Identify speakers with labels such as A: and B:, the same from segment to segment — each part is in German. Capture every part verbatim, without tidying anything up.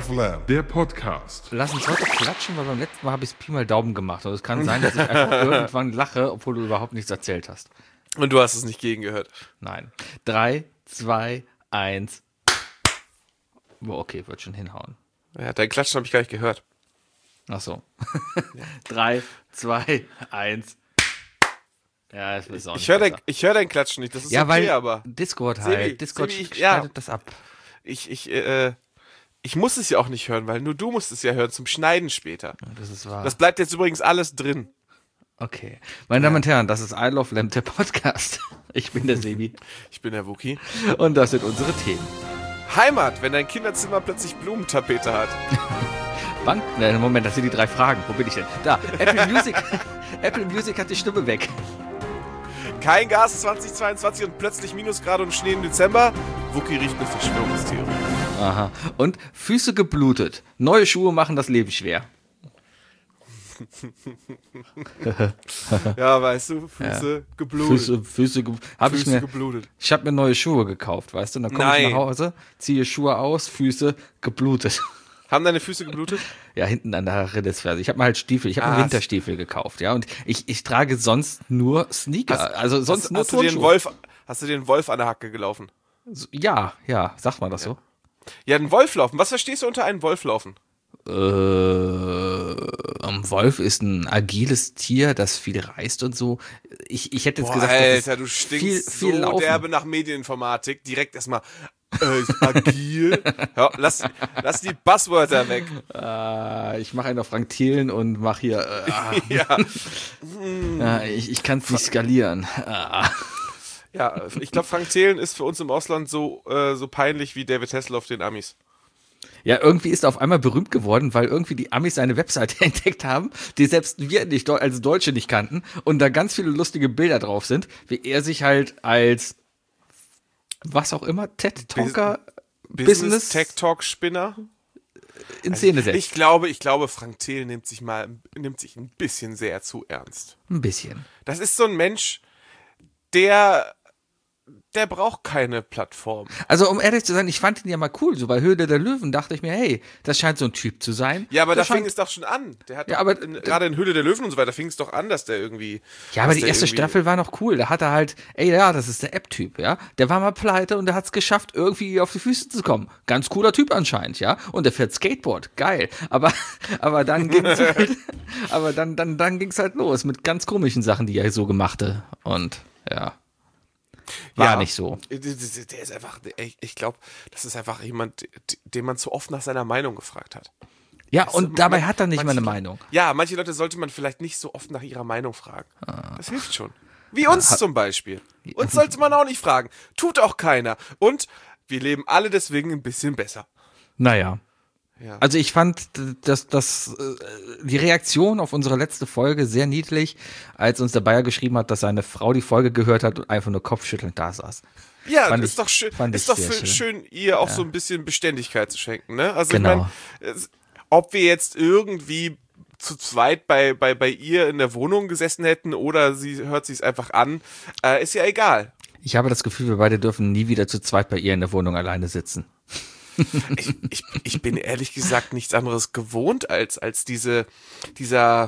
A: of Lamb, der Podcast.
B: Lass uns heute klatschen, weil beim letzten Mal habe ich es Pi mal Daumen gemacht. Und es kann sein, dass ich einfach irgendwann lache, obwohl du überhaupt nichts erzählt hast.
C: Und du hast es nicht gegengehört.
B: Nein. Drei, zwei, eins. Boah, okay, wird schon hinhauen.
C: Ja, dein Klatschen habe ich gar nicht gehört.
B: Ach so. Drei, zwei, eins. Ja, das ist auch nicht
C: Ich höre dein,
B: besser.
C: ich hör dein Klatschen nicht, das ist
B: Ja,
C: okay,
B: weil
C: aber
B: Discord halt.
C: Sebi,
B: Discord
C: Sebi, ich-
B: schneidet
C: ja.
B: das ab.
C: ich, ich, äh, ich muss es ja auch nicht hören, weil nur du musst es ja hören zum Schneiden später.
B: Das ist wahr.
C: Das bleibt jetzt übrigens alles drin.
B: Okay. Meine Damen und Herren, das ist I Love Lamb, der Podcast. Ich bin der Sebi.
C: Ich bin der Wookie.
B: Und das sind unsere Themen.
C: Heimat, wenn dein Kinderzimmer plötzlich Blumentapete hat.
B: Wann? Nein, Moment, das sind die drei Fragen. Wo bin ich denn? Da, Apple Music. Apple Music hat die Stimme weg.
C: Kein Gas zweitausendzweiundzwanzig und plötzlich Minusgrade und Schnee im Dezember. Wookie riecht eine Verschwörungstheorie.
B: Aha. Und Füße geblutet. Neue Schuhe machen das Leben schwer.
C: Ja, weißt du, Füße
B: Ja.
C: geblutet.
B: Füße, Füße, ge hab ich
C: Füße
B: mir,
C: geblutet.
B: ich habe mir neue Schuhe gekauft, weißt du? Und dann komme ich
C: Nein.
B: nach Hause, ziehe Schuhe aus, Füße geblutet.
C: Haben deine Füße geblutet?
B: Ja, hinten an der Rindesferse. Ich habe mir halt Stiefel, ich habe
C: Ah,
B: mir Winterstiefel gekauft, ja. Und ich, ich trage sonst nur Sneaker,
C: Hast-
B: also sonst
C: hast,
B: nur
C: hast du dir einen
B: Turnschuhe.
C: Wolf, hast du dir einen Wolf an der Hacke gelaufen?
B: So, Ja, ja, sagt man das so?
C: Ja, einen Wolf laufen. Was verstehst du unter einem Wolf laufen?
B: Äh, ein Wolf ist ein agiles Tier, das viel reist und so. Ich, ich hätte jetzt
C: Boah,
B: gesagt,
C: Alter,
B: das
C: du
B: ist
C: stinkst
B: viel, viel
C: so
B: laufen.
C: derbe nach Medieninformatik. Direkt erstmal äh, ist agil. Ja, lass, lass die Buzzwörter weg.
B: Äh, ich mache einen auf Frank Thelen und mache hier. Äh, ah,
C: Ja,
B: ja, ich ich kann es nicht skalieren. Ah.
C: ja ich glaube, Frank Thelen ist für uns im Ausland so, äh, so peinlich wie David Hasselhoff den Amis.
B: Ja, irgendwie ist er auf einmal berühmt geworden, weil irgendwie die Amis seine Webseite entdeckt haben, die selbst wir nicht als Deutsche nicht kannten und da ganz viele lustige Bilder drauf sind, wie er sich halt als was auch immer, TED-Talker,
C: Business,
B: Business,
C: Tech-Talk-Spinner.
B: in Szene setzt.
C: Ich glaube, ich glaube, Frank Thelen nimmt sich mal, nimmt sich ein bisschen sehr zu ernst.
B: Ein bisschen.
C: Das ist so ein Mensch, der, der braucht keine Plattform.
B: Also um ehrlich zu sein, ich fand ihn ja mal cool. So bei Höhle der Löwen dachte ich mir, hey, das scheint so ein Typ zu sein.
C: Ja, aber
B: das
C: da fing
B: scheint,
C: es doch schon an. Der hat
B: Ja,
C: doch
B: aber-
C: in, gerade in Höhle der Löwen und so weiter fing es doch an, dass der irgendwie.
B: Ja, aber
C: dass
B: die
C: der
B: erste
C: irgendwie-
B: Staffel war noch cool. Da hat er halt, ey, ja, das ist der App-Typ, ja. Der war mal pleite und der hat es geschafft, irgendwie auf die Füße zu kommen. Ganz cooler Typ anscheinend, ja. Und der fährt Skateboard, geil. Aber, aber dann ging's halt, aber dann, dann, dann ging's halt los mit ganz komischen Sachen, die er so gemachte. Und, ja. War
C: Ja.
B: nicht so.
C: Der ist einfach, ich, ich glaube, das ist einfach jemand, den man zu oft nach seiner Meinung gefragt hat.
B: Ja, und dabei
C: man-
B: hat er nicht mal eine
C: manche-
B: Meinung.
C: Ja, manche Leute sollte man vielleicht nicht so oft nach ihrer Meinung fragen. Das hilft schon. Wie uns zum Beispiel. Uns sollte man auch nicht fragen. Tut auch keiner. Und wir leben alle deswegen ein bisschen besser.
B: Naja.
C: Ja.
B: Also ich fand das, das, äh, die Reaktion auf unsere letzte Folge sehr niedlich, als uns der Bayer geschrieben hat, dass seine Frau die Folge gehört hat und einfach nur kopfschüttelnd da saß.
C: Ja,
B: Fand
C: ist
B: ich-
C: doch schön,
B: fand
C: ist
B: ich
C: doch
B: sehr
C: schön,
B: schön.
C: schön, ihr auch so ein bisschen Beständigkeit zu schenken, ne? Also
B: Genau.
C: ich meine, es- ob wir jetzt irgendwie zu zweit bei, bei, bei ihr in der Wohnung gesessen hätten oder sie hört sich es einfach an, äh, ist ja egal.
B: Ich habe das Gefühl, wir beide dürfen nie wieder zu zweit bei ihr in der Wohnung alleine sitzen.
C: Ich, ich, ich bin ehrlich gesagt nichts anderes gewohnt als, als diese, dieser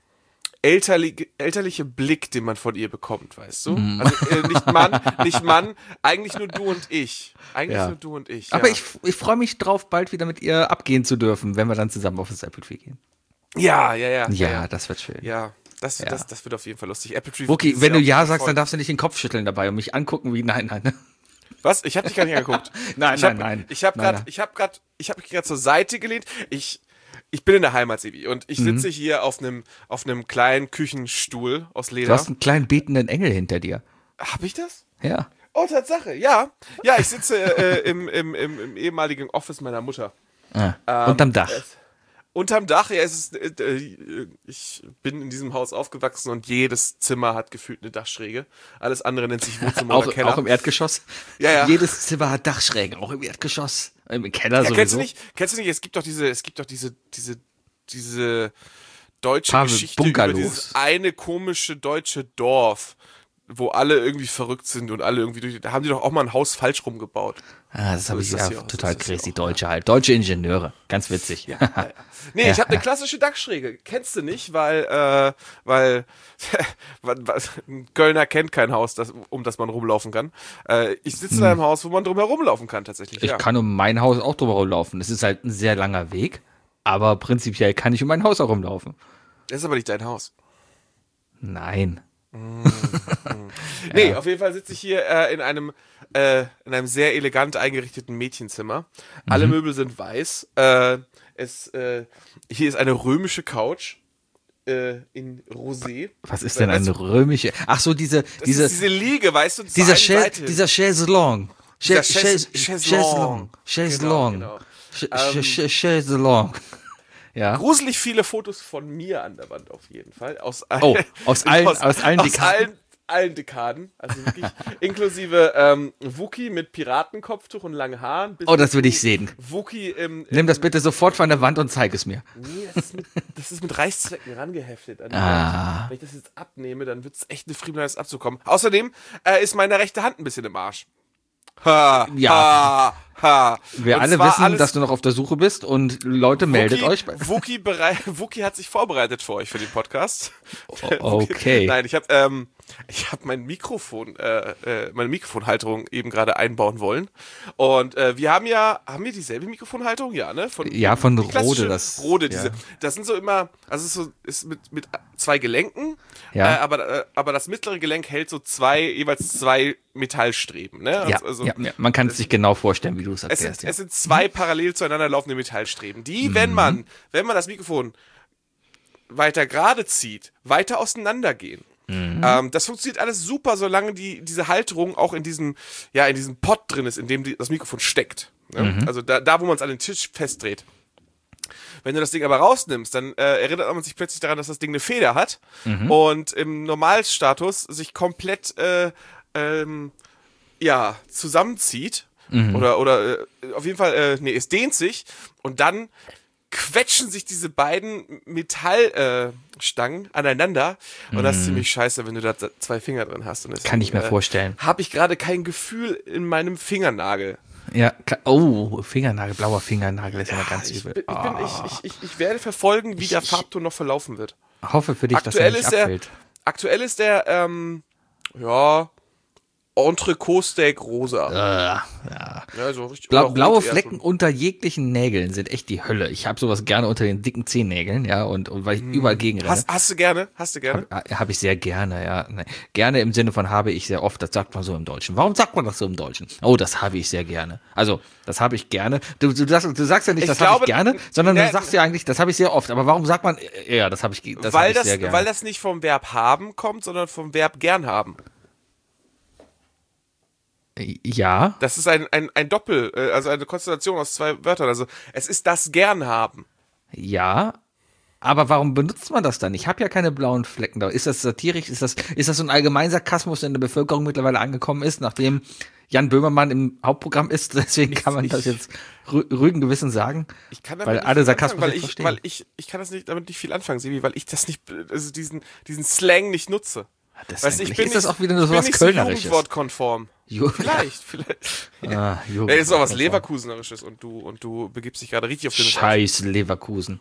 C: elterliche, elterliche Blick, den man von ihr bekommt, weißt du?
B: Mhm.
C: Also äh, nicht Mann, nicht Mann, eigentlich nur du und ich. Eigentlich
B: Ja.
C: nur du und ich.
B: Aber
C: ja.
B: ich, ich freue mich drauf, bald wieder mit ihr abgehen zu dürfen, wenn wir dann zusammen auf das Apple Tree gehen.
C: Ja, ja, ja.
B: Ja,
C: ja.
B: das wird schön.
C: Ja, das,
B: Ja.
C: Das, das wird auf jeden Fall lustig. Apple Tree
B: Wookie,
C: dieses
B: wenn du
C: Jahr
B: Ja
C: auf jeden
B: sagst,
C: Fall
B: dann darfst du nicht den Kopf schütteln dabei und mich angucken wie, nein, nein.
C: Was? Ich habe dich gar nicht angeguckt.
B: Nein,
C: ich hab,
B: nein, nein.
C: Ich habe
B: Nein,
C: gerade,
B: nein.
C: ich habe gerade, ich habe mich gerade zur Seite gelehnt. Ich, ich bin in der Heimat, Sebi, und ich
B: Mhm.
C: sitze hier auf einem, auf einem kleinen Küchenstuhl aus
B: Du
C: Leder.
B: hast einen kleinen betenden Engel hinter dir.
C: Habe ich das?
B: Ja.
C: Oh, Tatsache, ja. Ja, ich sitze äh, im, im, im, im ehemaligen Office meiner Mutter.
B: Ah,
C: Ähm,
B: unterm Dach.
C: es- Unterm Dach, ja, es ist, äh, äh, ich bin in diesem Haus aufgewachsen und jedes Zimmer hat gefühlt eine Dachschräge. Alles andere nennt sich Wohnzimmer
B: Auch,
C: oder Keller.
B: auch im Erdgeschoss.
C: Ja, ja.
B: Jedes Zimmer hat Dachschrägen, auch im Erdgeschoss. Im Keller
C: Ja,
B: sowieso.
C: kennst du nicht, kennst du nicht, es gibt doch diese, es gibt doch diese, diese, diese deutsche
B: Paar
C: Geschichte
B: Bungalows.
C: über dieses eine komische deutsche Dorf, wo alle irgendwie verrückt sind und alle irgendwie durch, da haben die doch auch mal ein Haus falsch rumgebaut.
B: Ah, das
C: So
B: habe
C: ist
B: ich
C: das
B: ja
C: hier auch, so
B: total
C: ist das hier
B: crazy
C: auch,
B: Deutsche halt. Deutsche Ingenieure. Ganz witzig.
C: Ja, ja, ja. Nee, ich habe eine klassische Dachschräge. Kennst du nicht, weil, äh, weil, weil ein Kölner kennt kein Haus, das, um das man rumlaufen kann. Äh, ich sitze in einem Haus, wo man drum herumlaufen kann, tatsächlich.
B: Ich
C: ja.
B: kann um mein Haus auch drumherum laufen. Es ist halt ein sehr langer Weg, aber prinzipiell kann ich um mein Haus auch rumlaufen.
C: Das ist aber nicht dein Haus.
B: Nein.
C: Nee, auf jeden Fall sitze ich hier äh, in einem äh, in einem sehr elegant eingerichteten Mädchenzimmer. Alle Möbel sind weiß. Äh, es, äh, hier ist eine römische Couch äh, in Rosé.
B: Was ist denn eine römische? Ach so, diese,
C: Das
B: diese,
C: ist diese Liege, weißt du? zur
B: dieser,
C: einen
B: Chais,
C: Seite.
B: dieser Chaiselong.
C: Dieser
B: Chais-
C: Chais-
B: Chais-
C: Chaiselong.
B: Chaiselong.
C: Genau,
B: Ch-
C: genau.
B: Ch- Ch- Chaiselong. Ja.
C: Gruselig viele Fotos von mir an der Wand auf jeden Fall. Aus, all-
B: Oh, aus allen- aus allen
C: aus
B: Dekaden?
C: allen, allen Dekaden. Also wirklich inklusive ähm, Wookie mit Piratenkopftuch und langen Haaren. bis
B: Oh, das will
C: zu
B: ich sehen.
C: Wookie im, im
B: Nimm das bitte sofort von der Wand und zeig es mir.
C: Nee, das ist mit, das ist mit Reißzwecken rangeheftet. An die
B: Ah.
C: Wand. Wenn ich das jetzt abnehme, dann wird es echt eine Friemelei, das abzukommen. Außerdem äh, ist meine rechte Hand ein bisschen im Arsch. Ha,
B: Ja.
C: ha, ha.
B: Wir
C: Und
B: alle
C: zwar
B: wissen,
C: alles-
B: dass du noch auf der Suche bist und Leute, meldet
C: Wookie,
B: euch. bei-
C: Wookie, berei- Wookie hat sich vorbereitet für euch für den Podcast.
B: O- okay.
C: Nein, ich habe ähm, ich habe mein Mikrofon, äh, äh, meine Mikrofonhalterung eben gerade einbauen wollen. Und äh, wir haben ja, haben wir dieselbe Mikrofonhalterung? Ja, ne? Von,
B: Ja, von
C: die
B: Rode,
C: klassische
B: das-
C: Rode,
B: ja.
C: diese. Das sind so immer, also es ist so, ist mit, mit zwei Gelenken,
B: Ja.
C: äh, aber, äh, aber das mittlere Gelenk hält so zwei, jeweils zwei Metallstreben, ne?
B: Ja,
C: Also,
B: ja, ja, man kann es sich genau vorstellen, wie du es
C: es
B: erklärst.
C: sind,
B: Ja.
C: es sind zwei parallel zueinander laufende Metallstreben, die, wenn man, wenn man das Mikrofon weiter gerade zieht, weiter auseinandergehen. Ähm, das funktioniert alles super, solange die, diese Halterung auch in diesem, ja, in diesem Pot drin ist, in dem die, das Mikrofon steckt. Ne? Also da, da, wo man es an den Tisch festdreht. Wenn du das Ding aber rausnimmst, dann äh, erinnert man sich plötzlich daran, dass das Ding eine Feder hat und im Normalstatus sich komplett äh, ähm, ja, zusammenzieht. Oder, oder äh, auf jeden Fall, äh, nee, es dehnt sich und dann quetschen sich diese beiden Metallstangen äh, Stangen aneinander und das ist ziemlich scheiße, wenn du da z- zwei Finger drin hast. Und deswegen,
B: Kann ich mir vorstellen.
C: Habe ich gerade kein Gefühl in meinem Fingernagel.
B: Ja, ka- oh, Fingernagel, blauer Fingernagel ist ja, mal ganz
C: ich,
B: übel.
C: bin, ich, bin,
B: Ah.
C: ich, ich, ich, ich werde verfolgen, wie der Farbton noch verlaufen wird.
B: Hoffe für dich, dass er
C: Aktuell
B: nicht
C: ist der,
B: abfällt.
C: aktuell ist der, ähm, ja, Entrecot-Steak rosa.
B: Äh, ja.
C: Ja, so richtig,
B: Blau,
C: oder
B: blaue
C: rot eher
B: Flecken
C: schon.
B: unter jeglichen Nägeln sind echt die Hölle. Ich habe sowas gerne unter den dicken Zehennägeln, ja, und, und weil ich überall gegen renne.
C: Hast, hast du gerne? Hast du gerne?
B: Habe hab ich sehr gerne, ja. Ne. Gerne im Sinne von habe ich sehr oft, das sagt man so im Deutschen. Warum sagt man das so im Deutschen? Oh, das habe ich sehr gerne. Also, das habe ich gerne. Du, du, sagst, du sagst ja nicht,
C: Ich
B: das habe ich
C: glaube,
B: gerne, sondern
C: ne,
B: du sagst ja eigentlich, das habe ich sehr oft. Aber warum sagt man, äh, ja, das habe ich, das hab
C: weil,
B: ich
C: das,
B: sehr gerne.
C: weil das nicht vom Verb haben kommt, sondern vom Verb gern haben.
B: Ja,
C: Das ist ein, ein, ein Doppel, äh, also eine Konstellation aus zwei Wörtern. Also es ist das gern haben.
B: ja. Aber warum benutzt man das dann? Ich habe ja keine blauen Flecken da. Ist das satirisch? Ist das, ist das so ein Allgemeinsarkasmus, der in der Bevölkerung mittlerweile angekommen ist, nachdem Jan Böhmermann im Hauptprogramm ist? Deswegen kann man
C: ich-
B: das jetzt rü- ruhigen Gewissen sagen.
C: Ich kann damit
B: Weil
C: nicht
B: alle
C: viel
B: Sarkasmus
C: anfangen, weil
B: nicht
C: ich,
B: verstehen.
C: weil ich, ich kann das nicht, damit nicht viel anfangen, Sebi, weil ich das nicht, also diesen, diesen Slang nicht nutze.
B: Das
C: Weißt du, ich
B: eigentlich-
C: bin
B: ist das
C: nicht,
B: auch wieder nur
C: ich bin
B: sowas
C: nicht so
B: Kölnerisches?
C: jugendwortkonform.
B: Ju-
C: Vielleicht, vielleicht.
B: Ah,
C: Ja, ist auch was Leverkusenerisches und du, und du begibst dich gerade richtig auf den
B: Scheiß Leverkusen.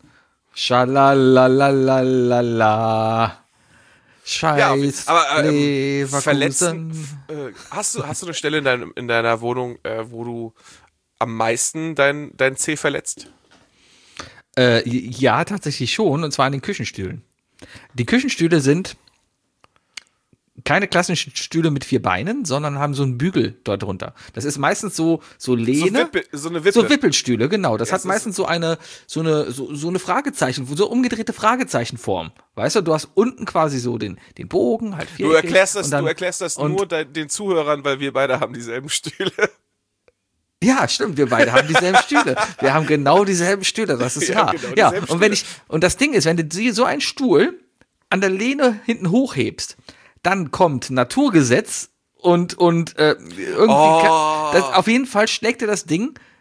B: Schalalalala. Scheiß
C: Ja, aber äh, ähm,
B: Leverkusen.
C: verletzen. Äh, hast du, hast du eine Stelle in, dein, in deiner Wohnung, äh, wo du am meisten dein, dein Zeh verletzt?
B: Äh, ja, tatsächlich schon, und zwar an den Küchenstühlen. Die Küchenstühle sind keine klassischen Stühle mit vier Beinen, sondern haben so einen Bügel dort drunter. Das ist meistens so, so
C: So,
B: Lehne.
C: Wippe, so eine Wippe.
B: So Wippelstühle, genau. Das
C: Ja,
B: hat
C: es ist-
B: meistens so eine, so eine, so, so eine Fragezeichen, so umgedrehte Fragezeichenform. Weißt du, du hast unten quasi so den, den Bogen, halt
C: du
B: viereckig.
C: erklärst das,
B: und dann-
C: du erklärst das
B: und-
C: nur de, den Zuhörern, weil wir beide haben dieselben Stühle.
B: Ja, stimmt, wir beide haben dieselben Stühle. Wir haben genau dieselben Stühle, das ist
C: Ja,
B: wahr.
C: genau,
B: Ja,
C: dieselben
B: und wenn
C: Stühle.
B: ich, und das Ding ist, wenn du sie- so einen Stuhl an der Lehne hinten hochhebst, dann kommt Naturgesetz und, und äh, irgendwie,
C: Oh.
B: kann, das, auf jeden Fall schlägt dir das Ding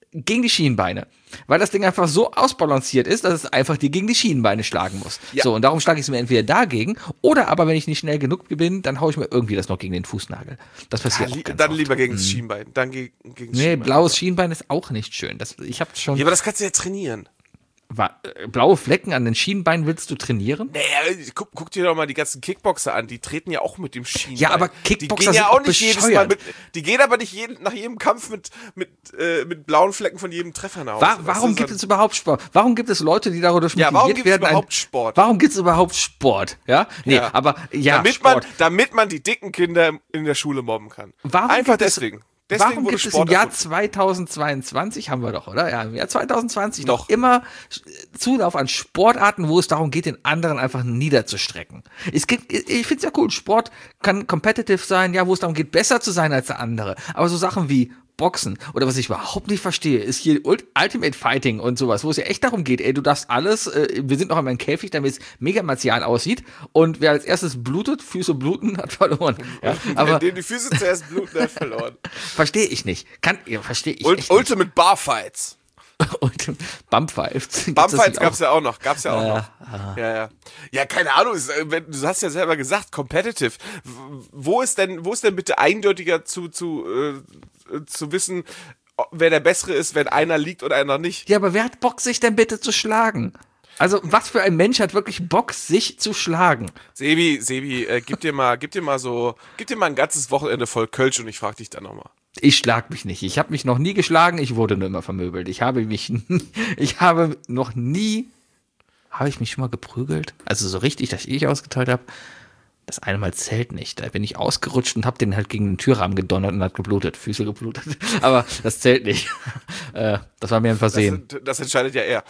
B: gegen die Schienbeine. Weil das Ding einfach so ausbalanciert ist, dass es einfach dir gegen die Schienbeine schlagen muss.
C: Ja.
B: So, und darum schlage ich es mir entweder dagegen, oder aber, wenn ich nicht schnell genug bin, dann haue ich mir irgendwie das noch gegen den Fußnagel. Das passiert
C: Ja,
B: auch
C: li-
B: ganz
C: dann
B: oft.
C: lieber gegen das Schienbein. Dann ge gegen das
B: Nee,
C: Schienbein.
B: blaues Schienbein ist auch nicht schön. Das, ich habe schon...
C: Ja, aber das kannst du ja trainieren.
B: Wa- äh, blaue Flecken an den Schienbeinen willst du trainieren?
C: Naja, guck, guck dir doch mal die ganzen Kickboxer an, die treten ja auch mit dem Schienbein.
B: Ja, aber Kickboxer
C: die gehen ja
B: sind
C: auch
B: doch
C: nicht jedes Mal
B: bescheuert.
C: mit, die gehen aber nicht jeden, nach jedem Kampf mit, mit, äh, mit blauen Flecken von jedem Treffer nach Hause.
B: Wa
C: Weißt
B: warum
C: du,
B: gibt
C: dann-
B: es überhaupt Sport? Warum gibt es Leute, die dadurch
C: Ja,
B: motiviert
C: warum gibt's
B: werden?
C: überhaupt
B: ein-
C: Sport?
B: Warum gibt es überhaupt Sport? Ja, nee,
C: Ja.
B: aber ja,
C: damit,
B: Sport.
C: man, damit man die dicken Kinder in der Schule mobben kann.
B: Warum
C: Einfach
B: gibt es-
C: deswegen. Deswegen
B: Warum
C: wurde
B: gibt es
C: Sport
B: im Jahr
C: erfunden.
B: zweitausendzweiundzwanzig, haben wir doch, oder? Ja, im Jahr zweitausendzwanzig noch
C: Doch.
B: immer Zulauf an Sportarten, wo es darum geht, den anderen einfach niederzustrecken. Es gibt, ich finde es ja cool, Sport kann competitive sein, ja, wo es darum geht, besser zu sein als der andere. Aber so Sachen wie Boxen oder was ich überhaupt nicht verstehe, ist hier Ult- Ultimate Fighting und sowas, wo es ja echt darum geht, ey, du darfst alles, äh, wir sind noch in einem Käfig, damit es mega martial aussieht und wer als erstes blutet, Füße bluten, hat verloren. Ja, aber
C: Dem die Füße zuerst bluten, der hat verloren.
B: verstehe ich nicht. Kann, ja, verstehe ich
C: Ult
B: echt
C: Ultimate Barfights.
B: nicht. Und Bumpfights.
C: Bumpfights gab's ja auch noch. Gab's ja auch
B: Ja,
C: noch. Ja, ja. Ja, keine Ahnung. ist, äh, wenn- Du hast ja selber gesagt, competitive. W- Wo ist denn, wo ist denn bitte eindeutiger zu, zu, äh, zu wissen, ob- wer der Bessere ist, wenn einer liegt und einer nicht?
B: Ja, aber wer hat Bock, sich denn bitte zu schlagen? Also, was für ein Mensch hat wirklich Bock, sich zu schlagen?
C: Sebi, Sebi, äh, gib dir mal, gib dir mal so, gib dir mal ein ganzes Wochenende voll Kölsch und ich frag dich dann nochmal.
B: Ich schlag mich nicht. Ich habe mich noch nie geschlagen, ich wurde nur immer vermöbelt. Ich habe mich, ich habe noch nie, habe ich mich schon mal geprügelt? Also so richtig, dass ich ausgeteilt habe. Das eine Mal zählt nicht. Da bin ich ausgerutscht und habe den halt gegen den Türrahmen gedonnert und hat geblutet, Füße geblutet. Aber das zählt nicht. äh, das war mir ein Versehen.
C: Das, das entscheidet ja er.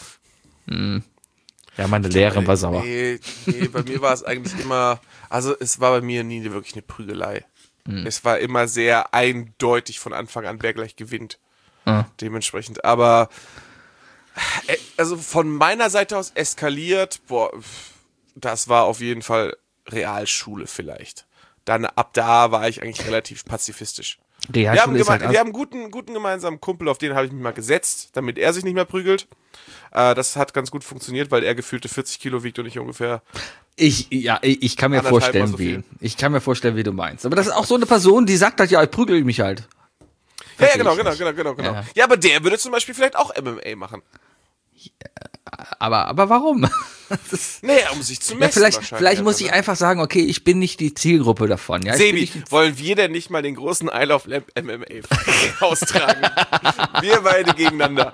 B: Ja, meine Lehrerin war sauer.
C: Nee, nee, bei mir war es eigentlich immer, also es war bei mir nie wirklich eine Prügelei. Es war immer sehr eindeutig von Anfang an, wer gleich gewinnt.
B: Ah.
C: Dementsprechend. Aber äh, also von meiner Seite aus eskaliert, boah, das war auf jeden Fall Realschule vielleicht. Dann ab da war ich eigentlich relativ pazifistisch. Wir haben,
B: Realschule ist
C: geme
B: halt
C: wir haben einen guten, guten gemeinsamen Kumpel, auf den habe ich mich mal gesetzt, damit er sich nicht mehr prügelt. Äh, das hat ganz gut funktioniert, weil er gefühlte vierzig Kilo wiegt und ich ungefähr.
B: Ich, ja, ich, ich kann mir
C: Anderthalb
B: vorstellen,
C: Mal so viel.
B: wie. Ich kann mir vorstellen, wie du meinst. Aber das ist auch so eine Person, die sagt halt, ja, ich prügel mich halt.
C: Ja, ja,
B: Verstehe
C: genau,
B: ich
C: genau,
B: nicht.
C: genau, genau, genau.
B: Ja.
C: Ja, aber der würde zum Beispiel vielleicht auch M M A machen.
B: Aber, aber warum? Das ist,
C: Naja, um sich zu messen
B: ja, vielleicht,
C: wahrscheinlich
B: vielleicht muss ich
C: einfach, ne?
B: einfach sagen, okay, ich bin nicht die Zielgruppe davon. Ja, ich bin
C: Sebi,
B: nicht die,
C: wollen wir denn nicht mal den großen Isle of Lamp M M A austragen? Wir beide gegeneinander.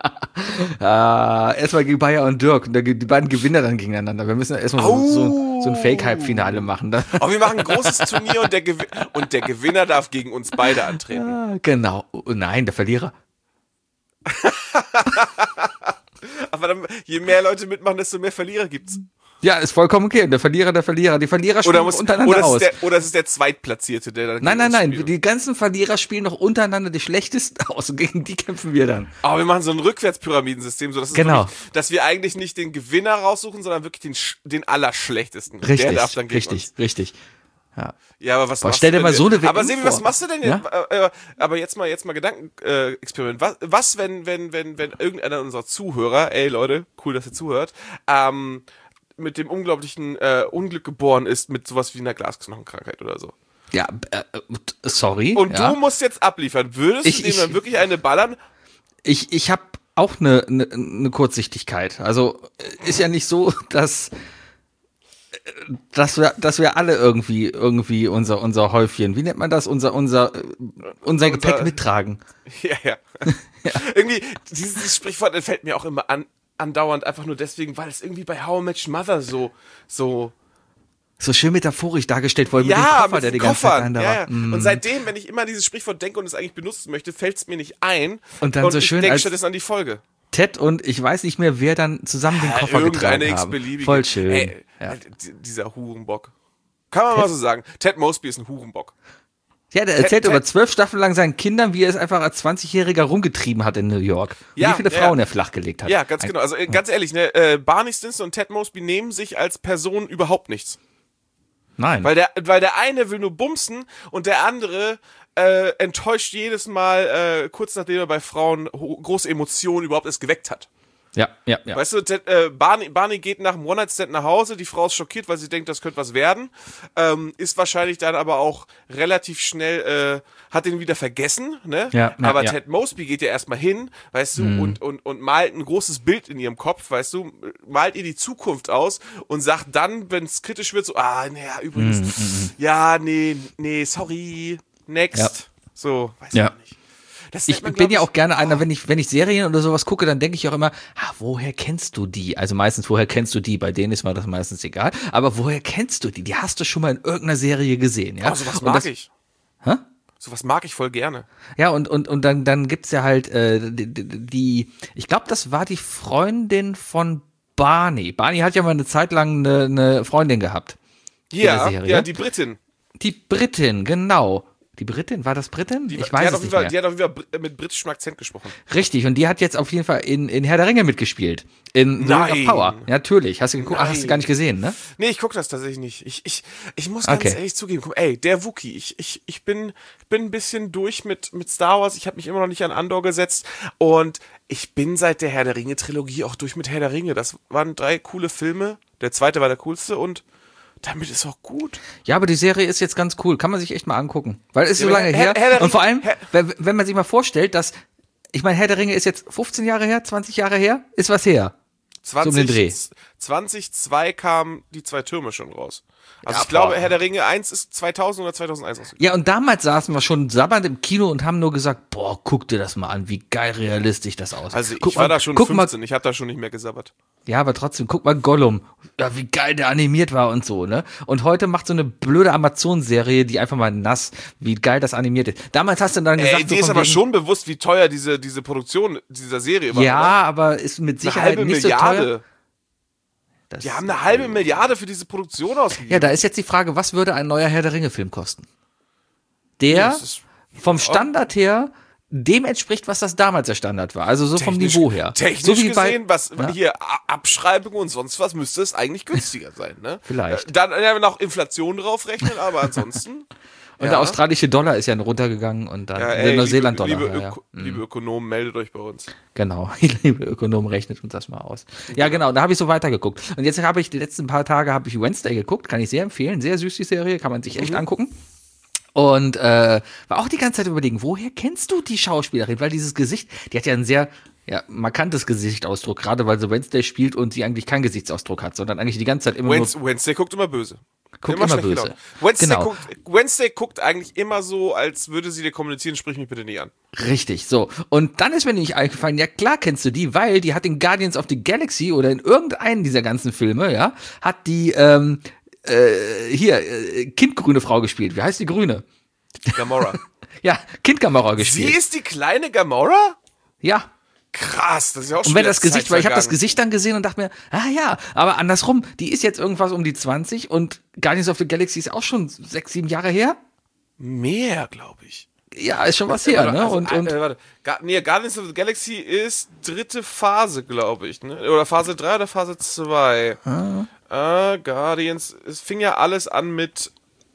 B: äh, erstmal gegen Bayer und Dirk. Und die beiden Gewinner dann gegeneinander. Wir müssen erstmal so, so, so ein Fake-Hype-Finale machen. Dann.
C: Aber wir machen ein großes Turnier und der, Gew und der Gewinner darf gegen uns beide antreten.
B: Ah, genau. Oh, nein, der Verlierer.
C: Aber dann, je mehr Leute mitmachen, desto mehr Verlierer gibt's.
B: Ja, ist vollkommen okay. Und der Verlierer, der Verlierer. Die Verlierer spielen
C: Oder,
B: noch
C: muss,
B: untereinander
C: oder, es
B: aus.
C: ist der, oder es ist der Zweitplatzierte, der dann
B: Nein,
C: gegen
B: nein,
C: uns
B: nein.
C: spielt.
B: Die ganzen Verlierer spielen noch untereinander die schlechtesten aus. Und gegen die kämpfen wir dann.
C: Aber wir machen so ein Rückwärtspyramidensystem, so dass, es
B: Genau.
C: wirklich, dass wir eigentlich nicht den Gewinner raussuchen, sondern wirklich den, sch- den Allerschlechtesten.
B: Richtig,
C: der darf dann gegen
B: richtig,
C: uns.
B: richtig. Ja.
C: Ja, aber was
B: Boah,
C: machst
B: stell
C: du
B: dir
C: denn
B: mal so
C: jetzt?
B: eine W M
C: Aber Sebi, was
B: vor.
C: machst du denn
B: Ja?
C: jetzt? Äh, äh, aber jetzt mal, jetzt mal Gedankenexperiment. Was, was, wenn, wenn, wenn, wenn irgendeiner unserer Zuhörer, ey Leute, cool, dass ihr zuhört, ähm, mit dem unglaublichen äh, Unglück geboren ist, mit sowas wie einer Glasknochenkrankheit oder so.
B: Ja, äh, äh, sorry.
C: Und
B: ja.
C: du musst jetzt abliefern. Würdest
B: Ich-
C: du dem
B: ich-
C: dann wirklich eine ballern?
B: Ich, ich habe auch eine ne, ne Kurzsichtigkeit. Also äh, ist ja nicht so, dass äh, dass wir, dass wir alle irgendwie irgendwie unser unser Häufchen, wie nennt man das, unser unser äh, unser Gepäck mittragen.
C: Ja, ja. Irgendwie, dieses, dieses Sprichwort fällt mir auch immer an, andauernd, einfach nur deswegen, weil es irgendwie bei How I Met Your Mother so, so,
B: So schön metaphorisch dargestellt wurde
C: ja,
B: mit dem Koffer,
C: mit
B: der
C: den
B: die ganze Zeit
C: Koffern,
B: da
C: ja,
B: war.
C: ja.
B: Mm.
C: Und seitdem, wenn ich immer dieses Sprichwort denke und es eigentlich benutzen möchte, fällt es mir nicht ein.
B: Und dann so
C: ich
B: schön
C: denke
B: als-
C: stattdessen an die Folge.
B: Ted und ich weiß nicht mehr, wer dann zusammen den Koffer
C: Irgendeine
B: getragen haben.
C: x-beliebige.
B: Voll schön.
C: Ey,
B: ja.
C: äh, d- dieser Hurenbock. Kann man mal so sagen. Ted Mosby ist ein Hurenbock.
B: ja, der erzählt
C: Ted-
B: über zwölf Staffeln lang seinen Kindern, wie er es einfach als zwanzigjähriger rumgetrieben hat in New York. Und
C: Ja,
B: wie viele
C: ja,
B: Frauen
C: ja.
B: er flachgelegt hat.
C: Ja, ganz genau. Also äh, ganz ehrlich, ne, äh, Barney Stinson und Ted Mosby nehmen sich als Person überhaupt nichts.
B: Nein.
C: Weil der, weil der eine will nur bumsen und der andere äh, enttäuscht jedes Mal, äh, kurz nachdem er bei Frauen ho- große Emotionen überhaupt erst geweckt hat.
B: Ja, ja, ja.
C: Weißt du, Ted, äh, Barney, Barney geht nach einem One-Night-Stand nach Hause, die Frau ist schockiert, weil sie denkt, das könnte was werden, ähm, ist wahrscheinlich dann aber auch relativ schnell, äh, hat ihn wieder vergessen, ne?
B: Ja, ja,
C: aber
B: ja.
C: Ted Mosby geht ja erstmal hin, weißt du,
B: Mhm.
C: und, und, und malt ein großes Bild in ihrem Kopf, weißt du, malt ihr die Zukunft aus und sagt dann, wenn es kritisch wird, so, ah, naja, übrigens,
B: Mhm,
C: ja, nee, nee, sorry, next.
B: Ja.
C: So, weiß
B: Ja.
C: ich nicht. Das
B: Ich
C: nennt man,
B: bin
C: glaub
B: ja
C: ich,
B: auch gerne einer, wenn ich, wenn ich Serien oder sowas gucke, dann denke ich auch immer, ah, woher kennst du die? Also meistens, woher kennst du die? Bei denen ist mir das meistens egal. Aber woher kennst du die? Die hast du schon mal in irgendeiner Serie gesehen, ja?
C: Oh, sowas
B: Und
C: mag
B: das,
C: ich.
B: Hä?
C: Sowas mag ich voll gerne.
B: Ja, und, und, und dann, dann gibt's ja halt äh, die, die, die ich glaube, das war die Freundin von Barney. Barney hat ja mal eine Zeit lang eine, eine Freundin gehabt.
C: Ja,
B: der Serie.
C: ja, die Britin.
B: Die Britin, genau. Die Britin, war das Britin?
C: Die,
B: ich
C: die
B: weiß
C: hat
B: es
C: auf
B: nicht
C: jeden Fall,
B: mehr.
C: Die hat auf jeden Fall br- mit britischem Akzent gesprochen.
B: Richtig, und die hat jetzt auf jeden Fall in, in Herr der Ringe mitgespielt. In The Ring
C: Nein.
B: of Power. Ja, natürlich. Hast du geguckt? Ach, hast du
C: Nein.
B: gar nicht gesehen, ne?
C: Nee, ich gucke das tatsächlich nicht. Ich, ich, ich muss ganz
B: Okay.
C: ehrlich zugeben, guck, ey, der Wookie, ich, ich, ich bin, bin ein bisschen durch mit, mit Star Wars. Ich habe mich immer noch nicht an Andor gesetzt. Und ich bin seit der Herr der Ringe-Trilogie auch durch mit Herr der Ringe. Das waren drei coole Filme. Der zweite war der coolste und damit ist auch gut.
B: Ja, aber die Serie ist jetzt ganz cool. Kann man sich echt mal angucken. Weil es ist so
C: Ja,
B: lange
C: Herr-
B: her.
C: Herr der
B: Und vor
C: Ringe-
B: allem,
C: Herr-
B: wenn, wenn man sich mal vorstellt, dass, ich meine, Herr der Ringe ist jetzt fünfzehn Jahre her, zwanzig Jahre her, ist was her.
C: zwanzig,
B: So um den Dreh.
C: zwanzig zwei kamen die zwei Türme schon raus. Also
B: Ja,
C: ich glaube,
B: boah.
C: Herr der Ringe eins ist zweitausend oder zweitausendeins rausgekommen.
B: Ja, und damals saßen wir schon sabbernd im Kino und haben nur gesagt, boah, guck dir das mal an, wie geil realistisch das aussieht.
C: Also ich
B: guck
C: war
B: mal,
C: da schon
B: guck
C: fünfzehn,
B: Mal,
C: ich habe da schon nicht mehr gesabbert.
B: ja, aber trotzdem, guck mal Gollum, ja, wie geil der animiert war und so, ne? Und heute macht so eine blöde Amazon-Serie, die einfach mal nass, wie geil das animiert ist. Damals hast du dann gesagt,
C: Ey,
B: so
C: dir ist
B: von
C: aber
B: wegen,
C: schon bewusst, wie teuer diese, diese Produktion dieser Serie war.
B: ja,
C: oder?
B: aber ist mit
C: Eine
B: Sicherheit
C: halbe
B: nicht so
C: Milliarde.
B: teuer. Das,
C: Die haben eine halbe Milliarde für diese Produktion ausgegeben.
B: ja, da ist jetzt die Frage, was würde ein neuer Herr der Ringe-Film kosten? Der
C: Das ist
B: vom Standard her dem entspricht, was das damals der Standard war. Also so vom
C: technisch-
B: Niveau her.
C: Technisch
B: so wie
C: gesehen,
B: bei,
C: was
B: Ja.
C: hier A- Abschreibung und sonst was, müsste es eigentlich günstiger sein, ne?
B: Vielleicht.
C: Äh, Dann ja, noch Inflation draufrechnen, aber ansonsten.
B: Und
C: ja.
B: der australische Dollar ist ja runtergegangen und dann
C: Ja,
B: der
C: ey,
B: Neuseeland-Dollar.
C: Liebe, liebe,
B: ja,
C: Öko
B: ja.
C: liebe Ökonomen, meldet euch bei uns.
B: Genau, liebe Ökonom, rechnet uns das mal aus. Ja, genau, da habe ich so weitergeguckt. Und jetzt habe ich die letzten paar Tage habe ich Wednesday geguckt, kann ich sehr empfehlen, sehr süß die Serie, kann man sich echt
C: Mhm.
B: angucken. Und äh, war auch die ganze Zeit überlegen, woher kennst du die Schauspielerin? Weil dieses Gesicht, die hat ja ein sehr ja, markantes Gesichtsausdruck, gerade weil sie Wednesday spielt und sie eigentlich keinen Gesichtsausdruck hat, sondern eigentlich die ganze Zeit immer
C: Wednesday,
B: nur
C: Wednesday guckt immer böse.
B: guckt immer
C: schlecht
B: böse.
C: gelaunt. Wednesday,
B: Genau.
C: guckt, Wednesday guckt eigentlich immer so, als würde sie dir kommunizieren, sprich mich bitte nicht an.
B: Richtig, so. Und dann ist mir nicht eingefallen, ja klar kennst du die, weil die hat in Guardians of the Galaxy oder in irgendeinen dieser ganzen Filme, ja, hat die, ähm, äh, hier, äh, kindgrüne Frau gespielt. Wie heißt die Grüne?
C: Gamora.
B: Ja, Kindgamera
C: Sie
B: gespielt.
C: ist die kleine Gamora?
B: Ja.
C: Krass, das ist ja auch schon
B: Und wenn
C: wieder
B: das Gesicht,
C: Zeit
B: weil ich habe das
C: vergangen.
B: Gesicht dann gesehen und dachte mir, ah ja, aber andersrum, die ist jetzt irgendwas um die zwanzig und Guardians of the Galaxy ist auch schon sechs, sieben Jahre her.
C: Mehr, glaube ich.
B: Ja, ist schon was her,
C: Warte,
B: ne?
C: also,
B: Und, und
C: äh, warte. Ga nee, Guardians of the Galaxy ist dritte Phase, glaube ich. Ne? Oder Phase drei oder Phase zwei. Äh, Guardians, es fing ja alles an mit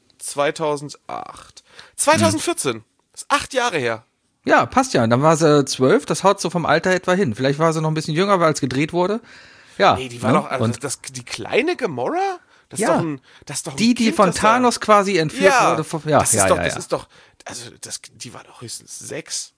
C: zweitausendacht. zweitausendvierzehn. Das ist acht Jahre her.
B: ja, passt ja. Und dann war sie zwölf, das haut so vom Alter etwa hin. Vielleicht war sie noch ein bisschen jünger, weil es gedreht wurde. Ja.
C: Nee, die war
B: ne?
C: doch, also
B: und
C: das, die kleine Gamora? Das ist
B: Ja.
C: doch ein, das ist doch ein
B: die, die
C: kind,
B: von
C: das da-
B: Thanos quasi entführt
C: ja,
B: wurde. Von, ja,
C: das ist
B: ja,
C: doch,
B: ja,
C: das
B: ja.
C: ist doch, also das, die war doch höchstens sechs.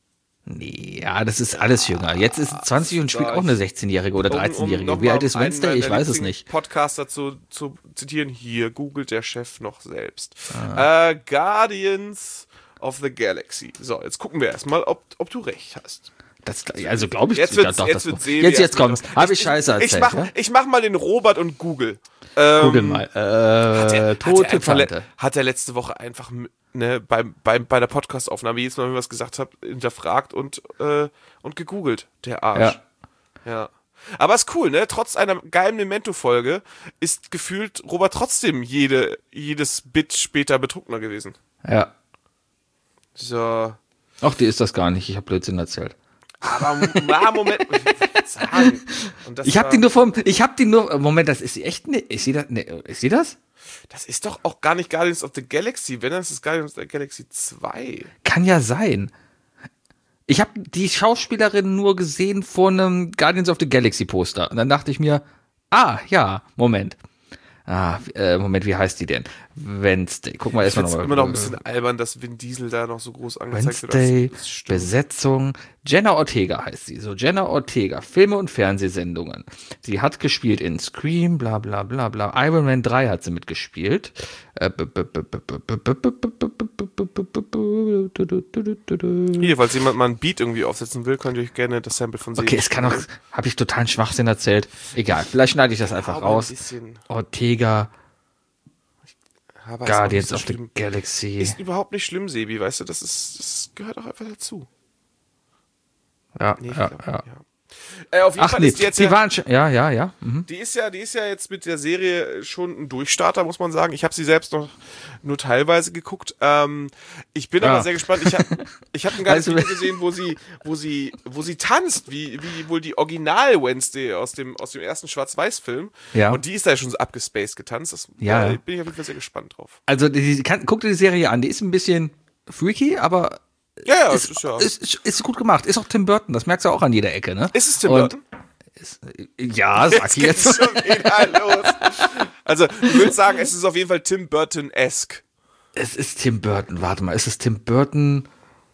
B: Nee, ja, das ist alles jünger. Jetzt ist sie zwanzig und spielt
C: da
B: auch eine
C: ich-
B: sechzehnjährige oder dreizehnjährige.
C: noch
B: Wie
C: mal
B: alt ist
C: einen
B: Wednesday?
C: meiner
B: Ich weiß es
C: liebsten
B: nicht.
C: Podcaster zu, zu zitieren, hier googelt der Chef noch selbst.
B: Ah.
C: Äh, Guardians of the Galaxy. So, jetzt gucken wir erstmal, ob, ob du recht hast.
B: Das, also glaube ich,
C: Jetzt
B: ja,
C: wird's,
B: doch,
C: jetzt
B: das,
C: wird's sehen.
B: jetzt, jetzt kommt's. Habe ich
C: Ich-
B: Scheiße
C: Ich
B: erzählt,
C: mach,
B: ja?
C: ich mach mal den Robert und Google. Ähm,
B: Google mal. Äh,
C: der-
B: tote
C: hat, er einfach le-
B: Tante.
C: hat er letzte Woche einfach ne, beim, beim, bei der Podcastaufnahme, jedes Mal, wenn ich was gesagt habe, hinterfragt und, äh, und gegoogelt, der Arsch.
B: Ja.
C: Ja. Aber ist cool, ne? Trotz einer geilen Memento-Folge ist gefühlt Robert trotzdem jede, jedes Bit später betrunkener gewesen.
B: Ja.
C: So.
B: Ach, die ist das gar nicht. Ich habe Blödsinn erzählt.
C: Aber na, Moment. Ich will sagen. Und das
B: Ich habe
C: war-
B: die nur vom, ich habe die nur, Moment, das ist sie echt, ne, ist sie das, ne, ist sie das?
C: Das ist doch auch gar nicht Guardians of the Galaxy, wenn, dann ist es Guardians of the Galaxy zwei.
B: Kann ja sein. Ich habe die Schauspielerin nur gesehen vor einem Guardians of the Galaxy Poster. Und dann dachte ich mir, ah, ja, Moment. Ah, äh, Moment, wie heißt die denn? Wednesday. Guck mal
C: Ich
B: erstmal
C: finde es
B: nochmal.
C: immer noch ein bisschen albern, dass Vin Diesel da noch so groß angezeigt
B: Wednesday,
C: wird. Das stimmt.
B: Besetzung. Jenna Ortega heißt sie. So, Jenna Ortega. Filme und Fernsehsendungen. Sie hat gespielt in Scream, bla bla bla bla. Iron Man drei hat sie mitgespielt.
C: Hier, falls jemand mal ein Beat irgendwie aufsetzen will, könnt ihr euch gerne das Sample von sehen.
B: Okay, es kann auch, habe ich totalen Schwachsinn erzählt. Egal, vielleicht schneide ich das einfach
C: Aber
B: raus.
C: ein bisschen-
B: Ortega,
C: Aber ist auch
B: Guardians
C: nicht so
B: of the
C: schlimm.
B: Galaxy.
C: Ist überhaupt nicht schlimm, Sebi, weißt du, das ist, das gehört auch einfach dazu.
B: Ja,
C: Nee, ich
B: ja,
C: glaub,
B: ja.
C: ja. Äh, auf jeden
B: Ach
C: Fall
B: nee,
C: ist die jetzt
B: die
C: ja,
B: waren schon, ja, ja, ja. Mhm.
C: die ist ja, die ist ja jetzt mit der Serie schon ein Durchstarter, muss man sagen. Ich habe sie selbst noch nur teilweise geguckt. Ähm, ich bin
B: Ja.
C: aber sehr gespannt. Ich habe ich hab ein ganzes
B: Also-
C: Video gesehen, wo sie, wo sie, wo sie tanzt, wie, wie wohl die Original Wednesday aus dem, aus dem ersten Schwarz-Weiß-Film.
B: Ja.
C: Und die ist da ja schon so abgespaced getanzt. Das,
B: Ja.
C: äh, bin ich auf jeden Fall sehr gespannt drauf.
B: Also, die, kann, guck dir die Serie an. Die ist ein bisschen freaky, aber
C: Ja, ja,
B: ist,
C: es ist ja.
B: ist, ist, ist gut gemacht. Ist auch Tim Burton. Das merkst du auch an jeder Ecke, ne?
C: Ist es Tim
B: Und-
C: Burton?
B: Ist, ja, sag ich
C: geht's
B: jetzt.
C: schon wieder los. Also, ich würde sagen, es ist auf jeden Fall Tim Burton-esque.
B: Es ist Tim Burton. Warte mal, ist es Tim Burton?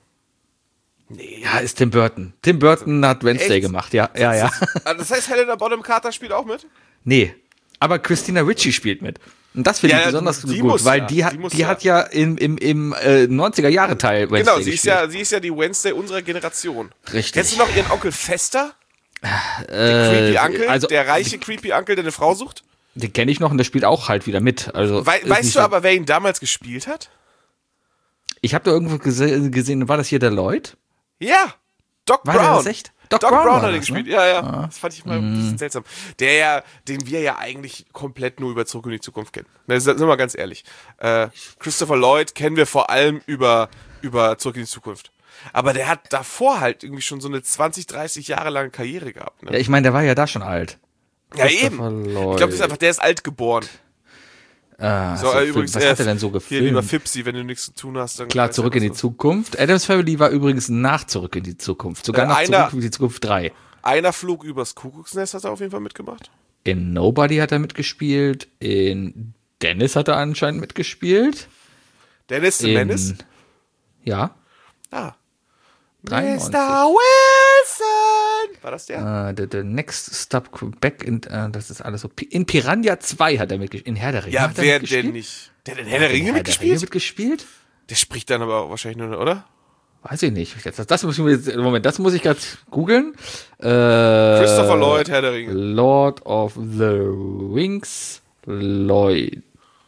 C: Nee.
B: Ja, ist Tim Burton. Tim Burton hat Wednesday
C: Echt?
B: gemacht. Ja, ja, ja.
C: Also das heißt, Helena Bonham Carter spielt auch mit?
B: Nee, aber Christina Ricci spielt mit. Und das finde
C: Ja,
B: ich besonders
C: die
B: gut,
C: muss
B: weil
C: ja,
B: die hat,
C: die muss
B: die
C: ja.
B: hat ja im, im, im äh, neunziger-Jahre-Teil Wednesday
C: Genau, sie ist,
B: gespielt.
C: ja, sie ist ja die Wednesday unserer Generation.
B: Richtig.
C: Kennst du noch ihren Onkel Fester?
B: äh,
C: Creepy Uncle?
B: also,
C: der reiche Creepy Uncle, der eine Frau sucht?
B: Den kenne ich noch und der spielt auch halt wieder mit. Also,
C: Wei
B: ist
C: weißt
B: nicht
C: du
B: so-
C: aber, wer ihn damals gespielt hat?
B: Ich habe da irgendwo gese gesehen, war das hier der Lloyd?
C: Ja, Doc
B: War der
C: Brown.
B: das echt?
C: Doc,
B: Doc
C: Brown,
B: Brown
C: hat
B: war
C: er
B: das,
C: gespielt.
B: ne?
C: Ja, ja. Das fand ich mal ein bisschen seltsam. Der ja, den wir ja eigentlich komplett nur über Zurück in die Zukunft kennen. Na, sind wir mal ganz ehrlich. Äh, Christopher Lloyd kennen wir vor allem über, über Zurück in die Zukunft. Aber der hat davor halt irgendwie schon so eine zwanzig, dreißig Jahre lange Karriere gehabt. Ne?
B: Ja, ich meine, der war ja da schon alt.
C: Ja,
B: Christopher
C: eben.
B: Lloyd.
C: Ich glaube, das ist einfach, der ist alt geboren.
B: Ah,
C: So,
B: so,
C: äh, übrigens,
B: was
C: äh,
B: hat er denn so
C: Hier, lieber
B: gefilmt?
C: Fipsi, wenn du nichts zu tun hast, dann.
B: Klar,
C: weißt
B: Zurück
C: du,
B: in die
C: was-
B: Zukunft. Adams Family war übrigens nach Zurück in die Zukunft. Sogar
C: Äh,
B: nach
C: einer-
B: Zurück in die Zukunft drei.
C: Einer flog übers Kuckucksnest, hat er auf jeden Fall mitgemacht.
B: In Nobody hat er mitgespielt. In Dennis hat er anscheinend mitgespielt.
C: Dennis the
B: In,
C: Menace?
B: ja.
C: Ah.
B: dreiundneunzig.
C: Mister Wilson! War das der?
B: Uh, the, the Next Stop Back in, uh, das ist alles so. Pi- In Piranha zwei hat er mitgespielt. In Herr der Ringe
C: Ja,
B: hat er
C: wer
B: mitgespielt.
C: denn nicht? Der hat in Herr der
B: In
C: Ringe
B: Herr der
C: mitgespielt?
B: Ringe mitgespielt?
C: Der spricht dann aber wahrscheinlich nur, oder?
B: Weiß ich nicht. Das, das muss ich mir jetzt, Moment, das muss ich gerade googeln. Äh,
C: Christopher Lloyd, Herr der Ringe.
B: Lord of the Rings, Lloyd.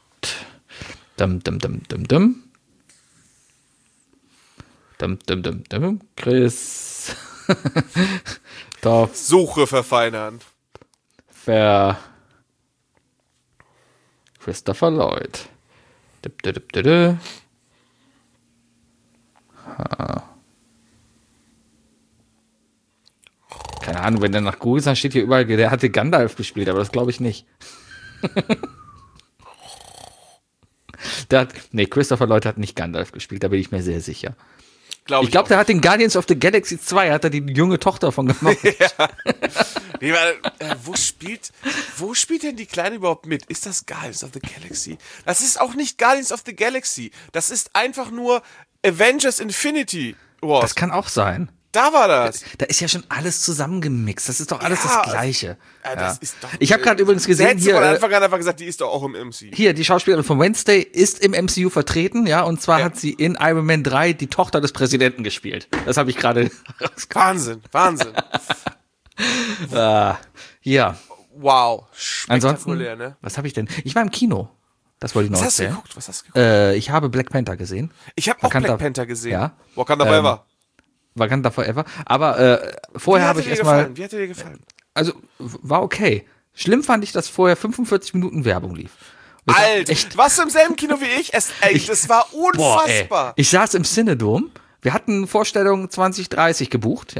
B: Dum, dum, dum, dum, dum. Dum, dum, dum, dum. Chris. Dorf.
C: Suche verfeinern.
B: Ver. Christopher Lloyd. Dip, dip, dip, dip, dip. Ha. Keine Ahnung, wenn der nach Google ist, dann steht hier überall, der hatte Gandalf gespielt, aber das glaube ich nicht. der hat, nee, Christopher Lloyd hat nicht Gandalf gespielt, da bin ich mir sehr sicher.
C: Glaub
B: Ich glaube,
C: auch.
B: der hat in Guardians of the Galaxy zwei, hat er die junge Tochter von gemacht.
C: Nee, weil, äh, wo spielt, wo spielt denn die Kleine überhaupt mit? Ist das Guardians of the Galaxy? Das ist auch nicht Guardians of the Galaxy. Das ist einfach nur Avengers Infinity Wars.
B: Das kann auch sein.
C: Da war das.
B: Da ist ja schon alles zusammengemixt. Das ist doch alles
C: Ja,
B: das Gleiche.
C: Ja, das ist doch,
B: Ich habe gerade übrigens
C: Da
B: gesehen,
C: hättest du
B: hier,
C: von
B: äh,
C: Anfang an einfach gesagt, die ist doch auch im M C U.
B: hier, die Schauspielerin von Wednesday ist im M C U vertreten, ja, und zwar
C: Ja.
B: hat sie in Iron Man drei die Tochter des Präsidenten gespielt. Das habe ich gerade rausgefunden.
C: Wahnsinn, Wahnsinn.
B: Ah, ja,
C: Wow.
B: ansonsten,
C: Spektakulär, ne?
B: was habe ich denn? Ich war im Kino. Das wollte ich noch
C: Was hast du
B: erzählen.
C: geguckt? Was hast du geguckt?
B: Äh, ich habe Black Panther gesehen.
C: Ich habe auch
B: Wakanda-
C: Black Panther gesehen.
B: Ja.
C: Wakanda
B: Ähm,
C: Forever.
B: Wakanda Forever. Aber äh, vorher habe ich
C: dir
B: erstmal,
C: gefallen? Wie hat dir dir gefallen?
B: also war okay. Schlimm fand ich, dass vorher fünfundvierzig Minuten Werbung lief. Und ich dachte,
C: Alter,
B: echt,
C: warst du im selben Kino wie ich? Es, ey, das war
B: boah, ey.
C: unfassbar.
B: Ich saß im Cinedom. Wir hatten Vorstellung zwanzig dreißig gebucht, ja.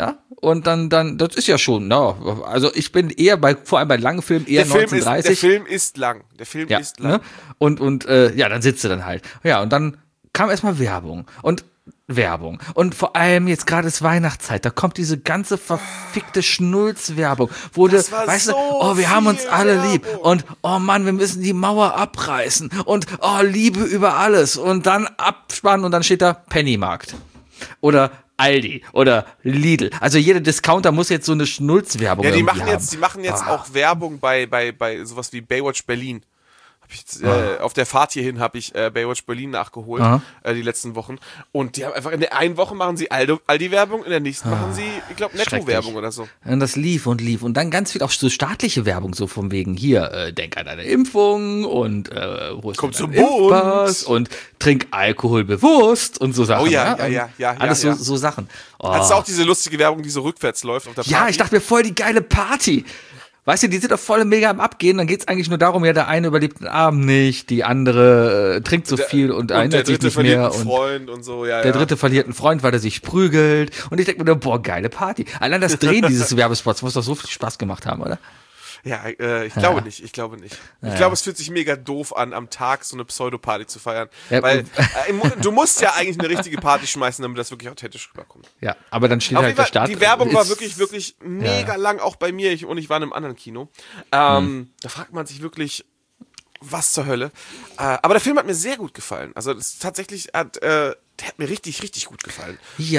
B: und dann, dann, das ist ja schon, na, also ich bin eher bei, vor allem bei langen Filmen eher
C: der Film
B: neunzehnhundertdreißig.
C: Ist, der Film ist lang. Der Film
B: ja,
C: ist lang.
B: Ne? Und, und, äh, ja, dann sitzt du dann halt. Ja, und dann kam erstmal Werbung. Und Werbung. Und vor allem jetzt gerade ist Weihnachtszeit, da kommt diese ganze verfickte Schnulz-Werbung, wo du,
C: Das war
B: weißt
C: so
B: du, oh, wir haben uns
C: viel
B: alle
C: Werbung.
B: lieb und oh Mann, wir müssen die Mauer abreißen und oh, Liebe über alles und dann abspannen und dann steht da Pennymarkt oder Aldi oder Lidl. Also jeder Discounter muss jetzt so eine Schnulz-Werbung
C: Ja, die
B: irgendwie
C: machen
B: haben.
C: jetzt, die machen jetzt
B: Ah.
C: auch Werbung bei, bei, bei sowas wie Baywatch Berlin. Hab ich jetzt, äh, auf der Fahrt hierhin habe ich äh, Baywatch Berlin nachgeholt,
B: Aha.
C: äh, die letzten Wochen. Und die haben einfach in der einen Woche machen sie Aldi- Aldi-Werbung, in der nächsten machen sie, ich glaube, Netto-Werbung oder so.
B: Und das lief und lief. Und dann ganz viel auch so staatliche Werbung, so von wegen hier, äh, denk an deine Impfung und äh, wo ist
C: Komm
B: denn
C: zum
B: dein Impfpass
C: Bund.
B: und trink Alkohol bewusst und so Sachen.
C: Oh ja, ja,
B: Und
C: ja, ja,
B: Alles
C: ja, ja.
B: So, so Sachen. Oh.
C: Hattest du auch diese lustige Werbung, die so rückwärts läuft auf der Party?
B: Ja, ich dachte mir, voll die geile Party. Weißt du, die sind doch voll mega am Abgehen, dann geht's eigentlich nur darum, ja, der eine überlebt den Abend nicht, die andere äh, trinkt so viel und,
C: und der
B: erinnert sich
C: dritte
B: nicht
C: verliert
B: mehr
C: einen
B: und
C: Freund und so, ja,
B: der
C: ja.
B: dritte verliert einen Freund, weil er sich prügelt. Und ich denke mir nur, boah, geile Party. Allein das Drehen dieses Werbespots muss doch so viel Spaß gemacht haben, oder?
C: Ja, äh, ich glaube nicht, ich glaube nicht. Ich
B: Ja.
C: glaube, es fühlt sich mega doof an, am Tag so eine Pseudoparty zu feiern.
B: Ja,
C: weil äh, mu- du musst ja eigentlich eine richtige Party schmeißen, damit das wirklich authentisch rüberkommt.
B: Ja, aber dann steht
C: Auf
B: halt
C: jeden
B: der
C: Fall,
B: Start.
C: die Werbung war
B: ist-
C: wirklich, wirklich mega
B: Ja.
C: lang, auch bei mir. Ich, und ich war in einem anderen Kino. Ähm,
B: Hm.
C: Da fragt man sich wirklich, was zur Hölle. Äh, aber der Film hat mir sehr gut gefallen. Also das tatsächlich hat, äh, der hat mir richtig, richtig gut gefallen.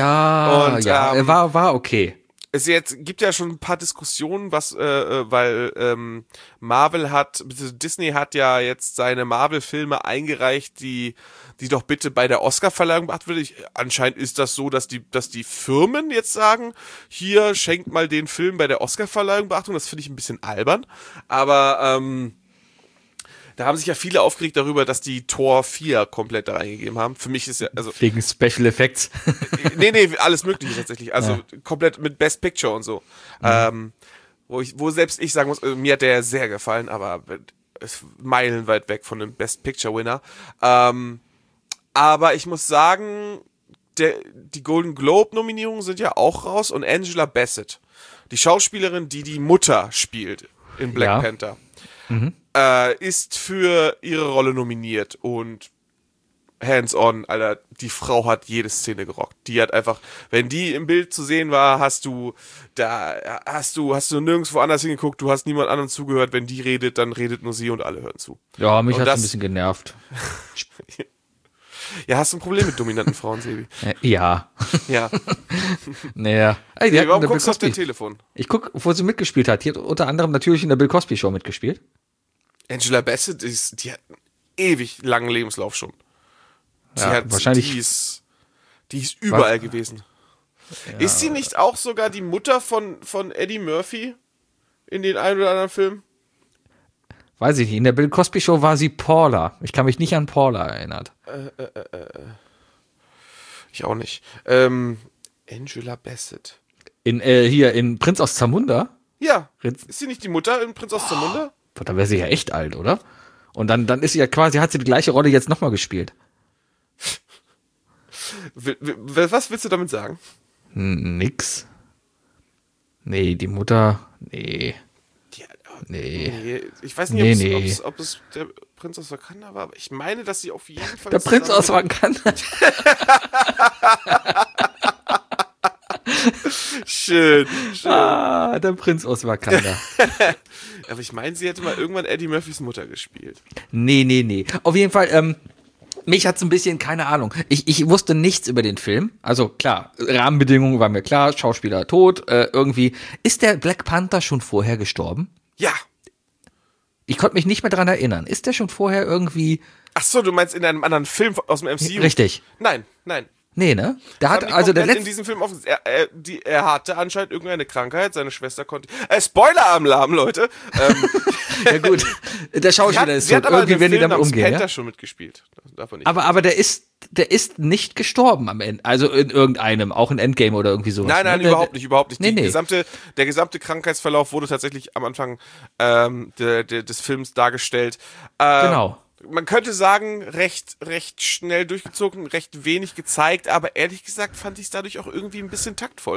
B: Ja,
C: Und,
B: ja,
C: ähm,
B: er war, war okay.
C: Es jetzt gibt ja schon ein paar Diskussionen, was, äh, äh, weil ähm, Marvel hat, beziehungsweise Disney hat ja jetzt seine Marvel-Filme eingereicht, die, die doch bitte bei der Oscar-Verleihung beachtet wird. Ich, anscheinend ist das so, dass die, dass die Firmen jetzt sagen, hier schenkt mal den Film bei der Oscar-Verleihung Beachtung. Das finde ich ein bisschen albern, aber ähm, da haben sich ja viele aufgeregt darüber, dass die Tor vier komplett da reingegeben haben. Für mich ist ja, also
B: Wegen Special Effects.
C: nee, nee, alles mögliche tatsächlich. Also komplett mit Best Picture und so. Ähm, wo ich, wo selbst ich sagen muss, äh, mir hat der sehr gefallen, aber ist meilenweit weg von dem Best Picture Winner. Ähm, aber ich muss sagen, der, die Golden Globe Nominierungen sind ja auch raus und Angela Bassett, die Schauspielerin, die die Mutter spielt in Black
B: Ja.
C: Panther, äh, ist für ihre Rolle nominiert und hands-on, Alter, die Frau hat jede Szene gerockt. Die hat einfach, wenn die im Bild zu sehen war, hast du, da hast du, hast du nirgendwo anders hingeguckt, du hast niemand anderem zugehört. Wenn die redet, dann redet nur sie und alle hören zu.
B: Ja, mich
C: Und
B: hat's
C: das-
B: ein bisschen genervt.
C: Ja, hast du ein Problem mit dominanten Frauen, Sebi?
B: Äh, Ja.
C: Ja.
B: Naja. Ey, die
C: Nee,
B: hat
C: warum
B: in der Bill
C: guckst du auf dein
B: Cosby.
C: Telefon?
B: Ich guck, wo sie mitgespielt hat. Die hat unter anderem natürlich in der Bill Cosby Show mitgespielt.
C: Angela Bassett, ist, die hat einen ewig langen Lebenslauf schon. Die
B: Ja,
C: hat,
B: wahrscheinlich-
C: Die ist, die ist überall gewesen. Ist sie nicht auch sogar die Mutter von, von Eddie Murphy in den ein oder anderen Filmen?
B: Weiß ich nicht. In der Bill Cosby Show war sie Paula. Ich kann mich nicht an Paula erinnern.
C: Ich auch nicht. Ähm, Angela Bassett.
B: In, äh, hier in Prinz aus Zamunda.
C: Ja.
B: Ritz-
C: Ist sie nicht die Mutter in Prinz aus Zamunda?
B: Boah, da wäre sie ja echt alt, oder? Und dann, dann ist sie ja quasi, hat sie die gleiche Rolle jetzt nochmal gespielt.
C: Will- will- Was willst du damit sagen?
B: N nix. Nee, die Mutter. Nee.
C: Die,
B: Nee.
C: nee, ich weiß nicht,
B: Nee,
C: ob,
B: nee.
C: es, ob, es, ob es der Prinz aus Wakanda war, aber ich meine, dass sie auf jeden Fall.
B: Der Prinz aus
C: zusammen-
B: Wakanda.
C: Schön, schön.
B: Ah, der Prinz aus Wakanda.
C: Aber ich meine, sie hätte mal irgendwann Eddie Murphys Mutter gespielt.
B: Nee, nee, nee. Auf jeden Fall, ähm, mich hat's ein bisschen, keine Ahnung. Ich, ich wusste nichts über den Film. Also klar, Rahmenbedingungen waren mir klar, Schauspieler tot, äh, irgendwie. Ist der Black Panther schon vorher gestorben?
C: Ja.
B: Ich konnte mich nicht mehr dran erinnern. Ist der schon vorher irgendwie.
C: Ach so, du meinst in einem anderen Film aus dem M C U?
B: Richtig.
C: Nein, nein.
B: Nee, ne? Der
C: Haben
B: hat
C: die
B: also der
C: komplett in
B: letzte.
C: diesem Film offen, er, er, die, er hatte anscheinend irgendeine Krankheit, seine Schwester konnte. Äh, Spoiler-Alarm, Leute. Ähm,
B: Ja gut, der
C: sie
B: Schauspieler
C: hat,
B: ist
C: sie hat
B: tot.
C: aber in
B: Irgendwie
C: dem
B: werden die
C: Film
B: damit
C: namens
B: umgehen.
C: Panther
B: Ja?
C: schon mitgespielt. Das darf man nicht.
B: Aber, aber der ist, der ist nicht gestorben am Ende. Also in irgendeinem, auch in Endgame oder irgendwie sowas.
C: Nein, nein,
B: ne? Der-
C: überhaupt nicht, überhaupt nicht.
B: Nee,
C: Die
B: nee.
C: Gesamte, der gesamte Krankheitsverlauf wurde tatsächlich am Anfang ähm, der, der, des Films dargestellt. Äh,
B: Genau.
C: Man könnte sagen, recht, recht schnell durchgezogen, recht wenig gezeigt, aber ehrlich gesagt fand ich es dadurch auch irgendwie ein bisschen taktvoll.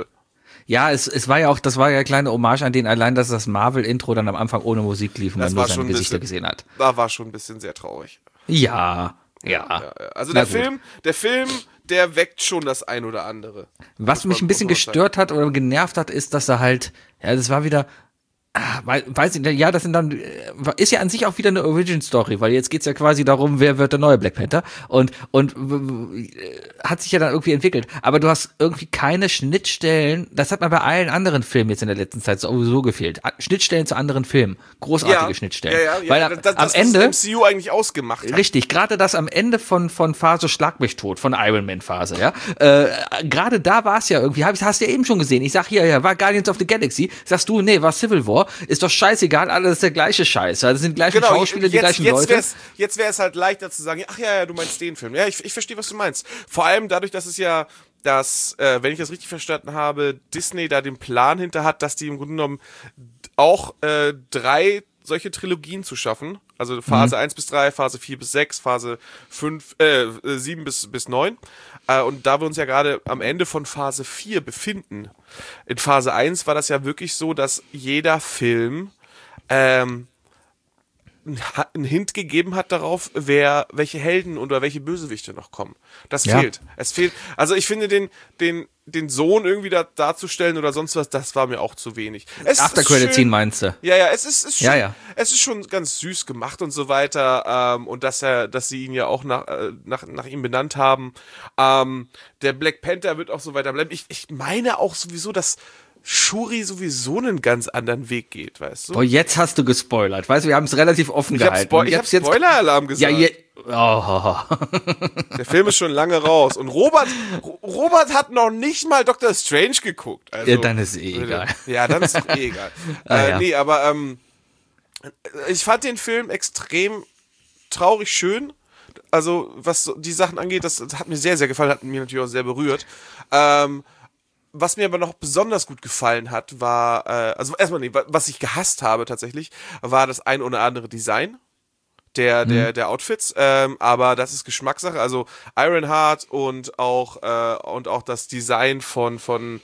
B: Ja, es, es war ja auch, das war ja eine kleine Hommage an den, allein, dass das Marvel-Intro dann am Anfang ohne Musik lief und
C: Das
B: man nur
C: war
B: seine
C: schon ein
B: Gesichter
C: bisschen-
B: gesehen hat.
C: Da war schon ein bisschen sehr traurig.
B: Ja, ja.
C: Ja, ja. Also
B: Na
C: der
B: gut.
C: Film, der Film, der weckt schon das ein oder andere.
B: Was mich
C: man-
B: ein bisschen
C: muss man
B: gestört hat oder genervt hat, ist, dass er halt, ja, das war wieder, ah, wei- weiß ich, ja, das sind dann, äh, ist ja an sich auch wieder eine Origin-Story, weil jetzt geht's ja quasi darum, wer wird der neue Black Panther und, und w- w- äh, hat sich ja dann irgendwie entwickelt. Aber du hast irgendwie keine Schnittstellen, das hat mir bei allen anderen Filmen jetzt in der letzten Zeit sowieso gefehlt. A- Schnittstellen zu anderen Filmen, großartige Schnittstellen.
C: Ja, ja, ja.
B: Weil
C: das,
B: am-
C: das,
B: am
C: das,
B: Ende,
C: was das M C U eigentlich ausgemacht hat.
B: richtig, gerade das am Ende von, von Phase Schlag mich tot, von Iron Man Phase, ja. Äh, gerade da war es ja irgendwie, hab ich, hast du ja eben schon gesehen. Ich sag hier, ja, war Guardians of the Galaxy. Sagst du, nee, war Civil War. Ist doch scheißegal, alles ist der gleiche Scheiß. Das sind die gleichen
C: Genau,
B: Schauspieler, die
C: jetzt,
B: gleichen
C: jetzt
B: Leute.
C: wär's, jetzt wäre es halt leichter zu sagen, ach ja, ja, du meinst den Film. Ja, ich, ich verstehe, was du meinst. Vor allem dadurch, dass es ja, dass, äh, wenn ich das richtig verstanden habe, Disney da den Plan hinter hat, dass die im Grunde genommen auch äh, drei solche Trilogien zu schaffen. Also Phase
B: Mhm.
C: eins bis drei, Phase vier bis sechs, Phase fünf, äh, sieben bis, bis neun. Äh, und da wir uns ja gerade am Ende von Phase vier befinden, in Phase eins war das ja wirklich so, dass jeder Film ähm, einen Hint gegeben hat darauf, wer, welche Helden oder welche Bösewichte noch kommen. Das
B: Ja.
C: fehlt. Es fehlt. Also ich finde den, den, den Sohn irgendwie da, darzustellen oder sonst was, das war mir auch zu wenig. Es
B: After
C: ist
B: Credit
C: schön-
B: Scene meinst du?
C: Ja, ja, es ist, ist schon,
B: Ja, ja.
C: es ist schon ganz süß gemacht und so weiter. Ähm, und dass er, dass sie ihn ja auch nach, äh, nach, nach ihm benannt haben. Ähm, der Black Panther wird auch so weiter bleiben. Ich, ich meine auch sowieso, dass Shuri sowieso einen ganz anderen Weg geht, weißt du?
B: Boah, jetzt hast du gespoilert. Weißt du, wir haben es relativ offen
C: ich hab,
B: gehalten.
C: Spo
B: Und
C: ich hab
B: hab's jetzt-
C: Spoiler-Alarm
B: Ja,
C: gesagt.
B: je, oh.
C: Der Film ist schon lange raus. Und Robert, Ro- Robert hat noch nicht mal Doctor Strange geguckt. Also,
B: Ja, dann ist eh egal.
C: Ja, dann ist doch eh egal.
B: Ah,
C: äh,
B: ja.
C: Nee, aber ähm, ich fand den Film extrem traurig schön. Also, was so die Sachen angeht, das, das hat mir sehr, sehr gefallen, hat mir natürlich auch sehr berührt. Ähm, was mir aber noch besonders gut gefallen hat, war, äh, also erstmal, nee, wa- was ich gehasst habe tatsächlich, war das ein oder andere Design der, der, der Outfits, ähm, aber das ist Geschmackssache. Also Ironheart und auch, äh, und auch das Design von, von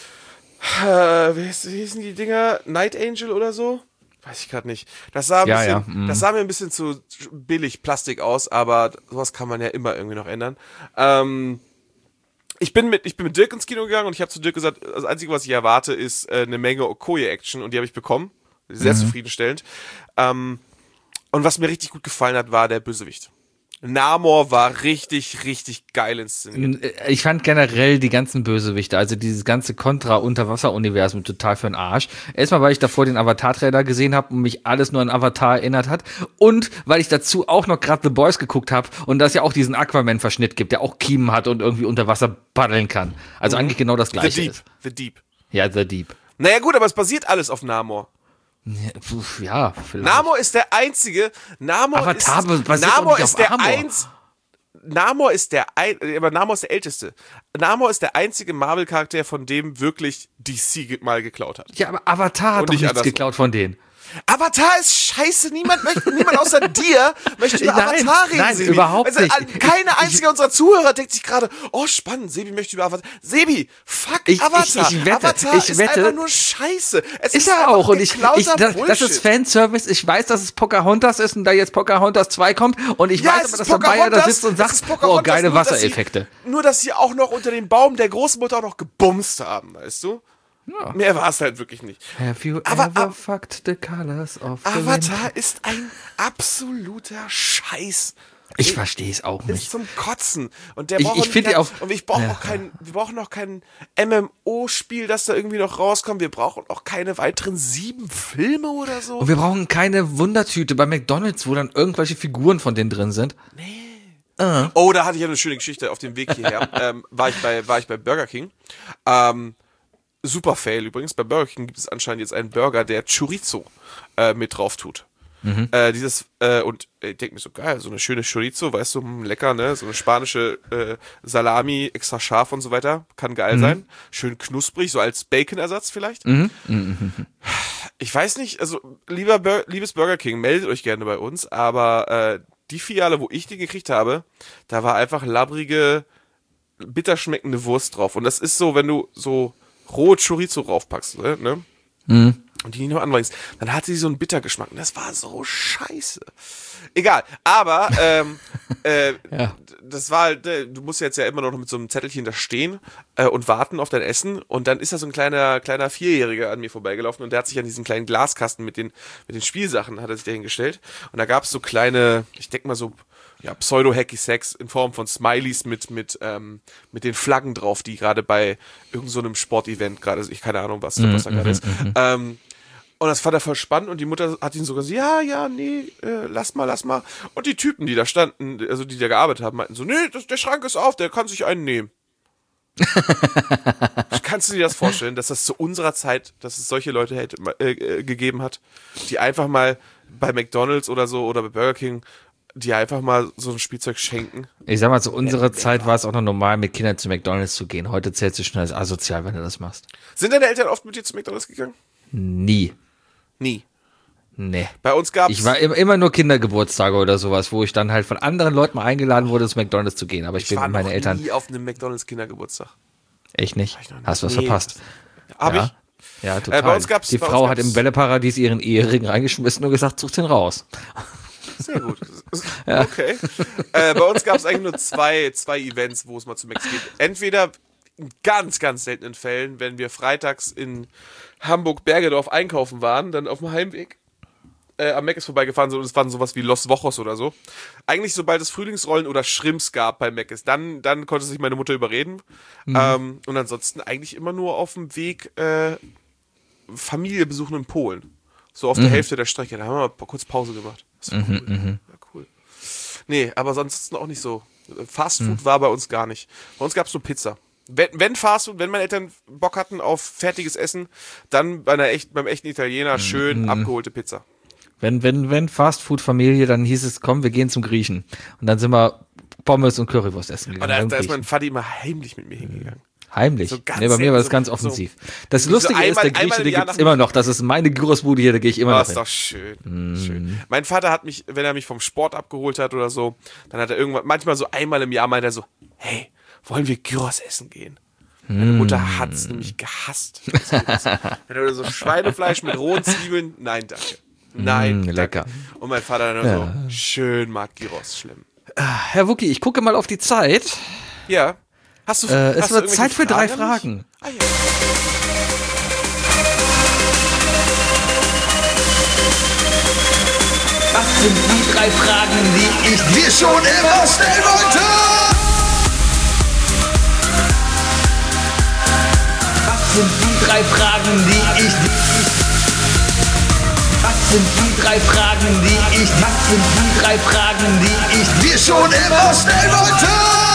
C: äh, wie, hieß, wie hießen die Dinger? Night Angel oder so? Weiß ich gerade nicht. Das sah, ein
B: Ja,
C: bisschen,
B: ja, mm.
C: das sah mir ein bisschen zu billig Plastik aus, aber sowas kann man ja immer irgendwie noch ändern. Ähm, ich bin mit, ich bin mit Dirk ins Kino gegangen und ich habe zu Dirk gesagt, das Einzige, was ich erwarte, ist äh, eine Menge Okoye-Action und die habe ich bekommen. Sehr
B: Mhm.
C: zufriedenstellend. Ähm, und was mir richtig gut gefallen hat, war der Bösewicht. Namor war richtig, richtig geil inszeniert.
B: Ich fand generell die ganzen Bösewichte, also dieses ganze Contra-Unterwasser-Universum total für den Arsch. Erstmal, weil ich davor den Avatar-Trailer gesehen habe und mich alles nur an Avatar erinnert hat. Und weil ich dazu auch noch gerade The Boys geguckt habe und das ja auch diesen Aquaman-Verschnitt gibt, der auch Kiemen hat und irgendwie unter Wasser paddeln kann. Also eigentlich genau das
C: The
B: gleiche
C: Deep.
B: ist.
C: The Deep.
B: Ja, The Deep.
C: Naja gut, aber es basiert alles auf Namor.
B: Ja, puh, ja, vielleicht.
C: Namor ist der einzige. Namor
B: Avatar
C: ist,
B: basiert
C: Namor
B: doch nicht
C: ist
B: auf
C: der
B: Armor.
C: eins. Namor ist der ein, aber Namor ist der älteste. Namor ist der einzige Marvel-Charakter, von dem wirklich D C ge- mal geklaut hat.
B: Ja, aber Avatar hat
C: Und
B: doch
C: nicht
B: nichts
C: andersrum.
B: geklaut von denen.
C: Avatar ist scheiße. Niemand möchte, niemand außer dir möchte über
B: Nein,
C: Avatar reden.
B: nein,
C: Sebi.
B: überhaupt
C: Also,
B: nicht.
C: an- Keine einzige unserer Zuhörer denkt sich gerade, oh spannend, Sebi möchte über Avatar. Sebi, fuck
B: Ich- ich-
C: Avatar.
B: ich wette,
C: Avatar
B: ich
C: ist
B: wette-
C: einfach nur scheiße. Es
B: Ist
C: einfach
B: er auch. Und ich,
C: geklauter
B: ich das, das
C: Bullshit.
B: ist Fanservice. Ich weiß, dass es Pocahontas ist und da jetzt Pocahontas zwei kommt. Und ich
C: Ja,
B: weiß
C: es
B: aber,
C: ist
B: dass der Bayer da
C: Pocahontas,
B: sitzt und
C: es
B: sagt,
C: ist
B: oh,
C: Pocahontas,
B: geile
C: nur, dass
B: Wassereffekte.
C: Sie, nur, dass sie auch noch unter dem Baum der Großmutter auch noch gebumst haben, weißt du?
B: Ja.
C: Mehr war es halt wirklich nicht.
B: Have you
C: Aber-
B: ever
C: aber-
B: fucked the colors of the wind?
C: Avatar ist ein absoluter Scheiß.
B: Ich verstehe es auch
C: Ist
B: nicht.
C: zum Kotzen. Und der
B: Ich-
C: braucht
B: ich
C: auch nicht
B: finde
C: kein-
B: auch-
C: Und ich brauche
B: Ja.
C: auch kein, wir brauchen noch kein M M O-Spiel, das da irgendwie noch rauskommt. Wir brauchen auch keine weiteren sieben Filme oder so.
B: Und wir brauchen keine Wundertüte bei McDonalds, wo dann irgendwelche Figuren von denen drin sind.
C: Oh, da hatte ich ja eine schöne Geschichte auf dem Weg hierher. ähm, war, ich bei, war ich bei Burger King. Ähm, super Fail übrigens. Bei Burger King gibt es anscheinend jetzt einen Burger, der Chorizo äh, mit drauf tut. Äh, dieses, äh, und ich denke mir so, geil, so eine schöne Chorizo, weißt du, hm, lecker, ne? So eine spanische äh, Salami, extra scharf und so weiter. Kann geil sein. Schön knusprig, so als Bacon-Ersatz vielleicht. Ich weiß nicht, also lieber Bur liebes Burger King, meldet euch gerne bei uns, aber äh, die Filiale, wo ich die gekriegt habe, da war einfach labbrige, bitter schmeckende Wurst drauf. Und das ist so, wenn du so rohe Chorizo raufpackst, ne? ne?
B: Mhm.
C: Und die noch anbringst, dann hatte sie so einen Bittergeschmack. Und das war so scheiße. Egal, aber ähm, äh,
B: Ja.
C: das war halt, äh, du musst jetzt ja immer noch mit so einem Zettelchen da stehen äh, und warten auf dein Essen. Und dann ist da so ein kleiner, kleiner Vierjähriger an mir vorbeigelaufen und der hat sich an diesen kleinen Glaskasten mit den, mit den Spielsachen, hat er sich da hingestellt. Und da gab es so kleine, ich denke mal so, ja, Pseudo-Hacky-Sacks in Form von Smileys mit, mit, ähm, mit den Flaggen drauf, die gerade bei irgendeinem so einem Sportevent gerade, ich keine Ahnung, was, was da gerade ist. Ähm, und das fand er voll spannend und die Mutter hat ihn sogar so, ja, ja, nee, äh, lass mal, lass mal. Und die Typen, die da standen, also die da gearbeitet haben, meinten so, nee, das, der Schrank ist auf, der kann sich einen nehmen. Kannst du dir das vorstellen, dass das zu unserer Zeit, dass es solche Leute hätte, äh, äh, gegeben hat, die einfach mal bei McDonald's oder so oder bei Burger King, die einfach mal so ein Spielzeug schenken?
B: Ich sag mal, zu unserer Zeit war es auch noch normal, mit Kindern zu McDonald's zu gehen. Heute zählst du schon als asozial, wenn du das machst.
C: Sind deine Eltern oft mit dir zu McDonald's gegangen?
B: Nie.
C: Nie.
B: Nee.
C: Bei uns gab's.
B: Ich war im- immer nur Kindergeburtstage oder sowas, wo ich dann halt von anderen Leuten mal eingeladen wurde, zu McDonald's zu gehen. Aber ich,
C: ich
B: bin
C: war
B: mit meinen
C: noch
B: Eltern
C: nie auf einem McDonald's Kindergeburtstag.
B: echt nicht.
C: ich noch nicht.
B: Hast du was
C: Nee.
B: verpasst?
C: Hab
B: ja.
C: ich?
B: Ja, total.
C: Äh, bei uns gab's-
B: Die
C: bei uns
B: Frau hat
C: gab's-
B: im Bälleparadies ihren Ehering reingeschmissen und gesagt, such den raus.
C: Sehr gut. Okay. Äh, bei uns gab es eigentlich nur zwei, zwei Events, wo es mal zu Max geht. Entweder in ganz, ganz seltenen Fällen, wenn wir freitags in Hamburg-Bergedorf einkaufen waren, dann auf dem Heimweg äh, am Mc's vorbeigefahren sind und es waren sowas wie Los Wochos oder so. Eigentlich, sobald es Frühlingsrollen oder Shrimps gab bei Mc's, dann, dann konnte sich meine Mutter überreden. Ähm, und ansonsten eigentlich immer nur auf dem Weg äh, Familie besuchen in Polen. So auf der Hälfte der Strecke. Da haben wir mal kurz Pause gemacht. Das war cool. Ja, cool. Nee, aber sonst auch nicht so. Fast Food war bei uns gar nicht. Bei uns gab es nur Pizza. Wenn, wenn Fast Food, wenn meine Eltern Bock hatten auf fertiges Essen, dann bei einer echt, beim echten Italiener schön abgeholte Pizza.
B: Wenn, wenn, wenn Fastfood-Familie, dann hieß es, komm, wir gehen zum Griechen. Und dann sind wir Pommes und Currywurst essen
C: Und
B: gegangen.
C: da,
B: beim
C: da ist mein
B: Griechen.
C: Vati immer heimlich mit mir hingegangen.
B: Heimlich.
C: so ganz
B: nee, bei mir war das
C: selten,
B: ganz
C: so-
B: offensiv. Das
C: so
B: Lustige ist,
C: einmal-
B: der Grieche,
C: einmal im
B: den
C: Jahr
B: gibt's
C: nach-
B: immer noch. Das ist meine Gyrosbude hier, da gehe ich immer
C: Oh,
B: noch
C: ist
B: hin.
C: doch schön. schön. Mein Vater hat mich, wenn er mich vom Sport abgeholt hat oder so, dann hat er irgendwann, manchmal so einmal im Jahr meint er so, hey, wollen wir Gyros essen gehen? Meine Mutter hat's nämlich gehasst. das Gyros. Wenn er so Schweinefleisch mit rohen Zwiebeln, nein, danke. Nein,
B: Mm,
C: danke.
B: lecker.
C: Und mein Vater dann nur so, schön mag Gyros, schlimm.
B: Herr Wucki, ich gucke mal auf die Zeit.
C: Ja. Hast du,
B: Äh, es
C: hast du
B: wird
C: irgendwelche
B: Zeit für drei
C: Fragen an mich?
B: Fragen.
C: Ah, ja.
D: Was sind die drei Fragen, die ich dir schon immer stellen wollte? Was sind die drei Fragen, die ich Was sind die drei Fragen, die ich Was sind die drei Fragen, die ich dir schon immer stellen wollte?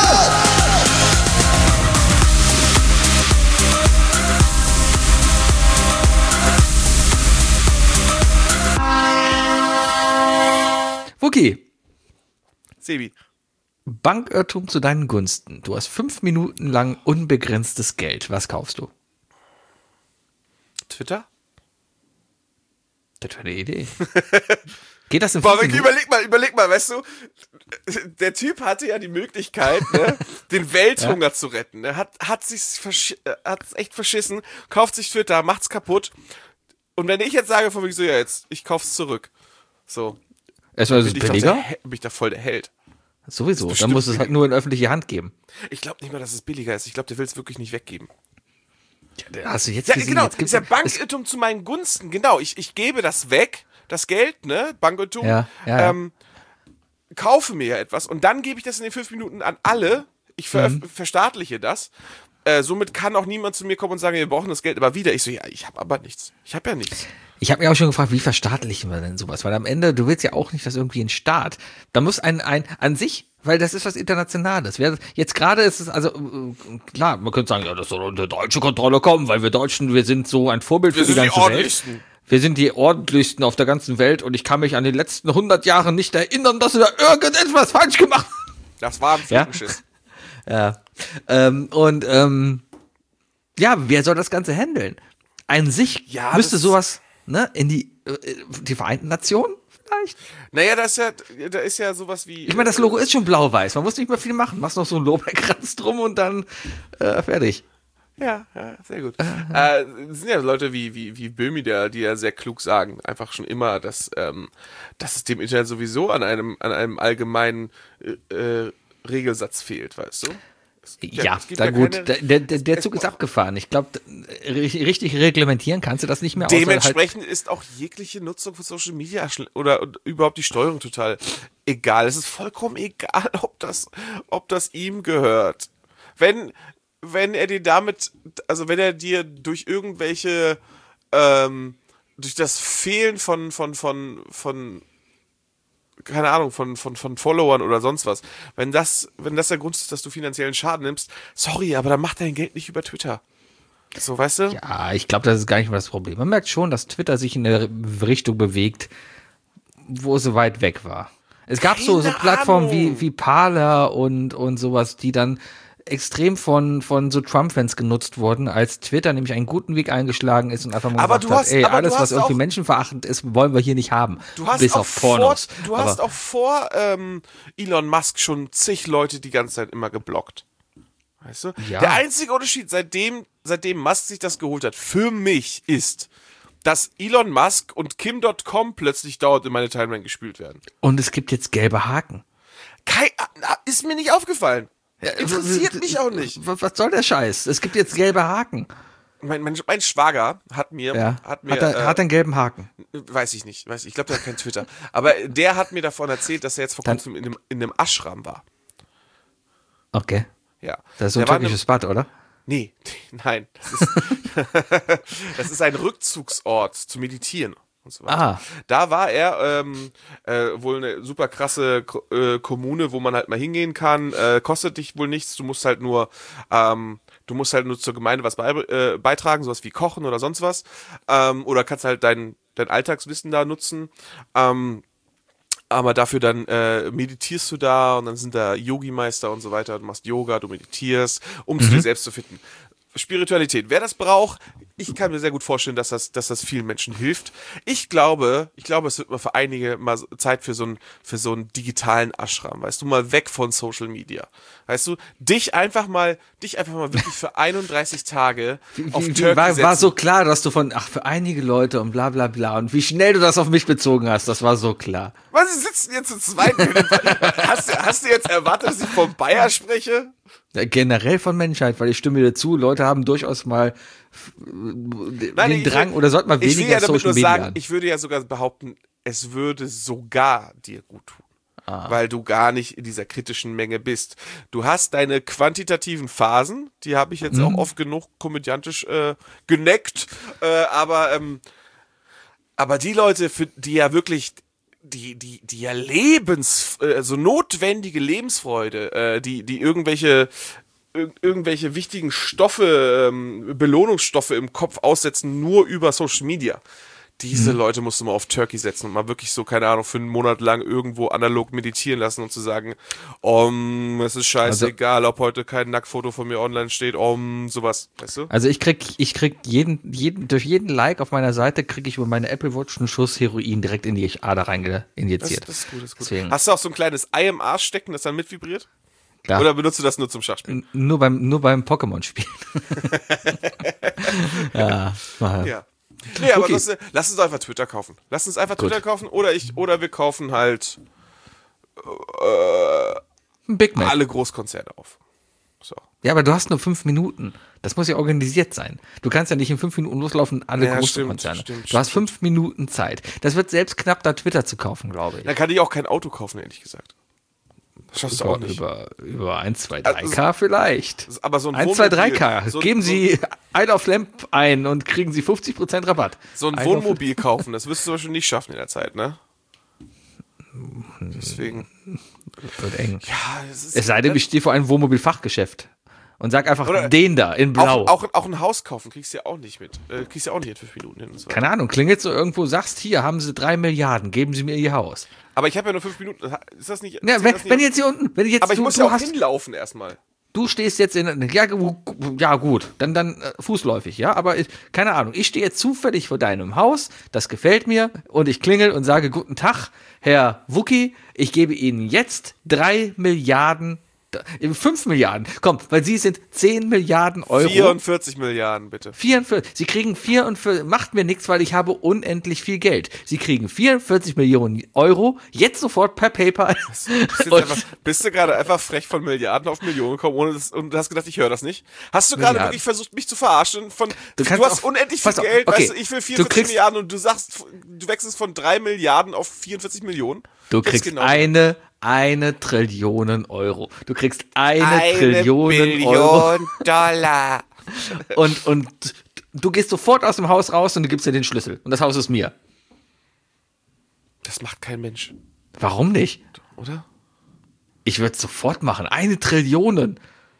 B: Wucki,
C: Sebi.
B: Bankertum zu deinen Gunsten. Du hast fünf Minuten lang unbegrenztes Geld. Was kaufst du?
C: Twitter?
B: Das wäre eine Idee. Geht das in
C: Boah,
B: fünf
C: wirklich,
B: Minuten?
C: überleg mal, überleg mal, weißt du, der Typ hatte ja die Möglichkeit, ne, den Welthunger zu retten. Er hat, hat sich's versch äh, hat's echt verschissen, kauft sich Twitter, macht's kaputt. Und wenn ich jetzt sage von mir so, ja, jetzt, ich kauf's zurück. So.
B: Erstmal ist es
C: Bin ich, doch
B: billiger?
C: der, He- bin ich da voll der Held.
B: Sowieso. Dann
C: bestimmt
B: muss es halt nur in öffentliche Hand geben.
C: Ich glaube nicht mal, dass es billiger ist. Ich glaube, der will es wirklich nicht weggeben.
B: Hast du jetzt
C: Ja,
B: gesehen?
C: genau.
B: Jetzt
C: Das
B: gibt's
C: ist ja
B: es-
C: Bankirrtum zu meinen Gunsten. Genau. Ich, ich gebe das weg, das Geld, ne? Bankirtum.
B: Ja, ja, ja.
C: Ähm, kaufe mir ja etwas und dann gebe ich das in den fünf Minuten an alle. Ich ver
B: Mhm.
C: verstaatliche das. Äh, somit kann auch niemand zu mir kommen und sagen, wir brauchen das Geld aber wieder. Ich so, ja, ich habe aber nichts. Ich habe ja nichts.
B: Ich habe mich auch schon gefragt, wie verstaatlichen wir denn sowas? Weil am Ende, du willst ja auch nicht, dass irgendwie ein Staat. Da muss ein, ein an sich, weil das ist was Internationales. Wer, jetzt gerade ist es, also äh, klar, man könnte sagen, ja, das soll unter deutsche Kontrolle kommen, weil wir Deutschen, wir sind so ein Vorbild
C: Wir
B: für die
C: sind die
B: ganze Welt.
C: ordentlichsten.
B: Wir sind die ordentlichsten auf der ganzen Welt und ich kann mich an die letzten hundert Jahre nicht erinnern, dass wir da irgendetwas falsch gemacht haben.
C: Das war ein
B: Ja?
C: Fliegenschiss.
B: Ja. Ähm, und ähm, ja, wer soll das Ganze handeln? An sich
C: Ja,
B: müsste
C: das-
B: sowas ne, in die, äh, die Vereinten Nationen vielleicht?
C: Naja, da ist ja, da ist ja sowas wie.
B: Ich meine, das Logo ist schon blau-weiß. Man muss nicht mehr viel machen. Machst noch so einen Lorbeerkranz drum und dann äh, fertig.
C: Ja, ja, sehr gut. äh, es sind ja Leute wie, wie, wie Böhmi, der, die ja sehr klug sagen, einfach schon immer, dass, ähm, dass es dem Internet sowieso an einem, an einem allgemeinen äh, äh, Regelsatz fehlt, weißt du? Es gibt
B: Ja,
C: es gibt
B: da gut,
C: keine-
B: der, der, der
C: es-
B: Zug ist abgefahren. Ich glaube, richtig reglementieren kannst du das nicht mehr. außer
C: Dementsprechend ist auch jegliche Nutzung von Social Media schl- oder überhaupt die Steuerung total egal. Es ist vollkommen egal, ob das, ob das ihm gehört. Wenn, wenn er dir damit, also wenn er dir durch irgendwelche, ähm, durch das Fehlen von, von, von, von, keine Ahnung, von, von, von Followern oder sonst was, wenn das, wenn das der Grund ist, dass du finanziellen Schaden nimmst, sorry, aber dann mach dein Geld nicht über Twitter. So, weißt du?
B: halt, ja, ich glaube, das ist gar nicht mal das Problem. Man merkt schon, dass Twitter sich in eine Richtung bewegt, wo es so weit weg war. Es gab so, so
C: Keine
B: Plattformen
C: Ahnung.
B: wie, wie Parler und, und sowas, die dann extrem von, von so Trump-Fans genutzt wurden, als Twitter nämlich einen guten Weg eingeschlagen ist und einfach mal
C: Aber
B: gesagt
C: du hast-
B: hat, ey,
C: aber du
B: alles, was
C: hast
B: irgendwie
C: auch-
B: menschenverachtend ist, wollen wir hier nicht haben.
C: Du hast
B: Bis
C: auch
B: auf Pornos.
C: Vor, du hast
B: Aber-
C: auch vor ähm, Elon Musk schon zig Leute die ganze Zeit immer geblockt. Weißt du?
B: Ja.
C: Der einzige Unterschied, seitdem, seitdem Musk sich das geholt hat, für mich ist, dass Elon Musk und Kim Punkt com plötzlich dauernd in meine Timeline gespült werden.
B: Und es gibt jetzt gelbe Haken.
C: Kein, ist mir nicht aufgefallen. Interessiert mich auch nicht.
B: Was was soll der Scheiß? Es gibt jetzt gelbe Haken.
C: Mein, mein, mein Schwager hat mir,
B: Ja.
C: hat mir,
B: hat, er,
C: äh,
B: hat er einen gelben Haken?
C: weiß ich nicht, weiß ich, ich glaube, der hat kein Twitter. Aber der hat mir davon erzählt, dass er jetzt vor
B: Dann-
C: kurzem in einem, in einem Ashram war.
B: Okay.
C: Ja.
B: Das ist so ein
C: Der war in einem-
B: türkisches Bad, oder?
C: Nee, nein. Das ist, das ist ein Rückzugsort zu meditieren und so weiter.
B: Ah.
C: Da war er ähm, äh, wohl eine super krasse Ko- äh, Kommune, wo man halt mal hingehen kann. Äh, kostet dich wohl nichts. Du musst halt nur, ähm, du musst halt nur zur Gemeinde was bei, äh, beitragen, sowas wie kochen oder sonst was. Ähm, oder kannst halt dein, dein Alltagswissen da nutzen. Ähm, aber dafür dann äh, meditierst du da und dann sind da Yogi-Meister und so weiter. Du machst Yoga, du meditierst, um zu dir selbst zu finden. Spiritualität. Wer das braucht, ich kann mir sehr gut vorstellen, dass das, dass das vielen Menschen hilft. Ich glaube, ich glaube, es wird mal für einige mal so Zeit für so einen, für so einen digitalen Ashram, weißt du, mal weg von Social Media. Weißt du, dich einfach mal, dich einfach mal wirklich für einunddreißig Tage auf
B: Wie, wie,
C: Turkey
B: war,
C: setzen.
B: war so klar, dass du von, ach, für einige Leute und bla bla bla und wie schnell du das auf mich bezogen hast, das war so klar.
C: Was, sie sitzen jetzt zu zweit? hast, du- hast du jetzt erwartet, dass ich vom Bayer spreche?
B: Ja, generell von Menschheit, weil ich stimme dir zu, Leute haben durchaus mal f- den
C: ich
B: Drang
C: will-
B: oder sollten mal
C: Ich will
B: weniger
C: ja damit
B: Social
C: nur
B: Media.
C: sagen, ich würde ja sogar behaupten, es würde sogar dir gut tun.
B: Ah.
C: Weil du gar nicht in dieser kritischen Menge bist. Du hast deine quantitativen Phasen, die habe ich jetzt
B: Mhm.
C: auch oft genug komödiantisch äh, geneckt, äh, aber, ähm, aber die Leute, für die ja wirklich die, die, die ja Lebens, äh, so notwendige Lebensfreude, äh, die, die irgendwelche, ir irgendwelche wichtigen Stoffe, ähm, Belohnungsstoffe im Kopf aussetzen, nur über Social Media. Diese Leute musst du mal auf Turkey setzen und mal wirklich so, keine Ahnung, für einen Monat lang irgendwo analog meditieren lassen und zu sagen, um, es ist scheißegal, ob heute kein Nacktfoto von mir online steht, um, sowas, weißt du?
B: Also ich krieg, ich krieg jeden, jeden, durch jeden Like auf meiner Seite kriege ich über meine Apple Watch einen Schuss Heroin direkt in die Ader
C: Das,
B: reinginjiziert.
C: das ist gut, das ist gut.
B: Deswegen.
C: Hast du auch so ein kleines Ei im Arsch stecken, das dann mitvibriert?
B: Klar.
C: Oder benutzt du das nur zum Schachspielen?
B: N- Nur beim, nur beim Pokémon-Spielen. ja, ja.
C: Ja. Nee, aber
B: Okay.
C: das, lass uns einfach Twitter kaufen. Lass uns einfach
B: Gut.
C: Twitter kaufen oder ich, oder wir kaufen halt
B: Ein Big Mac.
C: alle Großkonzerne auf. So.
B: Ja, aber du hast nur fünf Minuten. Das muss ja organisiert sein. Du kannst ja nicht in fünf Minuten loslaufen, alle
C: Ja,
B: großen
C: stimmt,
B: Konzerne.
C: stimmt,
B: du hast
C: stimmt.
B: fünf Minuten Zeit. Das wird selbst knapp, da Twitter zu kaufen, glaube ich.
C: Dann kann ich auch kein Auto kaufen, ehrlich gesagt. Das schaffst du auch nicht.
B: Über, über eins, zwei, drei
C: Also,
B: K vielleicht.
C: Aber so ein
B: eins, zwei, drei
C: Wohnmobil-
B: K.
C: so-
B: Geben
C: so-
B: Sie Isle of Lamp ein und kriegen Sie fünfzig Prozent Rabatt.
C: So ein
B: Isle of-
C: Wohnmobil kaufen, das wirst du zum Beispiel nicht schaffen in der Zeit, ne? Deswegen.
B: Wird eng.
C: Ja, das ist.
B: Es sei denn, ich stehe vor einem Wohnmobilfachgeschäft und sag einfach
C: Oder-
B: den da in Blau.
C: Auch, auch, auch ein Haus kaufen kriegst du ja auch nicht mit. Äh, kriegst du ja auch nicht in fünf Minuten hin. Und so weiter.
B: Keine Ahnung, klingelt so irgendwo, sagst, hier haben Sie drei Milliarden, geben Sie mir Ihr Haus.
C: Aber ich habe ja nur fünf Minuten. Ist das nicht.
B: Ja,
C: zählt
B: wenn,
C: das nicht
B: wenn
C: auf-
B: jetzt hier unten, wenn ich jetzt,
C: aber ich
B: du,
C: muss
B: du
C: ja auch
B: hast,
C: hinlaufen erstmal.
B: du stehst jetzt in, ja, gu- gu- ja gut, dann, dann äh, fußläufig, ja, aber ich, keine Ahnung, ich stehe jetzt zufällig vor deinem Haus, das gefällt mir und ich klingel und sage, guten Tag, Herr Wookie, ich gebe Ihnen jetzt drei Milliarden fünf Milliarden. Komm, weil sie sind zehn Milliarden Euro.
C: vierundvierzig Milliarden, bitte.
B: vierundvierzig. Sie kriegen vierundvierzig, macht mir nichts, weil ich habe unendlich viel Geld. Sie kriegen vierundvierzig Millionen Euro, jetzt sofort per PayPal.
C: Bist, du jetzt einfach, bist du gerade einfach frech von Milliarden auf Millionen gekommen ohne das, und hast gedacht, ich höre das nicht? Hast du gerade
B: Milliarden.
C: wirklich versucht, mich zu verarschen? Von,
B: Du
C: du,
B: kannst
C: hast
B: auch-
C: unendlich viel
B: pass auf,
C: Geld,
B: okay.
C: weißt du, ich will
B: Du
C: vierundvierzig
B: kriegst-
C: Milliarden und du sagst, du wechselst von drei Milliarden auf vierundvierzig Millionen.
B: Du
C: Das ist
B: kriegst
C: genau-
B: eine, eine Trillionen Euro. Du kriegst eine,
C: eine
B: Trillionen
C: Billion
B: Euro.
C: Dollar.
B: Und, und du gehst sofort aus dem Haus raus und du gibst dir den Schlüssel. Und das Haus ist mir.
C: Das macht kein Mensch,
B: Warum nicht?
C: oder?
B: Ich würde es sofort machen. Eine Trillionen.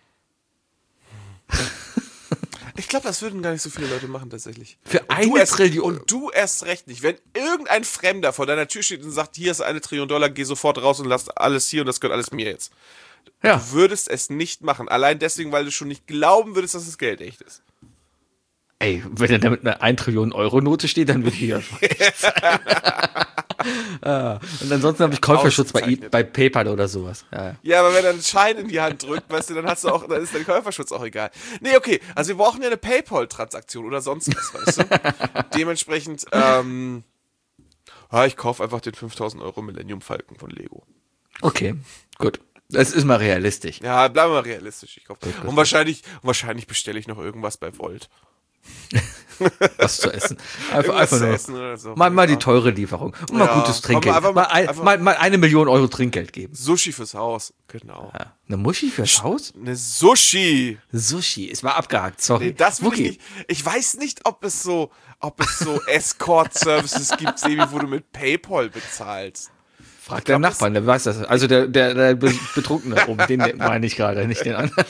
C: Ich glaube, das würden gar nicht so viele Leute machen, tatsächlich.
B: Für
C: Und
B: eine
C: du erst,
B: Trillion.
C: Und du erst recht nicht. Wenn irgendein Fremder vor deiner Tür steht und sagt, hier ist eine Trillion Dollar, geh sofort raus und lass alles hier und das gehört alles mir jetzt.
B: Ja.
C: Du würdest es nicht machen. Allein deswegen, weil du schon nicht glauben würdest, dass das Geld echt ist.
B: Ey, wenn er da mit einer ein Trillionen Euro Note steht, dann würde ich ja schon echt sein. Ah, und ansonsten habe ich Käuferschutz bei, I-
C: Ausgezeichnet.
B: bei PayPal oder sowas. Ja, ja.
C: Ja, aber wenn er einen Schein in die Hand drückt, weißt du, dann hast du auch, dann ist dein Käuferschutz auch egal. Nee, okay, also wir brauchen ja eine PayPal-Transaktion oder sonst was, weißt du? Dementsprechend, ähm, ja, ich kaufe einfach den fünftausend Euro Millennium Falcon von Lego.
B: Okay, gut. Das ist mal realistisch.
C: Ja, bleiben wir mal realistisch. Ich kauf. Und wahrscheinlich, wahrscheinlich bestelle ich noch irgendwas bei Volt.
B: Was zu essen. Einfach,
C: Irgendwas
B: einfach
C: zu
B: nur.
C: essen oder so.
B: Mal, mal die
C: Ja.
B: teure Lieferung. Und mal
C: Ja,
B: gutes Trinkgeld.
C: aber einfach
B: Mal,
C: mal-
B: ein,
C: einfach-
B: mal, mal eine Million Euro Trinkgeld geben.
C: Sushi fürs Haus, genau.
B: Ja. Eine Muschi fürs Haus?
C: Eine Sushi.
B: Sushi. Es war abgehakt, sorry.
C: Nee, das will ich
B: Wookie.
C: nicht. Ich weiß nicht, ob es so, ob es so Escort-Services gibt, Sebi, wo du mit PayPal bezahlst.
B: Frag
C: glaub,
B: deinen Nachbarn, der weiß das. Also der, der, der Be- Betrunkene oben, den meine ich gerade, nicht den anderen.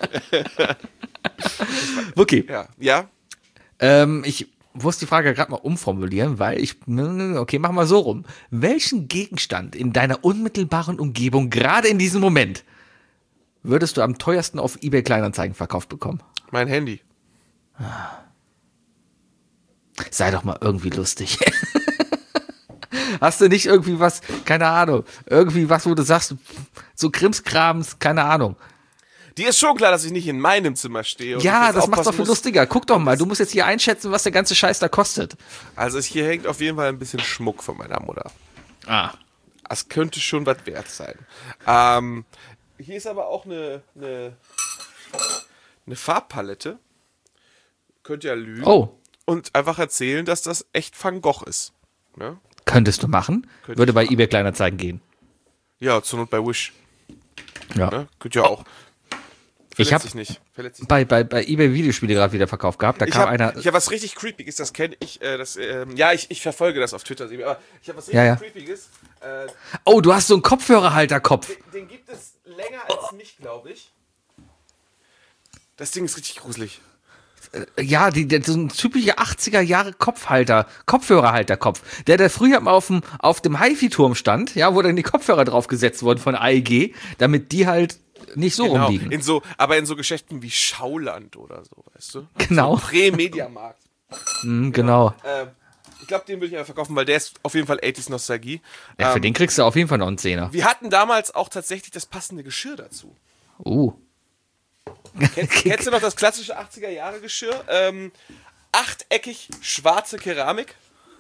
B: Wookie.
C: Ja, ja.
B: Ähm, ich muss die Frage gerade mal umformulieren, weil ich, okay, machen wir so rum. Welchen Gegenstand in deiner unmittelbaren Umgebung, gerade in diesem Moment, würdest du am teuersten auf eBay Kleinanzeigen verkauft bekommen?
C: Mein Handy.
B: Sei doch mal irgendwie lustig. Hast du nicht irgendwie was, keine Ahnung, irgendwie was, wo du sagst, so Krimskrams, keine Ahnung.
C: Dir ist schon klar, dass ich nicht in meinem Zimmer stehe. und ich
B: Ja,
C: jetzt
B: das macht's
C: aufpassen
B: doch viel
C: muss.
B: lustiger. Guck doch mal, du musst jetzt hier einschätzen, was der ganze Scheiß da kostet.
C: Also hier hängt auf jeden Fall ein bisschen Schmuck von meiner Mutter.
B: Ah.
C: Das könnte schon was wert sein. Ähm, hier ist aber auch eine, eine, eine Farbpalette. Könnt ihr ja lügen.
B: Oh,
C: Und einfach erzählen, dass das echt Van Gogh ist. Ne?
B: könntest du machen.
C: Könnte
B: Würde
C: ich
B: bei
C: machen.
B: eBay Kleinanzeigen gehen.
C: Ja, zur Not bei Wish.
B: Ja.
C: Ne? Könnt ihr auch.
B: Ich
C: Verletzt
B: hab-
C: sich nicht. Verletzt sich
B: Bei, bei, bei eBay Videospiele gerade wieder verkauft gehabt. Da
C: Ich
B: kam
C: habe
B: einer.
C: hab was richtig Creepiges, das kenne ich. Äh, das, ähm, ja, ich, ich verfolge das auf Twitter. Sebi, Aber ich habe was richtig
B: Ja, ja.
C: Creepiges. Äh,
B: Oh, du hast so einen Kopfhörerhalterkopf.
C: den, den gibt es länger als mich, glaube ich. Das Ding ist richtig gruselig.
B: Ja, die, der, so ein typischer achtziger Jahre Kopfhalter, Kopfhörerhalterkopf. Der, der früher mal auf dem, auf dem HiFi-Turm stand, ja, wo dann die Kopfhörer draufgesetzt wurden von A E G, damit die halt nicht so
C: Genau.
B: rumliegen.
C: In so, aber in so Geschäften wie Schauland oder so, weißt du?
B: Genau.
C: So Prä-Mediamarkt.
B: Mhm, genau.
C: Ähm, ich glaube, den würde ich einfach verkaufen, weil der ist auf jeden Fall achtziger Nostalgie.
B: Ja, für
C: Ähm,
B: den kriegst du auf jeden Fall noch einen Zehner.
C: wir hatten damals auch tatsächlich das passende Geschirr dazu.
B: Uh.
C: Kennst, kennst du noch das klassische achtziger Jahre Geschirr? Ähm, achteckig, schwarze Keramik.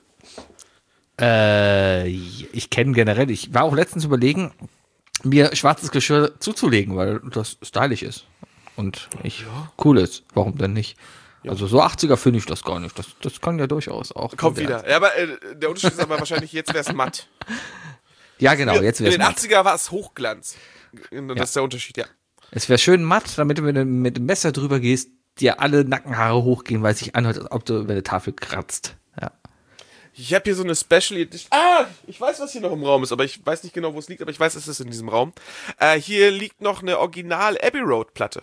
B: Äh, ich kenne generell, ich war auch letztens überlegen, mir schwarzes Geschirr zuzulegen, weil das stylisch ist. Und ich cool ist. Warum denn nicht? Also so achtziger finde ich das gar nicht. Das, das kann ja durchaus auch.
C: Kommt
B: modern
C: wieder. Ja, aber äh, der Unterschied ist aber wahrscheinlich, jetzt wäre es matt.
B: Ja, genau, jetzt
C: In
B: wäre
C: den
B: es
C: achtziger war es Hochglanz. Das ist der Unterschied, ja.
B: Es wäre schön matt, damit du, wenn du mit dem Messer drüber gehst, dir alle Nackenhaare hochgehen, weil es sich anhört, als ob du über eine Tafel kratzt. Ja.
C: Ich habe hier so eine Special Edition. Ah, ich weiß, was hier noch im Raum ist, aber ich weiß nicht genau, wo es liegt, aber ich weiß, es ist in diesem Raum. Äh, hier liegt noch eine Original Abbey Road Platte.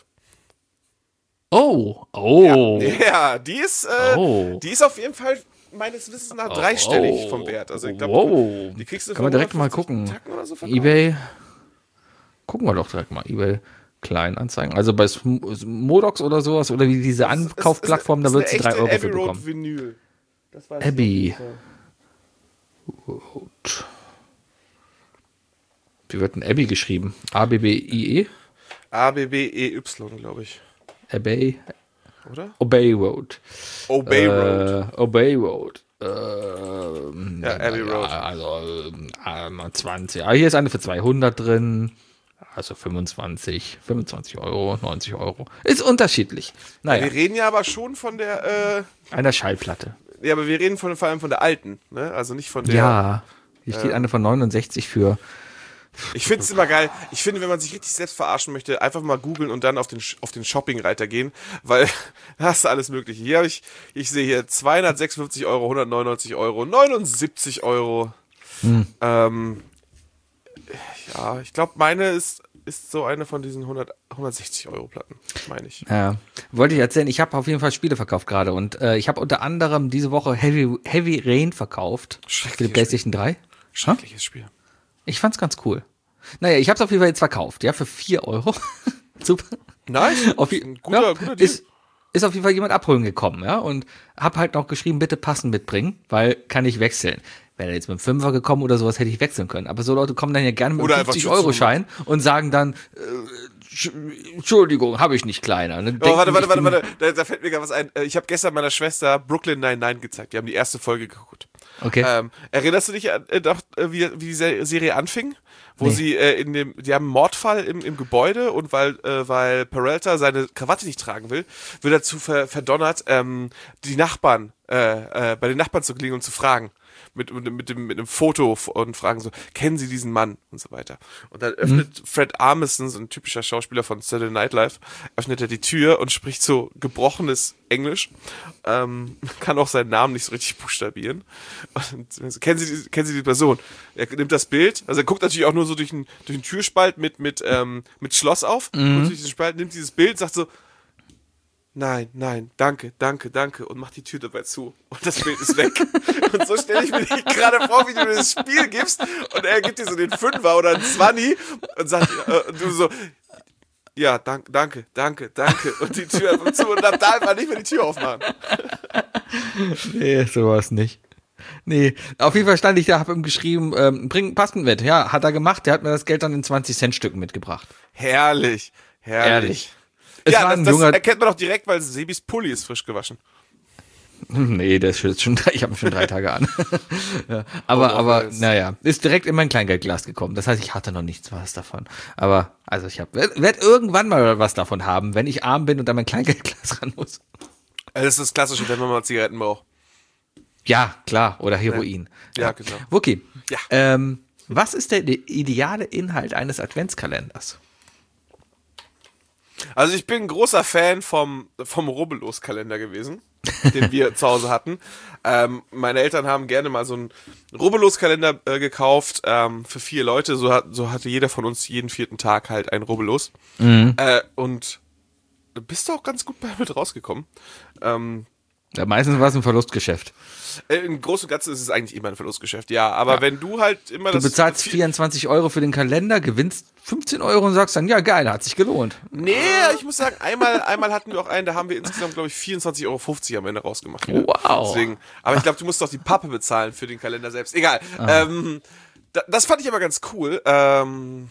B: Oh, oh.
C: Ja, die ist, äh,
B: Oh.
C: die ist auf jeden Fall meines Wissens nach dreistellig vom Wert. Also ich glaube,
B: Wow.
C: die kriegst du
B: Kann man
C: für
B: direkt mal
C: hundertfünfzig
B: gucken.
C: Tacken oder so verkauft.
B: eBay. Gucken wir doch direkt mal. eBay Kleinanzeigen. Also bei Sm- Modox oder sowas oder wie diese
C: Es ist-
B: Ankaufplattform,
C: es
B: da
C: ist
B: wird sie
C: eine
B: drei
C: echte
B: Euro für
C: Abbey Road
B: bekommen.
C: Vinyl. Das weiß ich
B: Abbey.
C: auf jeden Fall.
B: Wie wird ein Abbey geschrieben? A B B I E?
C: A B B E Y, glaube ich.
B: Obey,
C: Oder?
B: Obey Road.
C: Obey Road.
B: Äh, Obey Road. Ähm,
C: Ja, Abbey Road.
B: Ja, also äh, zwanzig. Ah, hier ist eine für zweihundert drin. Also fünfundzwanzig, fünfundzwanzig Euro, neunzig Euro. Ist unterschiedlich. Naja,
C: Wir reden ja aber schon von der, äh,
B: einer Schallplatte.
C: ja, aber wir reden von, vor allem von der alten, ne? Also nicht von der.
B: Ja, hier steht eine von neunundsechzig für.
C: Ich finde es immer geil. Ich finde, wenn man sich richtig selbst verarschen möchte, einfach mal googeln und dann auf den, auf den Shopping-Reiter gehen, weil da hast du alles Mögliche. Hier habe ich, ich sehe hier zweihundertsechsundfünfzig Euro, hundertneunundneunzig Euro, neunundsiebzig Euro.
B: Hm.
C: Ähm, ja, ich glaube, meine ist, ist so eine von diesen hundert, hundertsechzig Euro Platten, meine ich.
B: Ja, wollte ich erzählen, ich habe auf jeden Fall Spiele verkauft gerade und äh, ich habe unter anderem diese Woche Heavy, Heavy Rain verkauft für die PlayStation drei.
C: Schreckliches Spiel.
B: Ich fand's ganz cool. Naja, ich habe es auf jeden Fall jetzt verkauft, ja, für vier Euro. Super.
C: Nice.
B: Auf,
C: Ein guter,
B: ja,
C: guter Deal.
B: ist, ist auf jeden Fall jemand abholen gekommen, ja, und hab halt noch geschrieben, bitte passend mitbringen, weil kann ich wechseln. Wäre er jetzt mit dem Fünfer gekommen oder sowas, hätte ich wechseln können. Aber so Leute kommen dann ja gerne mit
C: Oder
B: einem
C: einfach
B: fünfzig-Euro-Schein und sagen dann, äh, Entschuldigung, habe ich nicht kleiner. Und dann
C: Oh,
B: denken
C: warte,
B: die,
C: warte,
B: ich
C: warte,
B: bin-
C: warte. Da, da fällt mir gerade was ein. Ich habe gestern meiner Schwester Brooklyn Nine-Nine gezeigt. Die haben die erste Folge geguckt.
B: Okay.
C: Ähm, erinnerst du dich an, äh, doch, äh, wie, wie die Se- Serie anfing? Wo
B: Nee.
C: sie äh, in dem, die haben einen Mordfall im, im Gebäude und weil, äh, weil Peralta seine Krawatte nicht tragen will, wird er dazu ver, verdonnert, ähm, die Nachbarn, äh, äh, bei den Nachbarn zu klingeln und zu fragen. Mit, mit, mit, dem, mit einem Foto und fragen so, kennen Sie diesen Mann? Und so weiter. Und dann öffnet mhm. Fred Armisen, so ein typischer Schauspieler von Saturday Night Live, öffnet er die Tür und spricht so gebrochenes Englisch. Ähm, kann auch seinen Namen nicht so richtig buchstabieren. Und so, kennen Sie die, kennen Sie die Person? Er nimmt das Bild, also er guckt natürlich auch nur so durch den, durch den Türspalt mit, mit, ähm, mit Schloss auf, mhm. guckt durch diesen Spalt, nimmt dieses Bild, sagt so, nein, nein, danke, danke, danke und macht die Tür dabei zu und das Bild ist weg. Und so stelle ich mir dich gerade vor, wie du das Spiel gibst und er gibt dir so den Fünfer oder einen Zwanni und sagt, äh, und du so, ja, danke, danke, danke, danke und die Tür einfach zu und ab da einfach nicht mehr die Tür aufmachen.
B: Nee, sowas nicht. Nee, auf jeden Fall stand ich da, hab ihm geschrieben, ähm, bring passend mit. Ja, hat er gemacht, der hat mir das Geld dann in zwanzig Cent Stücken mitgebracht.
C: Herrlich, herrlich.
B: Ehrlich. Es
C: Ja,
B: war
C: das,
B: ein
C: das
B: junger,
C: erkennt man doch direkt, weil Sebis Pulli ist frisch gewaschen.
B: nee, der ist schon drei, ich habe ihn schon drei Tage an. Ja, aber,
C: Oh,
B: aber,
C: nice.
B: naja, ist direkt in mein Kleingeldglas gekommen. Das heißt, ich hatte noch nichts was davon. Aber, also ich hab, werd, werd irgendwann mal was davon haben, wenn ich arm bin und an mein Kleingeldglas ran muss.
C: Das ist das Klassische, wenn man mal Zigaretten braucht.
B: Ja, klar, oder Heroin.
C: Ja, genau.
B: Wookie,
C: Ja.
B: ähm, was ist der ideale Inhalt eines Adventskalenders?
C: Also ich bin ein großer Fan vom, vom Rubbellos-Kalender gewesen, den wir zu Hause hatten. Ähm, meine Eltern haben gerne mal so einen Rubbellos-Kalender äh, gekauft ähm, für vier Leute. So, hat, so hatte jeder von uns jeden vierten Tag halt ein Rubbellos.
B: Mhm.
C: Äh, und da bist du auch ganz gut bei mit rausgekommen. Ähm,
B: Ja, meistens war es ein Verlustgeschäft.
C: äh, Im Großen und Ganzen ist es eigentlich immer ein Verlustgeschäft, ja. Aber
B: Ja.
C: wenn du halt immer
B: Du
C: das...
B: bezahlst vierundzwanzig Euro für den Kalender, gewinnst fünfzehn Euro und sagst dann, ja geil, hat sich gelohnt.
C: Nee, ich muss sagen, einmal, einmal hatten wir auch einen, da haben wir insgesamt, glaube ich, vierundzwanzig Euro fünfzig am Ende rausgemacht. Ja.
B: Wow.
C: Deswegen, aber ich glaube, du musst doch die Pappe bezahlen für den Kalender selbst. Egal. Ähm, da, das fand ich aber ganz cool. Ähm,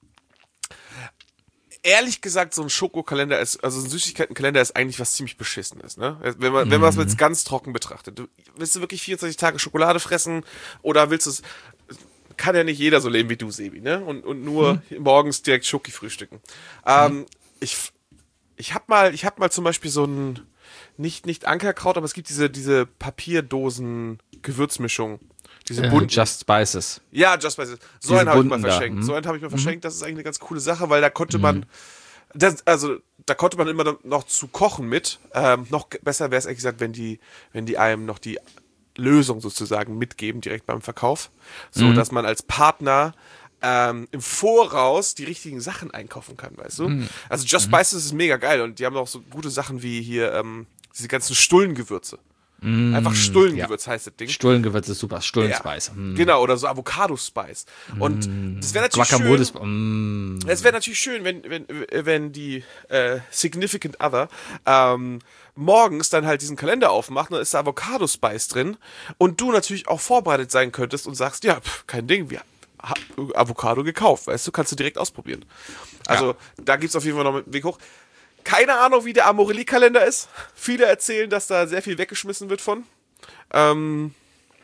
C: ehrlich gesagt, so ein Schokokalender ist, also ein Süßigkeitenkalender ist eigentlich was ziemlich Beschissenes, ne? Wenn man, wenn man es jetzt ganz trocken betrachtet. Du, willst du wirklich vierundzwanzig Tage Schokolade fressen oder willst du es, kann ja nicht jeder so leben wie du, Sebi, ne? Und, und nur hm. morgens direkt Schoki frühstücken. Ähm, hm. Ich, ich hab mal, ich hab mal zum Beispiel so ein, nicht, nicht Ankerkraut, aber es gibt diese, diese Papierdosen-Gewürzmischung. Diese
B: Äh,
C: bunten.
B: Just Spices.
C: Ja, Just Spices. So
B: Diese
C: einen habe ich mal
B: bunten da,
C: verschenkt.
B: mhm.
C: So einen habe ich mal verschenkt. Das ist eigentlich eine ganz coole Sache, weil da konnte man, das, also da konnte man immer noch zu kochen mit. Ähm, noch besser wäre es ehrlich gesagt, wenn die, wenn die einem noch die Lösung sozusagen mitgeben direkt beim Verkauf, so
B: Mhm.
C: dass man als Partner ähm, im Voraus die richtigen Sachen einkaufen kann, weißt du?
B: Mhm.
C: Also Just Spices ist mega geil und die haben auch so gute Sachen wie hier ähm, diese ganzen Stullengewürze.
B: Mhm.
C: Einfach Stullengewürz heißt das Ding.
B: Stullengewürz ist super, Stullenspice.
C: Ja,
B: Mm.
C: genau, oder so Avocado-Spice. Und das wäre natürlich
B: Guacamole.
C: schön,
B: Mm.
C: es wäre natürlich schön, wenn, wenn, wenn die äh, Significant Other ähm, morgens dann halt diesen Kalender aufmacht, dann ist da Avocado-Spice drin und du natürlich auch vorbereitet sein könntest und sagst, ja, pff, kein Ding, wir ha- Avocado gekauft, weißt du, kannst du direkt ausprobieren. Also ja. Da gibt's auf jeden Fall noch einen Weg hoch. Keine Ahnung, wie der Amorelie-Kalender ist. Viele erzählen, dass da sehr viel weggeschmissen wird von. Ähm,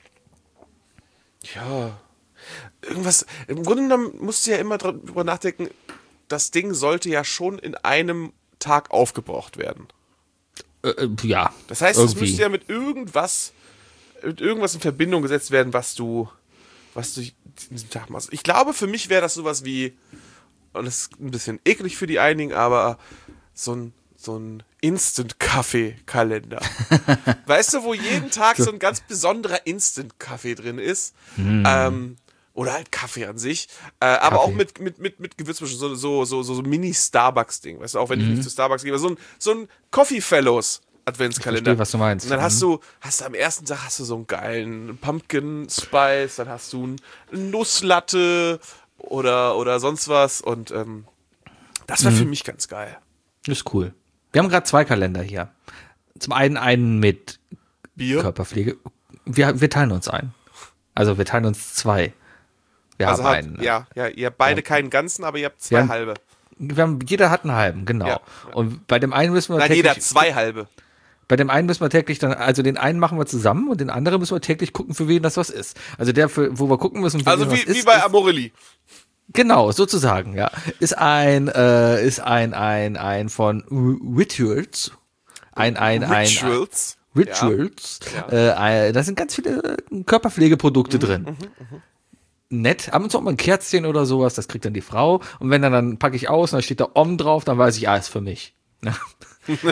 C: ja, irgendwas, im Grunde genommen musst du ja immer drüber nachdenken, das Ding sollte ja schon in einem Tag aufgebraucht werden.
B: Äh, ja.
C: Das heißt, irgendwie. Es müsste ja mit irgendwas, mit irgendwas in Verbindung gesetzt werden, was du, was du in diesem Tag machst. Ich glaube, für mich wäre das sowas wie, und das ist ein bisschen eklig für die einigen, aber so ein, so ein Instant-Kaffee-Kalender. Weißt du, wo jeden Tag so ein ganz besonderer Instant-Kaffee drin ist? Mm. Ähm, oder halt Kaffee an sich. Äh, aber auch mit, mit, mit, mit Gewürzmischung. So, so, so, so, so Mini-Starbucks-Ding. Weißt du, auch wenn mm. ich nicht zu Starbucks gehe. So ein, so ein Coffee Fellows Adventskalender.
B: Ich verstehe, was du meinst.
C: Und dann hast du, hast du am ersten Tag hast du so einen geilen Pumpkin Spice, dann hast du einen Nusslatte oder, oder sonst was. Und ähm, das wäre mm. für mich ganz geil.
B: Das ist cool. Wir haben gerade zwei Kalender hier. Zum einen einen mit
C: Bier.
B: Körperpflege. Wir, wir teilen uns ein. Also wir teilen uns zwei. Wir
C: also
B: haben
C: habt,
B: einen.
C: Ja, ja, ihr habt beide ja. keinen ganzen, aber ihr habt zwei
B: wir haben,
C: halbe.
B: Wir haben, jeder hat einen halben, genau. Ja, ja. Und bei dem einen müssen wir
C: Nein,
B: täglich,
C: jeder hat zwei halbe.
B: Bei dem einen müssen wir täglich dann, also den einen machen wir zusammen und den anderen müssen wir täglich gucken, für wen das was ist. Also der, für, wo wir gucken müssen, für
C: also
B: wen
C: wie,
B: was ist.
C: Also wie bei
B: ist,
C: Amorelie.
B: Genau, sozusagen, ja. Ist ein, äh, ist ein, ein, ein von Rituals. Ein, ein, ein.
C: Rituals.
B: Ein, Rituals. Ja. Äh, da sind ganz viele Körperpflegeprodukte mhm, drin. Mhm, mh. Nett. Ab und zu auch mal ein Kerzchen oder sowas, das kriegt dann die Frau. Und wenn dann, dann packe ich aus und dann steht da Om drauf, dann weiß ich, ah, ist für mich.
C: Also,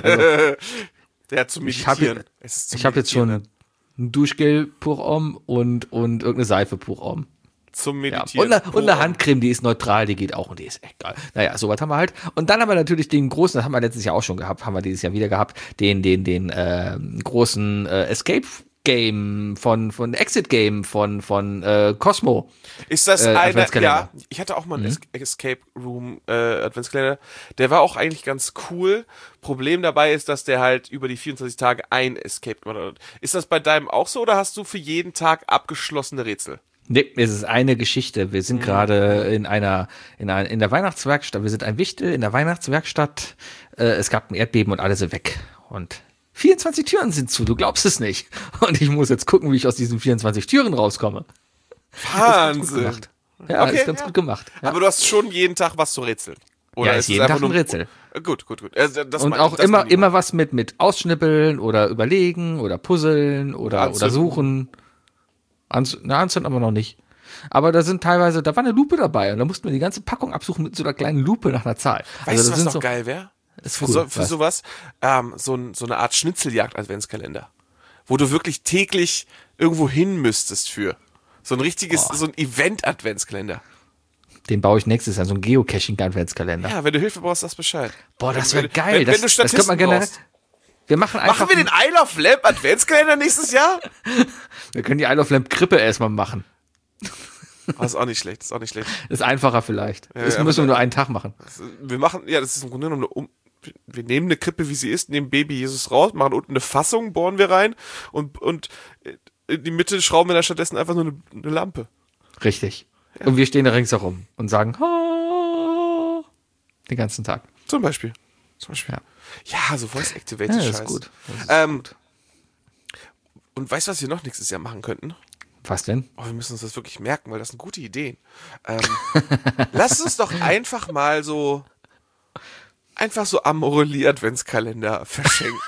C: der hat zu
B: ich habe hab jetzt schon ein Duschgel pur Om und, und irgendeine Seife pur Om.
C: Zum Meditieren.
B: Ja. Und, eine, und eine Handcreme, die ist neutral, die geht auch und die ist echt geil. Naja, sowas haben wir halt. Und dann haben wir natürlich den großen, das haben wir letztes Jahr auch schon gehabt, haben wir dieses Jahr wieder gehabt, den, den, den äh, großen äh, Escape Game von, von Exit Game von, von äh, Cosmo.
C: Ist das
B: äh,
C: eine, ja, ich hatte auch mal einen mhm. Escape Room äh, Adventskalender. Der war auch eigentlich ganz cool. Problem dabei ist, dass der halt über die vierundzwanzig Tage ein Escape gemacht hat. Ist das bei deinem auch so oder hast du für jeden Tag abgeschlossene Rätsel?
B: Nee, es ist eine Geschichte. Wir sind mhm. gerade in einer, in einer, in der Weihnachtswerkstatt. Wir sind ein Wichtel in der Weihnachtswerkstatt. Äh, es gab ein Erdbeben und alle sind weg. Und vierundzwanzig Türen sind zu, du glaubst es nicht. Und ich muss jetzt gucken, wie ich aus diesen vierundzwanzig Türen rauskomme.
C: Wahnsinn.
B: Ja,
C: okay,
B: ist ganz
C: ja.
B: gut gemacht. Ja.
C: Aber du hast schon jeden Tag was zu rätseln. Oder
B: ja, ist, ist jeden Tag ein Rätsel.
C: Gut, gut, gut. Das
B: und auch
C: das
B: immer, immer was mit, mit Ausschnippeln oder Überlegen oder Puzzeln oder, oder Suchen. Anz- Na, anzünden aber noch nicht. Aber da sind teilweise, da war eine Lupe dabei und da mussten wir die ganze Packung absuchen mit so einer kleinen Lupe nach einer Zahl.
C: Weißt
B: also,
C: du, was noch
B: so,
C: geil wäre? Für,
B: cool,
C: so, für
B: was?
C: sowas, ähm, so, ein, so eine Art Schnitzeljagd-Adventskalender. Wo du wirklich täglich irgendwo hin müsstest für. So ein richtiges, oh. so ein Event-Adventskalender.
B: Den baue ich nächstes Jahr, so ein Geocaching-Adventskalender.
C: Ja, wenn du Hilfe brauchst, das Bescheid.
B: Boah, das wäre geil.
C: Wenn,
B: das,
C: wenn du Statisten
B: das könnte man generell. Wir machen einfach.
C: Machen wir den Isle of Lamp Adventskalender nächstes Jahr?
B: Wir können die Isle of Lamp Krippe erstmal machen.
C: Oh, ist auch nicht schlecht, ist auch nicht schlecht.
B: Ist einfacher vielleicht.
C: Ja,
B: das
C: ja,
B: müssen wir nur einen Tag machen.
C: Wir machen, ja, das ist im Grunde genommen eine um wir nehmen eine Krippe, wie sie ist, nehmen Baby Jesus raus, machen unten eine Fassung, bohren wir rein und, und in die Mitte schrauben wir dann stattdessen einfach nur eine, eine Lampe.
B: Richtig. Ja. Und wir stehen da ringsherum und sagen ha, den ganzen Tag.
C: Zum Beispiel. Zum Beispiel. Ja, ja so Voice-Activated
B: ja,
C: Scheiß.
B: Das ist gut. Das ist
C: ähm,
B: gut.
C: Und weißt du, was wir noch nächstes Jahr machen könnten?
B: Was denn?
C: Oh, wir müssen uns das wirklich merken, weil das sind gute Ideen. Ähm, lass uns doch einfach mal so einfach so Amorelie-Adventskalender verschenken.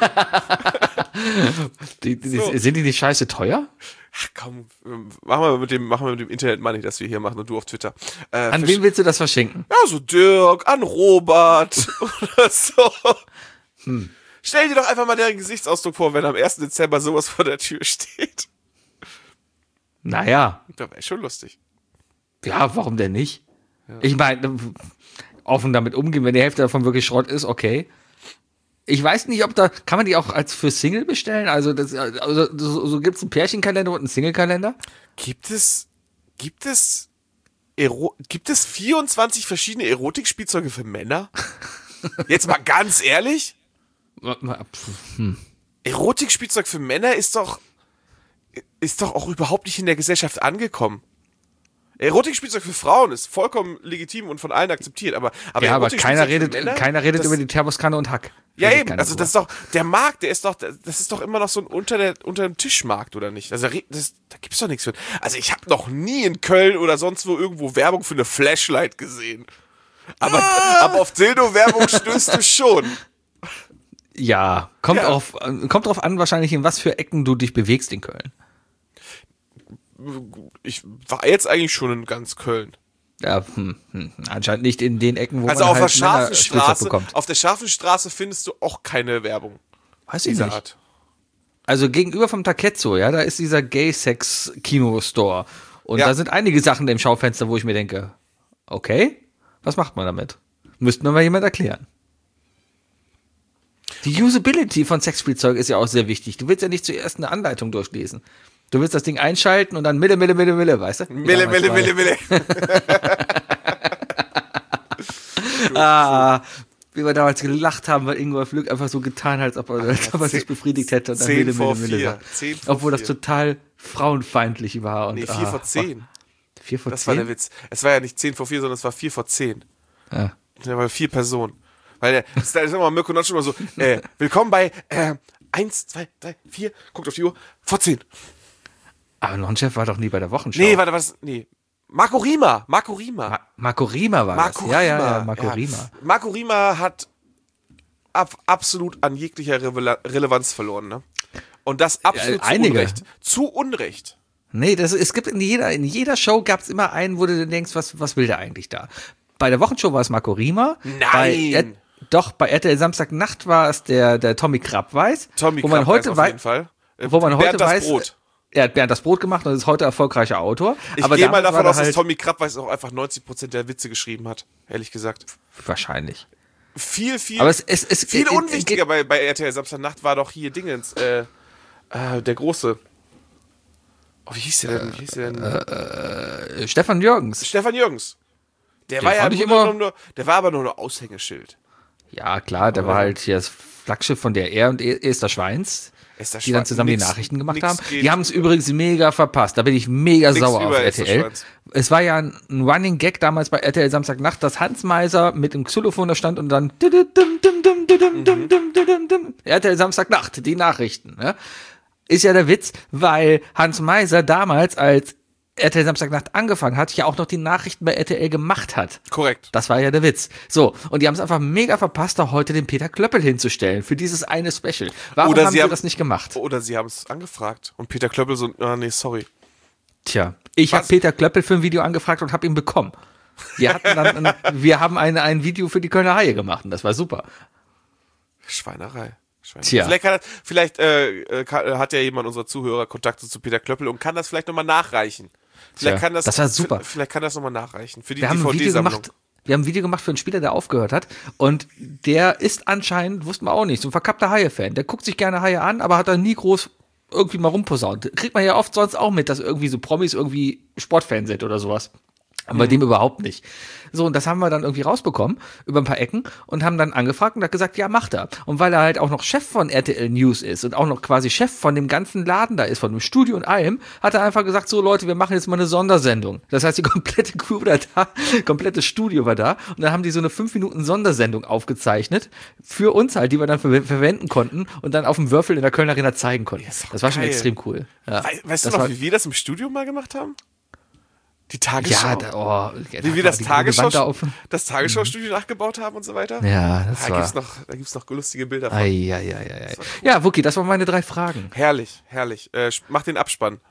B: die, die,
C: so.
B: Sind die nicht scheiße teuer?
C: Ach komm, machen wir mit dem, machen wir mit dem Internet Money, das wir hier machen und du auf Twitter. Äh,
B: an wen willst du das verschenken?
C: Ja, so Dirk, an Robert oder so. Hm. Stell dir doch einfach mal deren Gesichtsausdruck vor, wenn am ersten Dezember sowas vor der Tür steht.
B: Naja.
C: Das wäre schon lustig.
B: Ja, warum denn nicht? Ja. Ich meine, offen damit umgehen, wenn die Hälfte davon wirklich Schrott ist, okay. Ich weiß nicht, ob da, kann man die auch als für Single bestellen? Also, das, also so, so gibt es einen Pärchenkalender und einen Singlekalender?
C: Gibt es, gibt es, Ero, gibt es vierundzwanzig verschiedene Erotikspielzeuge für Männer? Jetzt mal ganz ehrlich?
B: Hm.
C: Erotikspielzeug für Männer ist doch, ist doch auch überhaupt nicht in der Gesellschaft angekommen. Erotikspielzeug für Frauen ist vollkommen legitim und von allen akzeptiert, aber, aber,
B: Ja, aber keiner
C: Erotikspielzeug für
B: redet,
C: Männer,
B: keiner redet
C: das,
B: über die Thermoskanne und Hack.
C: Ja,
B: Redet
C: eben,
B: keiner
C: also das ist
B: drüber.
C: doch, der Markt, der ist doch, das ist doch immer noch so ein unter, der, unter dem Tischmarkt, oder nicht? Also das, da gibt's doch nichts für. Also ich habe noch nie in Köln oder sonst wo irgendwo Werbung für eine Flashlight gesehen. Aber,
B: Ah!
C: aber auf Dildo-Werbung stößt du schon.
B: Ja, kommt,
C: Ja.
B: Auf, kommt drauf an, wahrscheinlich in was für Ecken du dich bewegst in Köln.
C: Ich war jetzt eigentlich schon in ganz Köln.
B: Ja, hm, hm, anscheinend nicht in den Ecken, wo
C: Also
B: man
C: auf
B: halt
C: der scharfen
B: Männerspielzeug
C: Straße,
B: bekommt.
C: auf der scharfen Straße findest du auch keine Werbung
B: Weiß ich
C: dieser
B: nicht.
C: Art.
B: Also gegenüber vom Taketzo, ja, da ist dieser Gay-Sex-Kino-Store. Und
C: Ja.
B: da sind einige Sachen im Schaufenster, wo ich mir denke, okay, was macht man damit? Müsste mir mal jemand erklären. Die Usability von Sexspielzeug ist ja auch sehr wichtig. Du willst ja nicht zuerst eine Anleitung durchlesen. Du willst das Ding einschalten und dann Mille, Mille, Mille, Mille, weißt du?
C: Mille,
B: Damals
C: Mille,
B: war-
C: Mille, Mille.
B: Ah, wie wir damals gelacht haben, weil Ingolf Lück einfach so getan hat, als ob er, als ob er sich befriedigt hätte. Und dann
C: zehn
B: Mille,
C: vor
B: Mille, Mille
C: vier.
B: sagt.
C: zehn vor
B: Obwohl das
C: vier.
B: total frauenfeindlich war. Und,
C: Nee, vier
B: ah,
C: vor zehn.
B: vier vor
C: Das war der
B: zehn?
C: Witz. Es war ja nicht zehn vor vier, sondern es war vier vor zehn.
B: Ja.
C: Da waren vier Personen. Weil der, das ist da ist immer Mirko Notch immer so, äh, willkommen bei äh, eins, zwei, drei, vier, guckt auf die Uhr, vor zehn.
B: Aber Non-Chef war doch nie bei der Wochenschau.
C: Nee, warte, was? Nee. Marco Rima, Marco Rima.
B: Ma Marco Rima war
C: Marco
B: das. Ja, ja,
C: Rima.
B: ja, Marco
C: ja.
B: Rima.
C: Marco Rima hat ab, absolut an jeglicher Rele Relevanz verloren, ne? Und das absolut
B: Ja, einige.
C: zu Unrecht. Zu Unrecht.
B: Nee, das, es gibt in jeder, in jeder Show gab es immer einen, wo du dann denkst, was, was will der eigentlich da? Bei der Wochenshow war es Marco Rima.
C: Nein!
B: Bei, R- doch, bei R T L Samstagnacht war es der, der Tommy Krabweis.
C: Tommy
B: wo man
C: Krapp
B: heute
C: weiß auf
B: wei-
C: jeden Fall. Äh,
B: Wo man heute
C: Bernd das
B: weiß,
C: Brot.
B: er hat Bernd das Brot gemacht und ist heute erfolgreicher Autor.
C: Ich
B: aber
C: gehe mal
B: damals
C: davon
B: war
C: aus,
B: er
C: dass
B: halt,
C: Tommy Krabweis auch einfach neunzig Prozent der Witze geschrieben hat, ehrlich gesagt.
B: wahrscheinlich.
C: Viel, viel,
B: Aber es, es, es
C: viel
B: es- es-
C: unwichtiger bei, bei R T L Samstagnacht war doch hier Dingens, äh, äh, der Große. Oh, wie hieß der denn? Wie hieß der denn?
B: äh, Stefan Jürgens.
C: Stefan Jürgens. Der
B: Den
C: war ja
B: fand
C: im
B: ich
C: Grunde
B: immer-
C: genommen nur, der war aber nur ein Aushängeschild.
B: Ja, klar, der war halt hier das Flaggschiff von der R und Esther Schweins,
C: Esther
B: die dann
C: Schwein-
B: zusammen
C: nix-
B: die Nachrichten gemacht
C: nix
B: haben.
C: geht.
B: Die haben es übrigens mega verpasst. Da bin ich mega
C: Nix
B: sauer auf
C: über
B: R
C: Esther
B: T L.
C: Schweins.
B: Es war ja ein ein Running Gag damals bei R T L Samstagnacht, dass Hans Meiser mit dem Xylophon da stand und dann R T L Samstagnacht, die Nachrichten. Ne? Ist ja der Witz, weil Hans Meiser damals, als R T L Samstagnacht angefangen hat, ja auch noch die Nachrichten bei R T L gemacht hat.
C: Korrekt.
B: Das war ja der Witz. So, und die haben es einfach mega verpasst, da heute den Peter Klöppel hinzustellen für dieses eine Special. Warum
C: Oder
B: haben
C: sie
B: sie
C: haben-
B: das nicht gemacht?
C: Oder sie haben es angefragt. Und Peter Klöppel so, ah, nee, sorry.
B: Tja, ich habe
C: Was?
B: Peter Klöppel für ein Video angefragt und habe ihn bekommen. Wir, hatten dann ein, wir haben ein, ein Video für die Kölner Haie gemacht und das war super.
C: Schweinerei. Schweinerei.
B: Tja.
C: Vielleicht, kann, vielleicht äh, äh, kann, äh, hat ja jemand unserer Zuhörer Kontakte zu Peter Klöppel und kann das vielleicht nochmal nachreichen. Vielleicht
B: Tja,
C: kann das,
B: das war super.
C: Vielleicht kann das nochmal nachreichen. Für die
B: Wir haben ein Video
C: D V D-Sammlung.
B: gemacht. Wir haben ein Video gemacht für einen Spieler, der aufgehört hat. Und der ist anscheinend, wussten wir auch nicht, so ein verkappter Haie-Fan. Der guckt sich gerne Haie an, aber hat da nie groß irgendwie mal rumposaunt. Kriegt man ja oft sonst auch mit, dass irgendwie so Promis irgendwie Sportfans sind oder sowas. Aber bei dem überhaupt nicht. So, und das haben wir dann irgendwie rausbekommen, über ein paar Ecken, und haben dann angefragt und hat gesagt, ja, macht er. Und weil er halt auch noch Chef von R T L News ist und auch noch quasi Chef von dem ganzen Laden da ist, von dem Studio und allem, hat er einfach gesagt, so Leute, wir machen jetzt mal eine Sondersendung. Das heißt, die komplette Crew war da, komplette Studio war da, und dann haben die so eine fünf Minuten Sondersendung aufgezeichnet, für uns halt, die wir dann ver verwenden konnten und dann auf dem Würfel in der Kölner Arena zeigen konnten.
C: ist doch
B: Das war schon
C: geil.
B: extrem cool. Ja,
C: We weißt du
B: das
C: noch,
B: war-
C: wie wir das im Studio mal gemacht haben? Die Tagesschau.
B: Ja, da, oh, ja,
C: wie wir
B: da
C: das,
B: war die
C: Tagesschau,
B: Wand da auf.
C: das Tagesschau-Studio nachgebaut haben und so weiter.
B: Ja, das
C: Da
B: war.
C: gibt's noch, da gibt's noch lustige Bilder von.
B: Ei, ei, ei, ei, ei. Ja, Wookie, das waren meine drei Fragen.
C: Herrlich, herrlich. Äh, mach den Abspann.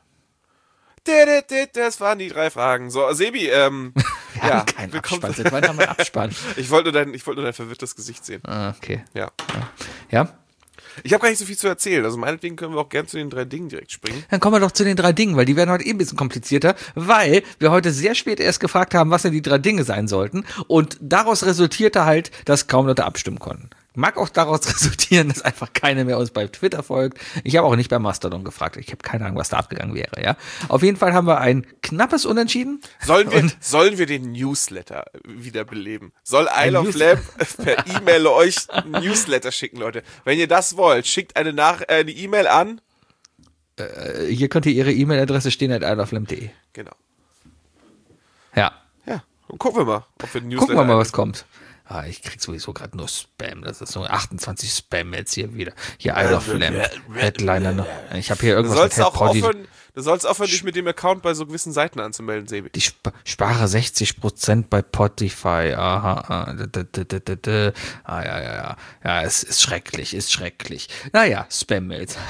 C: Das waren die drei Fragen. So, Sebi, ähm,
B: Wir
C: ja,
B: haben keinen
C: willkommen-
B: Abspann. Seit wann haben wir einen Abspann?
C: Ich wollte nur dein, ich wollte nur dein verwirrtes Gesicht sehen.
B: Ah, okay.
C: Ja.
B: Ja?
C: Ich habe gar nicht so viel zu erzählen. Also meinetwegen können wir auch gern zu den drei Dingen direkt springen.
B: Dann kommen wir doch zu den drei Dingen, weil die werden heute eh ein bisschen komplizierter, weil wir heute sehr spät erst gefragt haben, was denn die drei Dinge sein sollten. Und daraus resultierte halt, dass kaum Leute abstimmen konnten. Mag auch daraus resultieren, dass einfach keiner mehr uns bei Twitter folgt. Ich habe auch nicht bei Mastodon gefragt. Ich habe keine Ahnung, was da abgegangen wäre, ja. Auf jeden Fall haben wir ein knappes Unentschieden.
C: Sollen wir,
B: Und-
C: sollen wir den Newsletter wiederbeleben? Soll Isle of
B: News-
C: Lamp per E-Mail euch ein Newsletter schicken, Leute? Wenn ihr das wollt, schickt eine, Nach äh, eine E-Mail an.
B: Äh, Hier könnte Ihre E-Mail-Adresse stehen at isleoflamp punkt de.
C: Genau. Gucken wir mal, ob wir den Newsletter
B: Gucken wir mal,
C: ein-
B: was kommt. Ah, ich krieg sowieso gerade nur Spam. Das ist so achtundzwanzig Spam jetzt hier wieder. Hier I Love Lamb. Headliner noch. Ich habe hier
C: Du
B: irgendwas
C: sollst
B: mit
C: auch
B: Head Poddy.
C: aufhören, du sollst aufhören, dich mit dem Account bei so gewissen Seiten anzumelden, Sebi.
B: Die Sp spare sechzig Prozent bei Spotify. Aha, ah, da, da, da, da, da. ah, ja, ja, ja. Ja, es ist schrecklich, ist schrecklich. Naja, Spam-Mails.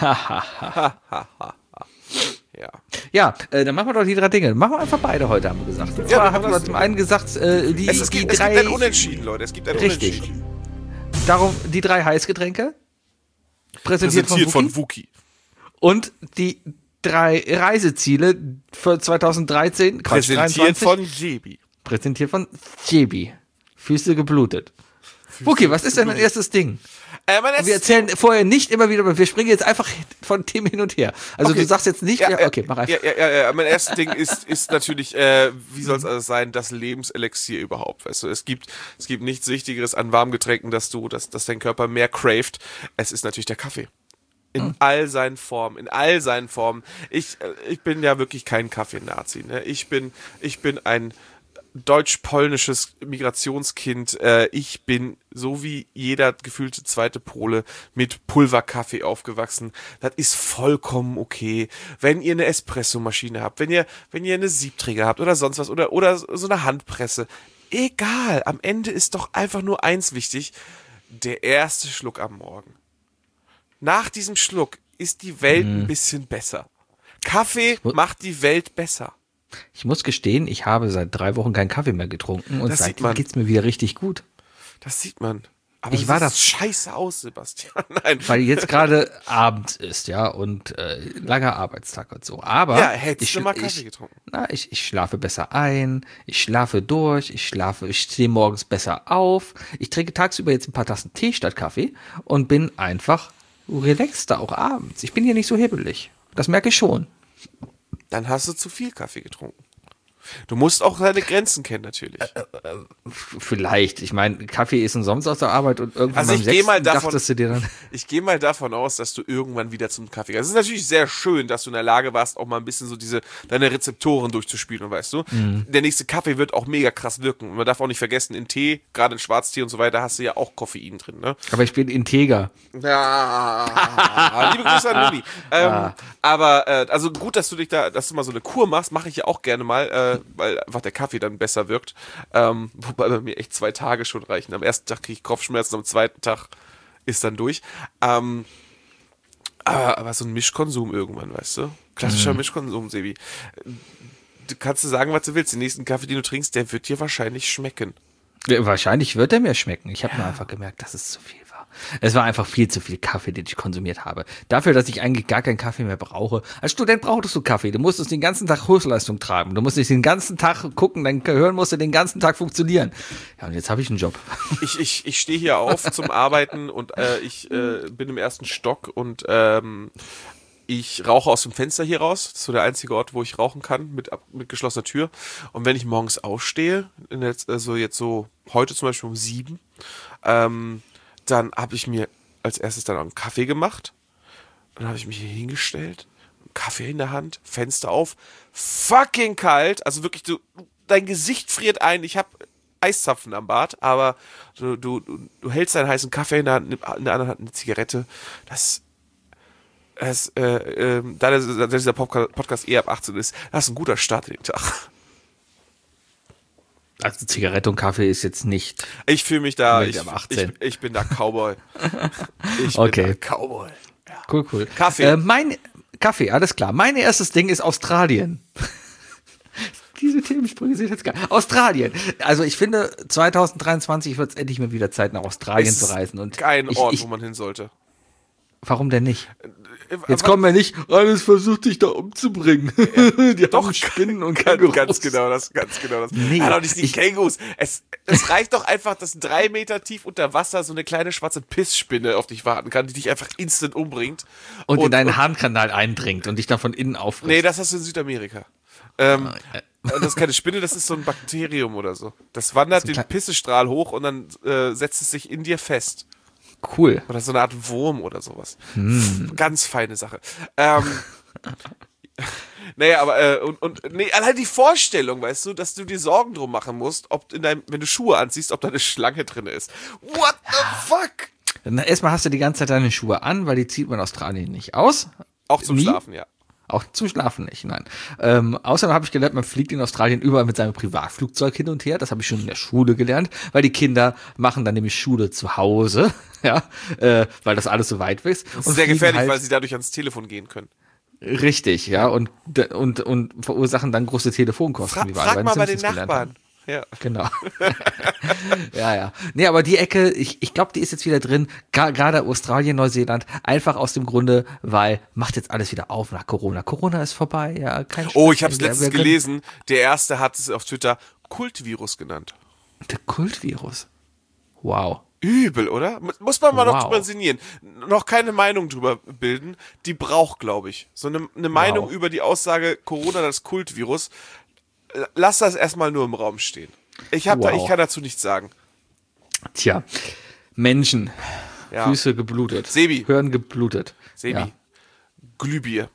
C: Ja.
B: Ja, äh, dann machen wir doch die drei Dinge. Machen wir einfach beide heute, haben wir gesagt. Und
C: Ja,
B: zwar
C: wir
B: haben
C: machen
B: wir
C: das-
B: zum einen gesagt, äh, die,
C: Es, es,
B: die
C: gibt, es
B: drei.
C: gibt ein Unentschieden, Leute. Es gibt ein
B: Richtig.
C: Unentschieden.
B: Darum die drei Heißgetränke. Präsentiert,
C: Präsentiert
B: von,
C: von
B: Wookie.
C: Wookie.
B: Und die drei Reiseziele für zweitausenddreizehn. Quatsch,
C: Präsentiert
B: dreiundzwanzig.
C: von Jebi.
B: Präsentiert von Jebi. Füße geblutet. Wookie, was ist denn dein erstes Ding?
C: Äh, mein
B: Wir
C: erstes-
B: erzählen vorher nicht immer wieder, aber wir springen jetzt einfach von Themen hin und her. Also
C: Okay.
B: du sagst jetzt nicht,
C: Ja,
B: ja,
C: ja,
B: okay, mach einfach.
C: Ja, ja, ja, ja. Mein erstes Ding ist, ist natürlich, äh, wie soll es alles sein, das Lebenselixier überhaupt. Weißt du, es gibt, es gibt nichts Wichtigeres an Warmgetränken, dass du, dass, dass dein Körper mehr craved. Es ist natürlich der Kaffee. In all seinen Formen, in all seinen Formen. Ich, äh, ich bin ja wirklich kein Kaffee-Nazi. Ne? Ich bin, ich bin ein deutsch-polnisches Migrationskind. Äh, ich bin, so wie jeder gefühlte zweite Pole, mit Pulverkaffee aufgewachsen. Das ist vollkommen okay. Wenn ihr eine Espressomaschine habt, wenn ihr, wenn ihr eine Siebträger habt oder sonst was oder, oder so eine Handpresse. Egal. Am Ende ist doch einfach nur eins wichtig. Der erste Schluck am Morgen. Nach diesem Schluck ist die Welt ein bisschen besser. Kaffee
B: mu-
C: macht die Welt besser.
B: Ich muss gestehen, ich habe seit drei Wochen keinen Kaffee mehr getrunken und
C: Das sieht
B: seitdem
C: man.
B: geht's mir wieder richtig gut.
C: Das sieht man. Aber
B: Ich
C: das
B: war
C: sieht
B: das-
C: scheiße aus, Sebastian. Nein.
B: Weil jetzt gerade Abend ist, ja, und äh, langer Arbeitstag und so. Aber
C: Ja, hättest
B: ich,
C: du mal Kaffee
B: ich,
C: getrunken.
B: Na, ich, ich schlafe besser ein, ich schlafe durch, ich schlafe, ich stehe morgens besser auf. Ich trinke tagsüber jetzt ein paar Tassen Tee statt Kaffee und bin einfach relaxter auch abends. Ich bin hier nicht so hibbelig. Das merke ich schon.
C: Dann hast du zu viel Kaffee getrunken. Du musst auch deine Grenzen kennen, natürlich.
B: Vielleicht. Ich meine, Kaffee ist umsonst aus der Arbeit und irgendwann
C: Also
B: beim
C: ich gehe
B: sechsten
C: mal davon,
B: dachtest du dir dann,
C: ich gehe mal davon aus, dass du irgendwann wieder zum Kaffee gehst. Es ist natürlich sehr schön, dass du in der Lage warst, auch mal ein bisschen so diese deine Rezeptoren durchzuspielen, weißt du.
B: Mhm.
C: Der nächste Kaffee wird auch mega krass wirken. Und man darf auch nicht vergessen, in Tee, gerade in Schwarztee und so weiter, hast du ja auch Koffein drin, ne?
B: aber ich bin integer.
C: Ja, liebe Grüße an Lilly. Ähm, Aber äh, also gut, dass du dich da, dass du mal so eine Kur machst, mache ich ja auch gerne mal, äh, weil einfach der Kaffee dann besser wirkt. Ähm, wobei bei mir echt zwei Tage schon reichen. Am ersten Tag kriege ich Kopfschmerzen, am zweiten Tag ist dann durch. Ähm, aber, aber so ein Mischkonsum irgendwann, weißt du? Klassischer Mischkonsum, Sebi. Du kannst du sagen, was du willst. Den nächsten Kaffee, den du trinkst, der wird dir wahrscheinlich schmecken.
B: Ja, wahrscheinlich wird er mir schmecken. Ich habe nur einfach gemerkt, dass es zu viel war. Es war einfach viel zu viel Kaffee, den ich konsumiert habe. Dafür, dass ich eigentlich gar keinen Kaffee mehr brauche. Als Student brauchtest du Kaffee. Du musstest den ganzen Tag Höchstleistung tragen. Du musstest den ganzen Tag gucken, dein Gehirn musste den ganzen Tag funktionieren. Ja, und jetzt habe ich einen Job.
C: Ich, ich, ich stehe hier auf zum Arbeiten und äh, ich äh, bin im ersten Stock und ähm, ich rauche aus dem Fenster hier raus. Das ist so der einzige Ort, wo ich rauchen kann, mit, ab- mit geschlossener Tür. Und wenn ich morgens aufstehe, in der, also jetzt so heute zum Beispiel um sieben, ähm, dann habe ich mir als erstes dann auch einen Kaffee gemacht. Dann habe ich mich hier hingestellt, Kaffee in der Hand, Fenster auf, fucking kalt. Also wirklich, du, dein Gesicht friert ein. Ich habe Eiszapfen am Bart, aber du, du, du, du hältst deinen heißen Kaffee in der Hand, in der anderen Hand eine Zigarette. Das es, äh, äh, da, der, da dieser Podca- Podcast eh ab achtzehn ist, das ist ein guter Start in den Tag.
B: Also Zigarette und Kaffee ist jetzt nicht.
C: Ich fühle mich da,
B: Mit
C: ich,
B: ab achtzehn.
C: ich, ich bin da Cowboy. Ich bin
B: Okay.
C: da Cowboy. Ja.
B: Cool, cool.
C: Kaffee.
B: Äh, mein Kaffee, alles klar. Mein erstes Ding ist Australien. Diese Themensprünge sind jetzt geil. Australien. Also ich finde, zwanzig dreiundzwanzig wird es endlich mal wieder Zeit, nach Australien
C: Es
B: zu
C: ist
B: reisen. Und
C: kein
B: ich,
C: Ort,
B: ich,
C: wo man hin sollte.
B: Warum denn nicht? Jetzt
C: Jetzt
B: kommen wir nicht, alles versucht dich da umzubringen. Die
C: Doch,
B: haben Spinnen und
C: ganz,
B: Kängurus.
C: ganz genau das, ganz genau das.
B: Nee,
C: ja, doch nicht die
B: ich-
C: Kängurus. Es, es reicht doch einfach, dass drei Meter tief unter Wasser so eine kleine schwarze Pissspinne auf dich warten kann, die dich einfach instant umbringt.
B: Und, in deinen Harnkanal eindringt und dich da von innen auffrisst.
C: Nee, das hast du in Südamerika. Ähm,
B: äh.
C: und das ist keine Spinne, das ist so ein Bakterium oder so. Das wandert den
B: klein-
C: Pissestrahl hoch und dann äh, setzt es sich in dir fest.
B: Cool.
C: Oder so eine Art Wurm oder sowas.
B: Hm.
C: Ganz feine Sache. Ähm, Naja, aber, äh, und, und, nee, allein die Vorstellung, weißt du, dass du dir Sorgen drum machen musst, ob in deinem, wenn du Schuhe anziehst, ob da eine Schlange drin ist. What the fuck?
B: Na, erstmal hast du die ganze Zeit deine Schuhe an, weil die zieht man in Australien nicht aus.
C: Auch zum
B: Nie.
C: Schlafen, ja.
B: Auch zum Schlafen nicht, nein. Ähm, außerdem habe ich gelernt, man fliegt in Australien überall mit seinem Privatflugzeug hin und her. Das habe ich schon in der Schule gelernt, weil die Kinder machen dann nämlich Schule zu Hause, ja, äh, weil das alles so weit ist.
C: Das ist sehr gefährlich, halt, weil sie dadurch ans Telefon gehen können.
B: Richtig, ja, und, und, und verursachen dann große Telefonkosten.
C: Fra
B: wie wir
C: frag mal bei den
B: Simpsons
C: Nachbarn. Ja.
B: Genau. ja, ja. Nee, aber die Ecke, ich, ich glaube, die ist jetzt wieder drin. Gerade Australien, Neuseeland. Einfach aus dem Grunde, weil macht jetzt alles wieder auf nach Corona. Corona ist vorbei, ja. Kein
C: oh, ich habe es letztens
B: wir
C: gelesen. Der erste hat es auf Twitter Kultvirus genannt.
B: Der Kultvirus. Wow.
C: Übel, oder? Muss man mal
B: wow.
C: noch drüber sinnieren. Noch keine Meinung drüber bilden. Die braucht, glaube ich. So eine, eine Meinung
B: wow.
C: über die Aussage Corona, das Kultvirus. Lass das erstmal nur im Raum stehen. Ich, hab wow. da, ich kann dazu nichts sagen.
B: Tja, Menschen,
C: ja.
B: Füße geblutet,
C: Sebi.
B: Hirn geblutet.
C: Sebi, ja. Glühbier.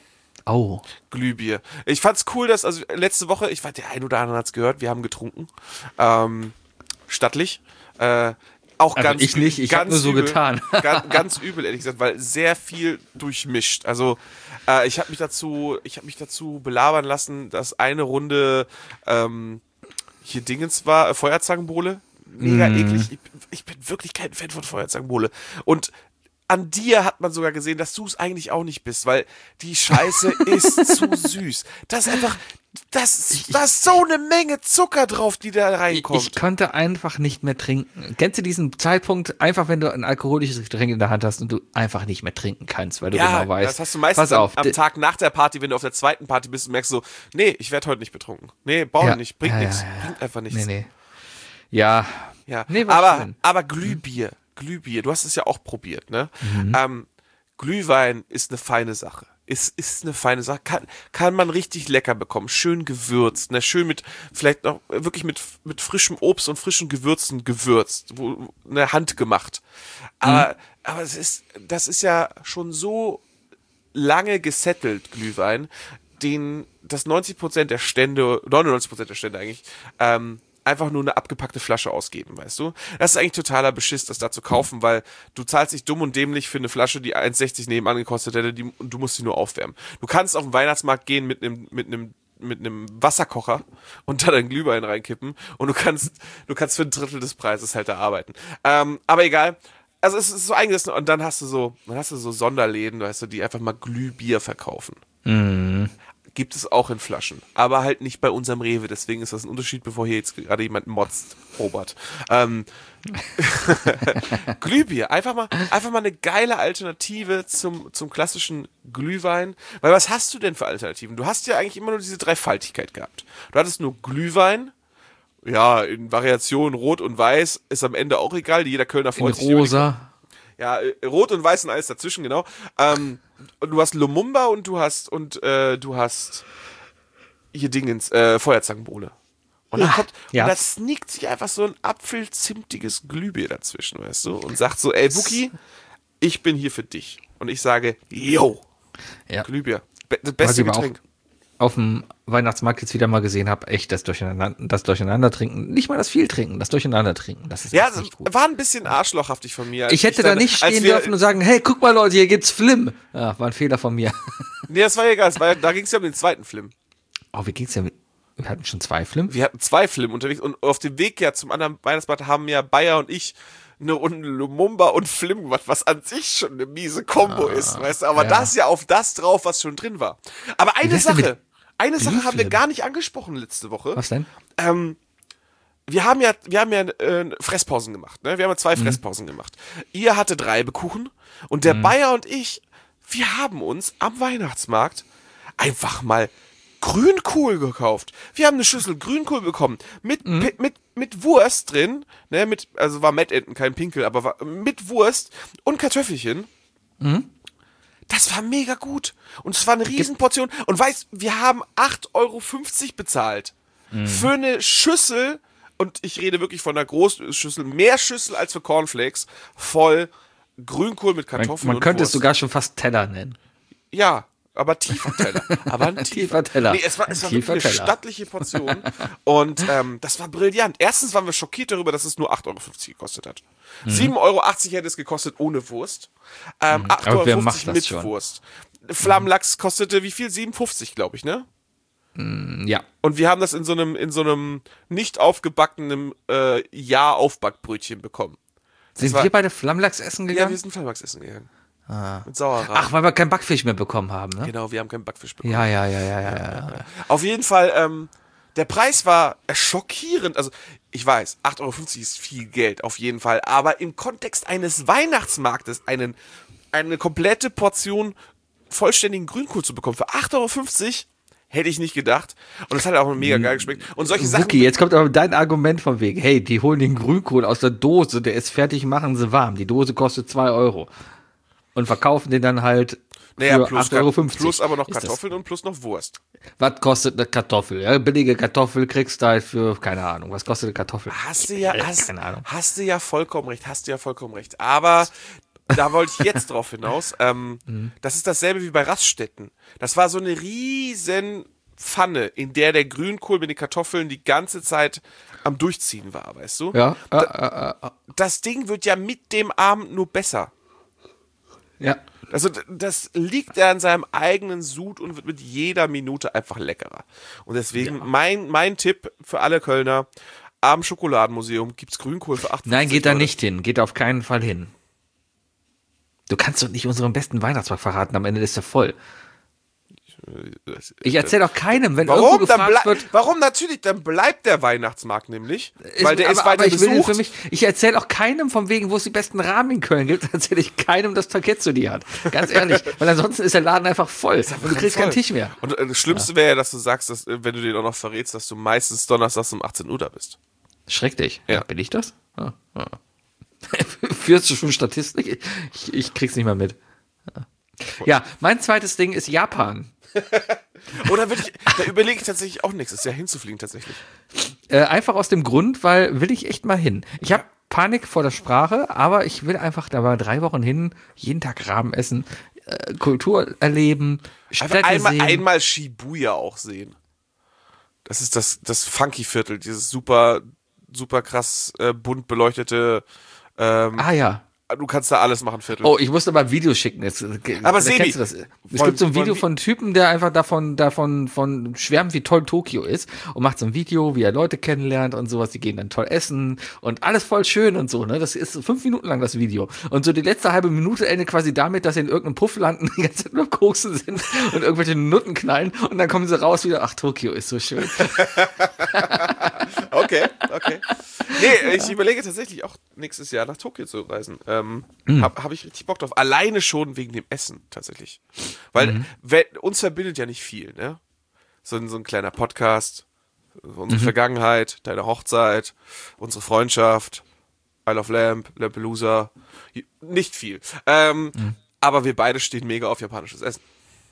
B: Oh.
C: Glühbier. Ich fand's cool, dass, also letzte Woche, ich weiß, der ein oder andere hat's gehört, wir haben getrunken. Ähm, stattlich. Äh, auch
B: also
C: ganz
B: ich nicht, ich habe nur so
C: übel,
B: getan.
C: ganz, ganz übel, ehrlich gesagt, weil sehr viel durchmischt. Also äh, ich habe mich dazu, ich habe mich dazu belabern lassen, dass eine Runde ähm, hier Dingens war, äh, Feuerzangenbowle. Mega mm. eklig. Ich, ich bin wirklich kein Fan von Feuerzangenbowle. Und an dir hat man sogar gesehen, dass du es eigentlich auch nicht bist, weil die Scheiße ist zu süß. Das ist einfach, das, da ist so eine Menge Zucker drauf, die da reinkommt.
B: Ich, ich konnte einfach nicht mehr trinken. Kennst du diesen Zeitpunkt, einfach wenn du ein alkoholisches Getränk in der Hand hast und du einfach nicht mehr trinken kannst, weil du
C: ja,
B: genau weißt.
C: Das hast du meistens
B: pass auf,
C: am, am Tag nach der Party, wenn du auf der zweiten Party bist und merkst so, nee, ich werde heute nicht betrunken. Nee, brauche
B: ja,
C: nicht, bringt
B: ja,
C: nichts,
B: ja, ja.
C: bringt einfach nichts.
B: Nee, nee. Ja.
C: Ja,
B: nee,
C: aber,
B: schön.
C: aber Glühbier, Glühbier, du hast es ja auch probiert, ne?
B: Mhm.
C: Ähm, Glühwein ist eine feine Sache. Ist, ist eine feine Sache. Kann, kann man richtig lecker bekommen. Schön gewürzt, ne? Schön mit, vielleicht noch wirklich mit, mit frischem Obst und frischen Gewürzen gewürzt. Wo, ne, handgemacht. Aber, mhm. aber es ist, das ist ja schon so lange gesettelt, Glühwein, den, dass neunzig Prozent der Stände, neunundneunzig Prozent der Stände eigentlich, ähm, einfach nur eine abgepackte Flasche ausgeben, weißt du? Das ist eigentlich totaler Beschiss, das da zu kaufen, weil du zahlst dich dumm und dämlich für eine Flasche, die eins sechzig nebenan gekostet hätte, die, und du musst sie nur aufwärmen. Du kannst auf den Weihnachtsmarkt gehen mit einem mit einem mit einem Wasserkocher und da dein Glühwein reinkippen und du kannst du kannst für ein Drittel des Preises halt da arbeiten. Ähm, aber egal. Also es ist so eingesessen und dann hast du so, dann hast du so Sonderläden, weißt du, die einfach mal Glühbier verkaufen.
B: Mhm.
C: Gibt es auch in Flaschen, aber halt nicht bei unserem Rewe, deswegen ist das ein Unterschied, bevor hier jetzt gerade jemand motzt, Robert. Ähm, Glühbier, einfach mal, einfach mal eine geile Alternative zum, zum klassischen Glühwein, weil was hast du denn für Alternativen? Du hast ja eigentlich immer nur diese Dreifaltigkeit gehabt. Du hattest nur Glühwein, ja, in Variationen Rot und Weiß, ist am Ende auch egal, jeder Kölner freut sich.
B: Rosa.
C: Ja, Rot und Weiß und alles dazwischen, genau. Ähm, und du hast Lumumba und du hast und äh, du hast hier Dingens, äh, Feuerzangenbowle. Und dann kommt,
B: ja.
C: und da sneakt sich einfach so ein apfelzimtiges Glühbier dazwischen, weißt du, und sagt so, ey Wookie, ich bin hier für dich. Und ich sage, yo,
B: ja.
C: Glühbier, Be das beste Getränk.
B: Auf dem Weihnachtsmarkt jetzt wieder mal gesehen habe, echt das Durcheinander, das Durcheinander trinken, nicht mal das viel trinken, das Durcheinander trinken, das ist
C: ja,
B: nicht gut.
C: War ein bisschen arschlochhaftig von mir.
B: Ich hätte ich da nicht stehen dürfen und sagen, hey, guck mal Leute, hier gibt's Flim. Ja, war ein Fehler von mir.
C: Nee, das war ja egal, das war, da ging es ja um den zweiten Flim.
B: Oh, wie ging's denn? Wir hatten schon zwei Flim?
C: Wir hatten zwei Flim unterwegs und auf dem Weg ja zum anderen Weihnachtsmarkt haben ja Bayer und ich eine Runde Lumumba und Flim gemacht, was an sich schon eine miese Kombo ah, ist, weißt du, aber ja. Das ja auf das drauf, was schon drin war. Aber eine Sache, eine Sache haben wir gar nicht angesprochen letzte Woche.
B: Was denn?
C: Ähm, wir haben ja, wir haben ja äh, Fresspausen gemacht, ne? Wir haben ja zwei mhm. Fresspausen gemacht. Ihr hattet Reibekuchen und der mhm. Bayer und ich, wir haben uns am Weihnachtsmarkt einfach mal Grünkohl gekauft. Wir haben eine Schüssel Grünkohl bekommen mit mhm. mit, mit mit Wurst drin, ne, mit also war Mettenten, kein Pinkel, aber war mit Wurst und Kartoffelchen.
B: Mhm.
C: Das war mega gut. Und es war eine Riesenportion. Und weißt, wir haben acht Euro fünfzig bezahlt. Mhm. Für eine Schüssel, und ich rede wirklich von einer großen Schüssel, mehr Schüssel als für Cornflakes, voll Grünkohl mit Kartoffeln
B: Man, man
C: und
B: könnte
C: Wurst.
B: es sogar schon fast Teller nennen.
C: Ja, Aber tiefer Teller. Aber ein tiefer,
B: Tiefer Teller.
C: Nee, es war, es war
B: Ein
C: wirklich
B: tiefer
C: eine
B: Teller.
C: stattliche Portion. Und ähm, das war brillant. Erstens waren wir schockiert darüber, dass es nur acht Euro fünfzig gekostet hat.
B: Mhm.
C: sieben Euro achtzig hätte es gekostet ohne Wurst. Ähm, acht
B: Aber
C: Euro
B: wer
C: fünfzig
B: macht das
C: mit
B: schon?
C: Wurst. Flammlachs kostete wie viel? sieben fünfzig, glaube ich, ne?
B: Ja.
C: Und wir haben das in so einem, in so einem nicht aufgebackenen äh, Ja-Aufbackbrötchen bekommen.
B: Sind
C: war-
B: wir beide Flammlachs essen
C: Ja,
B: gegangen?
C: wir sind Flammlachs essen gegangen. Mit Sauerrahm.
B: Ach, weil wir keinen Backfisch mehr bekommen haben, ne?
C: Genau, wir haben keinen Backfisch bekommen.
B: Ja, ja, ja, ja, ja, ja.
C: Auf jeden Fall, ähm, der Preis war schockierend. Also, ich weiß, acht Euro fünfzig ist viel Geld, auf jeden Fall. Aber im Kontext eines Weihnachtsmarktes einen, eine komplette Portion vollständigen Grünkohl zu bekommen für acht Euro fünfzig, hätte ich nicht gedacht. Und das hat auch mega geil geschmeckt. Und solche Sachen.
B: Wookie, jetzt kommt aber dein Argument von wegen, hey, die holen den Grünkohl aus der Dose, der ist fertig, machen sie warm. Die Dose kostet zwei Euro. Und verkaufen den dann halt
C: Naja,
B: für
C: plus,
B: acht Euro fünfzig.
C: plus aber noch
B: Ist das-
C: Kartoffeln und plus noch Wurst.
B: Was kostet eine Kartoffel? Ja, billige Kartoffel kriegst du halt für, keine Ahnung, was kostet eine Kartoffel?
C: Hast du ja,
B: Äh,
C: hast,
B: keine Ahnung.
C: hast du ja vollkommen recht, hast du ja vollkommen recht. Aber da wollte ich jetzt drauf hinaus. Ähm,
B: Mhm.
C: Das ist dasselbe wie bei Raststätten. Das war so eine riesen Pfanne, in der der Grünkohl mit den Kartoffeln die ganze Zeit am Durchziehen war, weißt du?
B: Ja, äh, äh, äh,
C: Das Ding wird ja mit dem Abend nur besser.
B: ja.
C: Also d- das liegt ja an seinem eigenen Sud und wird mit jeder Minute einfach leckerer. Und deswegen mein, mein Tipp für alle Kölner, am Schokoladenmuseum gibt's Grünkohl für acht Euro.
B: Nein, geht da nicht hin. Geht auf keinen Fall hin. Du kannst doch nicht unseren besten Weihnachtsmarkt verraten, am Ende ist er voll. Ich erzähle auch keinem, wenn irgendwo
C: Warum? Dann
B: gefragt
C: blei-
B: wird,
C: Warum natürlich? Dann bleibt der Weihnachtsmarkt nämlich,
B: ist-
C: weil der
B: aber,
C: ist weiter
B: aber ich will
C: besucht.
B: für mich, ich erzähle auch keinem von wegen, wo es die besten Rahmen in Köln gibt, erzähle ich keinem, dass Taketsu die hat. Ganz ehrlich, weil ansonsten ist der Laden einfach voll und du kriegst keinen Tisch mehr.
C: Und äh, das Schlimmste wäre ja, dass du sagst, dass, äh, wenn du den auch noch verrätst, dass du meistens donnerstags um achtzehn Uhr da bist.
B: Schrecklich.
C: Ja.
B: Ja. Bin ich das? Ja. Ja. Führst du schon Statistik? Ich, ich, ich krieg's nicht mal mit. Ja. Ja, mein zweites Ding ist Japan.
C: Oder würde ich, da überlege ich tatsächlich auch nichts, ist ja hinzufliegen tatsächlich.
B: Äh, einfach aus dem Grund, weil will ich echt mal hin. Ich habe Panik vor der Sprache, aber ich will einfach da mal drei Wochen hin, jeden Tag Ramen essen, äh, Kultur erleben,
C: Einfach
B: Städte
C: einmal,
B: sehen.
C: einmal Shibuya auch sehen. Das ist das, das Funky-Viertel, dieses super, super krass äh, bunt beleuchtete, ähm,
B: Ah ja.
C: du kannst da alles machen, Viertel.
B: Oh, ich musste mal ein Video schicken. Jetzt,
C: Aber
B: vielleicht
C: Sebi,
B: kennst du das. Es
C: wollen-
B: gibt so ein
C: wollen
B: Video
C: wir-
B: von einem Typen, der einfach davon, davon von schwärmt, wie toll Tokio ist und macht so ein Video, wie er Leute kennenlernt und sowas. Die gehen dann toll essen und alles voll schön und so. Ne, das ist so fünf Minuten lang das Video. Und so die letzte halbe Minute endet quasi damit, dass sie in irgendeinem Puff landen, die ganze Zeit nur Koksen sind und irgendwelche Nutten knallen und dann kommen sie raus wieder. Ach, Tokio ist so schön.
C: Okay, okay. Nee, ich überlege tatsächlich auch nächstes Jahr nach Tokio zu reisen. Ähm,
B: Hm.
C: Habe hab ich richtig Bock drauf. Alleine schon wegen dem Essen tatsächlich. Weil
B: Mhm.
C: wenn, uns verbindet ja nicht viel, ne? So, ein- so ein kleiner Podcast, unsere
B: Mhm.
C: Vergangenheit, deine Hochzeit, unsere Freundschaft, Isle of Lamp, Lampelusa. Nicht viel. Ähm,
B: Mhm.
C: Aber wir beide stehen mega auf japanisches Essen.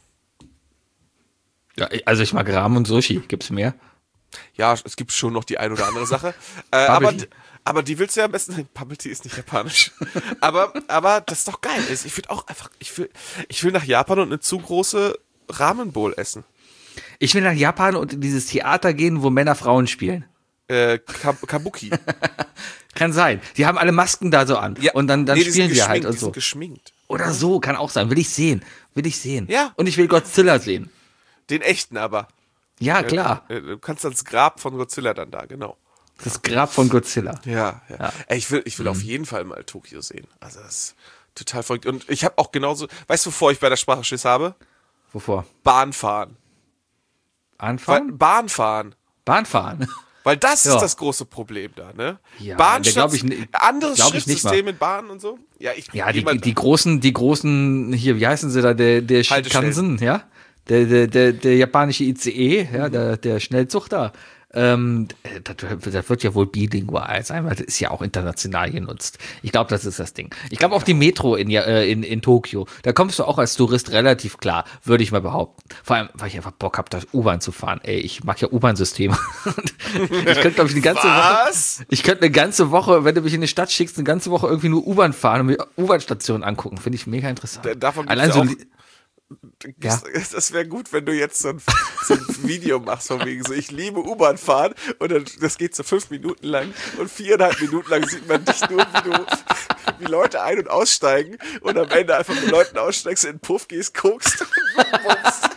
B: Ja, also ich mag Ramen und Sushi. Gibt's mehr?
C: Ja, es gibt schon noch die ein oder andere Sache. Äh, aber,
B: Tea.
C: aber die willst du ja am besten. Nein, Bubble Tea ist nicht japanisch. aber, aber das ist doch geil. Ich will auch einfach, ich will, ich will nach Japan und eine zu große Ramen Bowl essen.
B: Ich will nach Japan und in dieses Theater gehen, wo Männer Frauen spielen.
C: Äh, Kab Kabuki.
B: Kann sein. Die haben alle Masken da so an.
C: Ja,
B: und dann, dann
C: nee, die sind
B: spielen sie halt
C: geschminkt,
B: und
C: die
B: so.
C: sind geschminkt.
B: Oder so, kann auch sein. Will ich sehen. Will ich sehen.
C: Ja.
B: Und ich will Godzilla sehen.
C: Den echten aber.
B: Ja, klar.
C: Äh, Du kannst ans Grab von Godzilla dann da, genau.
B: Das Grab von Godzilla.
C: Ja, ja. Ey, ich will, ich will auf jeden Fall mal Tokio sehen. Also das ist total verrückt. Und ich habe auch genauso, weißt du, wovor ich bei der Sprache Schiss habe?
B: Wovor?
C: Bahn fahren.
B: Anfahren?
C: Bahn fahren.
B: Bahn fahren.
C: Weil das
B: Ja.
C: ist das große Problem da, ne?
B: Ja,
C: Bahn
B: da glaub ich
C: statt-
B: ni-
C: anderes
B: glaub ich nicht
C: Schriftsystem
B: mal.
C: mit Bahn und so. Ja, ich
B: Ja, die,
C: jemand-
B: die großen, die großen, hier, wie heißen sie da, der, der
C: Haltestellen.
B: Shinkansen, ja? Der, der, der, der japanische I C E, ja, der, der Schnellzug da. Ähm, das, das wird ja wohl bilingual sein, weil das ist ja auch international genutzt. Ich glaube, das ist das Ding. Ich glaube auch die Metro in, ja- äh, in, in Tokio, da kommst du auch als Tourist relativ klar, würde ich mal behaupten. Vor allem, weil ich einfach Bock habe, da U-Bahn zu fahren. Ey, ich mag ja U-Bahn-Systeme. Ich könnte, glaube ich, eine ganze
C: Was?
B: Woche. Ich könnte eine ganze Woche, wenn du mich in die Stadt schickst, eine ganze Woche irgendwie nur U-Bahn fahren und mir U-Bahn-Stationen angucken. Finde ich mega interessant.
C: Da- davon gibt's
B: Allein
C: ja
B: so
C: auch-
B: Li- Ja.
C: Das wäre gut, wenn du jetzt so ein, so ein Video machst, von wegen so, ich liebe U-Bahn fahren und dann, das geht so fünf Minuten lang und viereinhalb Minuten lang sieht man dich nur, wie du, wie Leute ein- und aussteigen und am Ende einfach mit Leuten aussteigst, in den Puff gehst, guckst und bummst.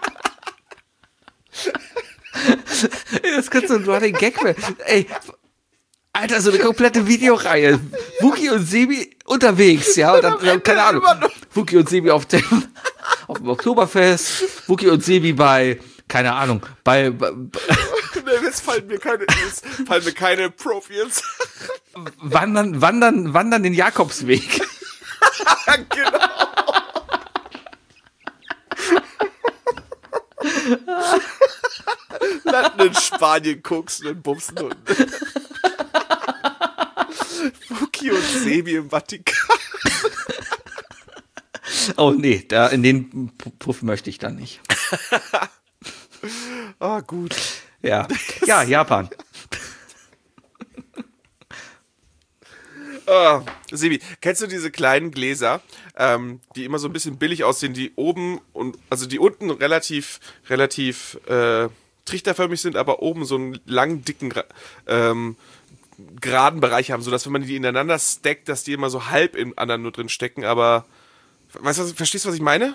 B: Das könnte so ein Running Gag werden. Ey, Alter, so eine komplette Videoreihe. Wookie und Sebi unterwegs, ja. Und dann, dann keine Ahnung. Wookie und Sebi auf dem, auf dem Oktoberfest. Wookie und Sebi bei, keine Ahnung, bei, bei
C: Nee, jetzt fallen mir keine, jetzt fallen mir keine Profils.
B: Wandern, Wandern, Wandern den Jakobsweg.
C: Genau. Landen in Spanien, guckst und bumsen und Wookie und Sebi im Vatikan.
B: Oh nee, da in den Puff möchte ich dann nicht.
C: Ah, gut.
B: Ja, ja, Japan.
C: Ah, Sebi, kennst du diese kleinen Gläser, ähm, die immer so ein bisschen billig aussehen, die oben und also die unten relativ relativ äh, trichterförmig sind, aber oben so einen langen, dicken ähm, geraden Bereich haben, sodass wenn man die ineinander stackt, dass die immer so halb im anderen nur drin stecken, aber weißt du, verstehst du, was ich meine?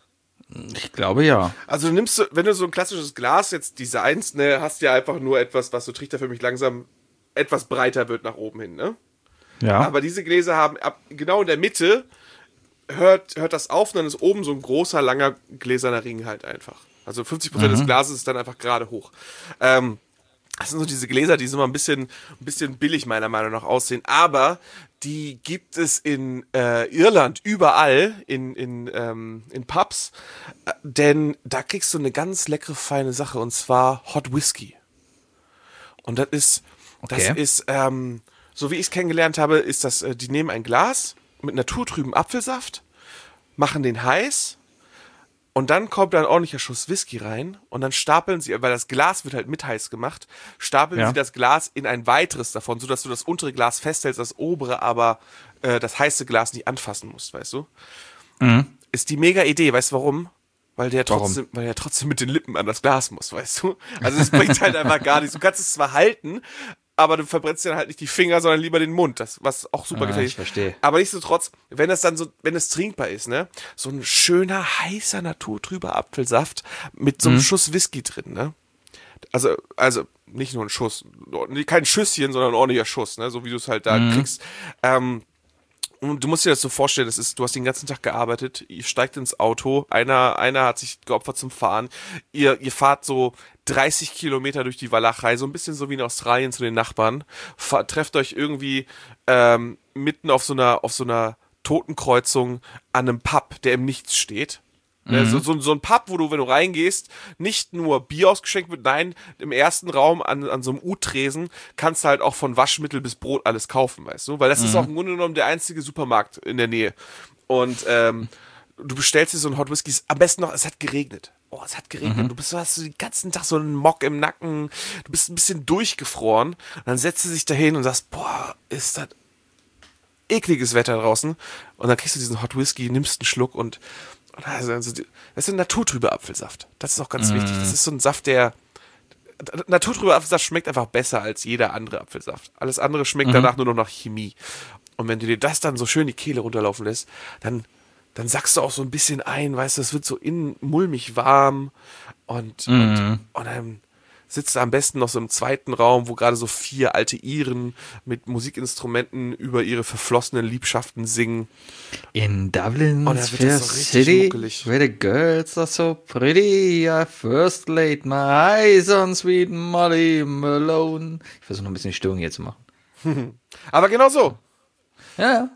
B: Ich glaube ja.
C: Also du nimmst, so- wenn du so ein klassisches Glas jetzt designst, ne, hast du ja einfach nur etwas, was so trichterförmig langsam etwas breiter wird nach oben hin, ne?
B: Ja.
C: Aber diese Gläser haben ab, genau in der Mitte hört, hört das auf und dann ist oben so ein großer, langer gläserner Ring halt einfach. Also fünfzig Prozent des Glases ist dann einfach gerade hoch. Ähm, das sind so diese Gläser, die so mal ein bisschen, ein bisschen billig meiner Meinung nach aussehen, aber die gibt es in äh, Irland überall, in, in, ähm, in Pubs, äh, denn da kriegst du eine ganz leckere, feine Sache und zwar Hot Whisky. Und das ist, das
B: Okay.
C: ist, ähm, so wie ich es kennengelernt habe, ist das, äh, die nehmen ein Glas mit naturtrüben Apfelsaft, machen den heiß und dann kommt da ein ordentlicher Schuss Whisky rein und dann stapeln sie, weil das Glas wird halt mit heiß gemacht, stapeln
B: Ja.
C: sie das Glas in ein weiteres davon, sodass du das untere Glas festhältst, das obere aber äh, das heiße Glas nicht anfassen musst, weißt du? Ist die mega Idee, weißt du warum? Weil der
B: Warum?
C: trotzdem, weil der trotzdem mit den Lippen an das Glas muss, weißt du? Also es bringt halt einfach gar nichts. Du kannst es zwar halten, aber du verbrennst dir dann halt nicht die Finger, sondern lieber den Mund, das, was auch super
B: Ah,
C: gefährlich
B: ich verstehe.
C: Aber nichtsdestotrotz, wenn das dann so, wenn es trinkbar ist, ne, so ein schöner, heißer, naturtrüber Apfelsaft mit so einem Schuss Whisky drin, ne? Also, also nicht nur ein Schuss, kein Schüsschen, sondern ein ordentlicher Schuss, ne, so wie du es halt da kriegst. Ähm, und du musst dir das so vorstellen, das ist, du hast den ganzen Tag gearbeitet, ihr steigt ins Auto, einer, einer hat sich geopfert zum Fahren, ihr, ihr fahrt so dreißig Kilometer durch die Walachei, so ein bisschen so wie in Australien zu den Nachbarn, Fa- trefft euch irgendwie ähm, mitten auf so einer, auf so einer Totenkreuzung an einem Pub, der im Nichts steht. Ne, so, so, so ein Pub, wo du, wenn du reingehst, nicht nur Bier ausgeschenkt wird, nein, im ersten Raum an, an so einem U-Tresen kannst du halt auch von Waschmittel bis Brot alles kaufen, weißt du? Weil das ist auch im Grunde genommen der einzige Supermarkt in der Nähe. Und ähm, du bestellst dir so ein Hot Whisky, am besten noch, es hat geregnet. Oh, es hat geregnet. Du bist, du hast so den ganzen Tag so einen Mock im Nacken, du bist ein bisschen durchgefroren. Und dann setzt du dich dahin und sagst, boah, ist das ekliges Wetter draußen. Und dann kriegst du diesen Hot Whisky, nimmst einen Schluck und Also, also, das ist ein naturtrüber Apfelsaft. Das ist auch ganz
B: Mm.
C: wichtig. Das ist so ein Saft, der. Naturtrüber Apfelsaft schmeckt einfach besser als jeder andere Apfelsaft. Alles andere schmeckt danach nur noch nach Chemie. Und wenn du dir das dann so schön die Kehle runterlaufen lässt, dann, dann sackst du auch so ein bisschen ein, weißt du, es wird so innen mulmig warm und, und, und dann sitzt du am besten noch so im zweiten Raum, wo gerade so vier alte Iren mit Musikinstrumenten über ihre verflossenen Liebschaften singen.
B: In Dublin's
C: Oh, da wird das
B: fair
C: so richtig
B: city,
C: muckelig.
B: where the girls are so pretty, I first laid my eyes on sweet Molly Malone. Ich versuche noch ein bisschen die Stimmung hier zu machen.
C: Aber genau so.
B: Ja, ja.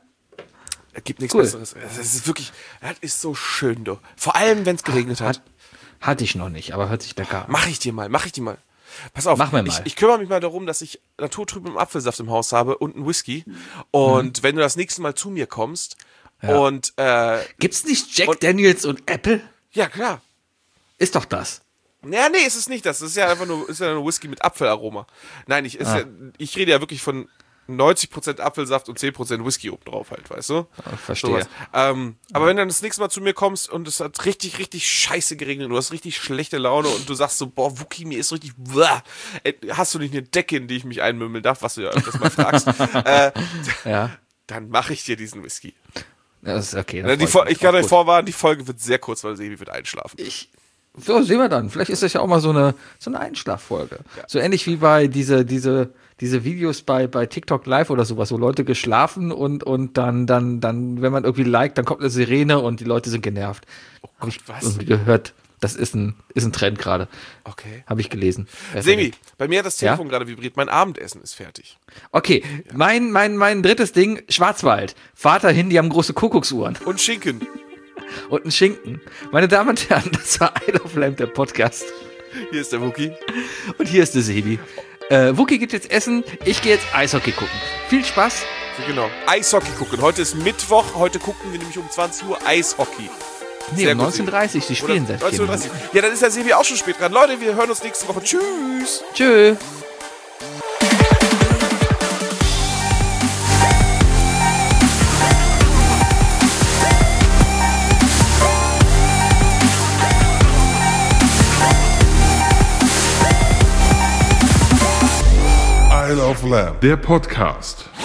C: Es gibt nichts
B: Cool.
C: Besseres. Es ist wirklich, das ist so schön, du. Vor allem, wenn es geregnet hat.
B: Hat, hatte ich noch nicht, aber hört sich lecker an.
C: Mach ich dir mal, mach ich dir mal. Pass auf,
B: Mach mir
C: ich,
B: mal.
C: ich kümmere mich mal darum, dass ich naturtrüben Apfelsaft im Haus habe und einen Whisky. Und wenn du das nächste Mal zu mir kommst
B: Ja.
C: und, äh,
B: Gibt's nicht Jack
C: Und-
B: Daniels und Apple?
C: ja, klar.
B: Ist doch das.
C: Ja, nee, ist es nicht das. Das ist ja einfach nur, ist ja nur Whisky mit Apfelaroma. Nein, ich, ist
B: Ah.
C: ja, ich rede ja wirklich von neunzig Prozent Apfelsaft und zehn Prozent Whisky oben drauf halt, weißt du?
B: Verstehe.
C: Ähm, aber wenn du dann das nächste Mal zu mir kommst und es hat richtig, richtig scheiße geregnet, du hast richtig schlechte Laune und du sagst so, boah, Wookie, mir ist richtig, blah. Hast du nicht eine Decke, in die ich mich einmümmeln darf, was du ja öfters mal fragst, äh,
B: Ja.
C: dann mache ich dir diesen Whisky.
B: Das ist okay.
C: Die, ich kann euch vorwarnen, die Folge wird sehr kurz, weil Sebi wird einschlafen.
B: Ich, so, sehen wir dann. Vielleicht ist das ja auch mal so eine, so eine Einschlaffolge. Ja. So ähnlich wie bei diese, diese, diese Videos bei, bei TikTok Live oder sowas, wo Leute geschlafen und, und dann, dann, dann, wenn man irgendwie liked, dann kommt eine Sirene und die Leute sind genervt.
C: Oh Gott, ich was?
B: Irgendwie gehört. Das ist ein, ist ein Trend gerade.
C: Okay.
B: Habe ich gelesen.
C: Sebi, bei mir hat das Telefon
B: ja?
C: gerade vibriert. Mein Abendessen ist fertig.
B: Okay, ja. mein, mein, mein drittes Ding, Schwarzwald. Vater hin, die haben große Kuckucksuhren.
C: Und Schinken.
B: Und ein Schinken. Meine Damen und Herren, das war I Love Lamp, der Podcast.
C: Hier ist der Wookie.
B: Und hier ist der Sebi. Äh, Wookie geht jetzt essen, ich gehe jetzt Eishockey gucken. Viel Spaß.
C: Genau. Eishockey gucken. Heute ist Mittwoch, heute gucken wir nämlich um zwanzig Uhr Eishockey.
B: Nee,
C: Sehr
B: um neunzehn Uhr dreißig, sie spielen seit
C: neunzehn Uhr dreißig. Ja, dann ist der Sebi auch schon spät dran. Leute, wir hören uns nächste Woche. Tschüss.
B: Tschö.
A: I Love Lamp, der Podcast.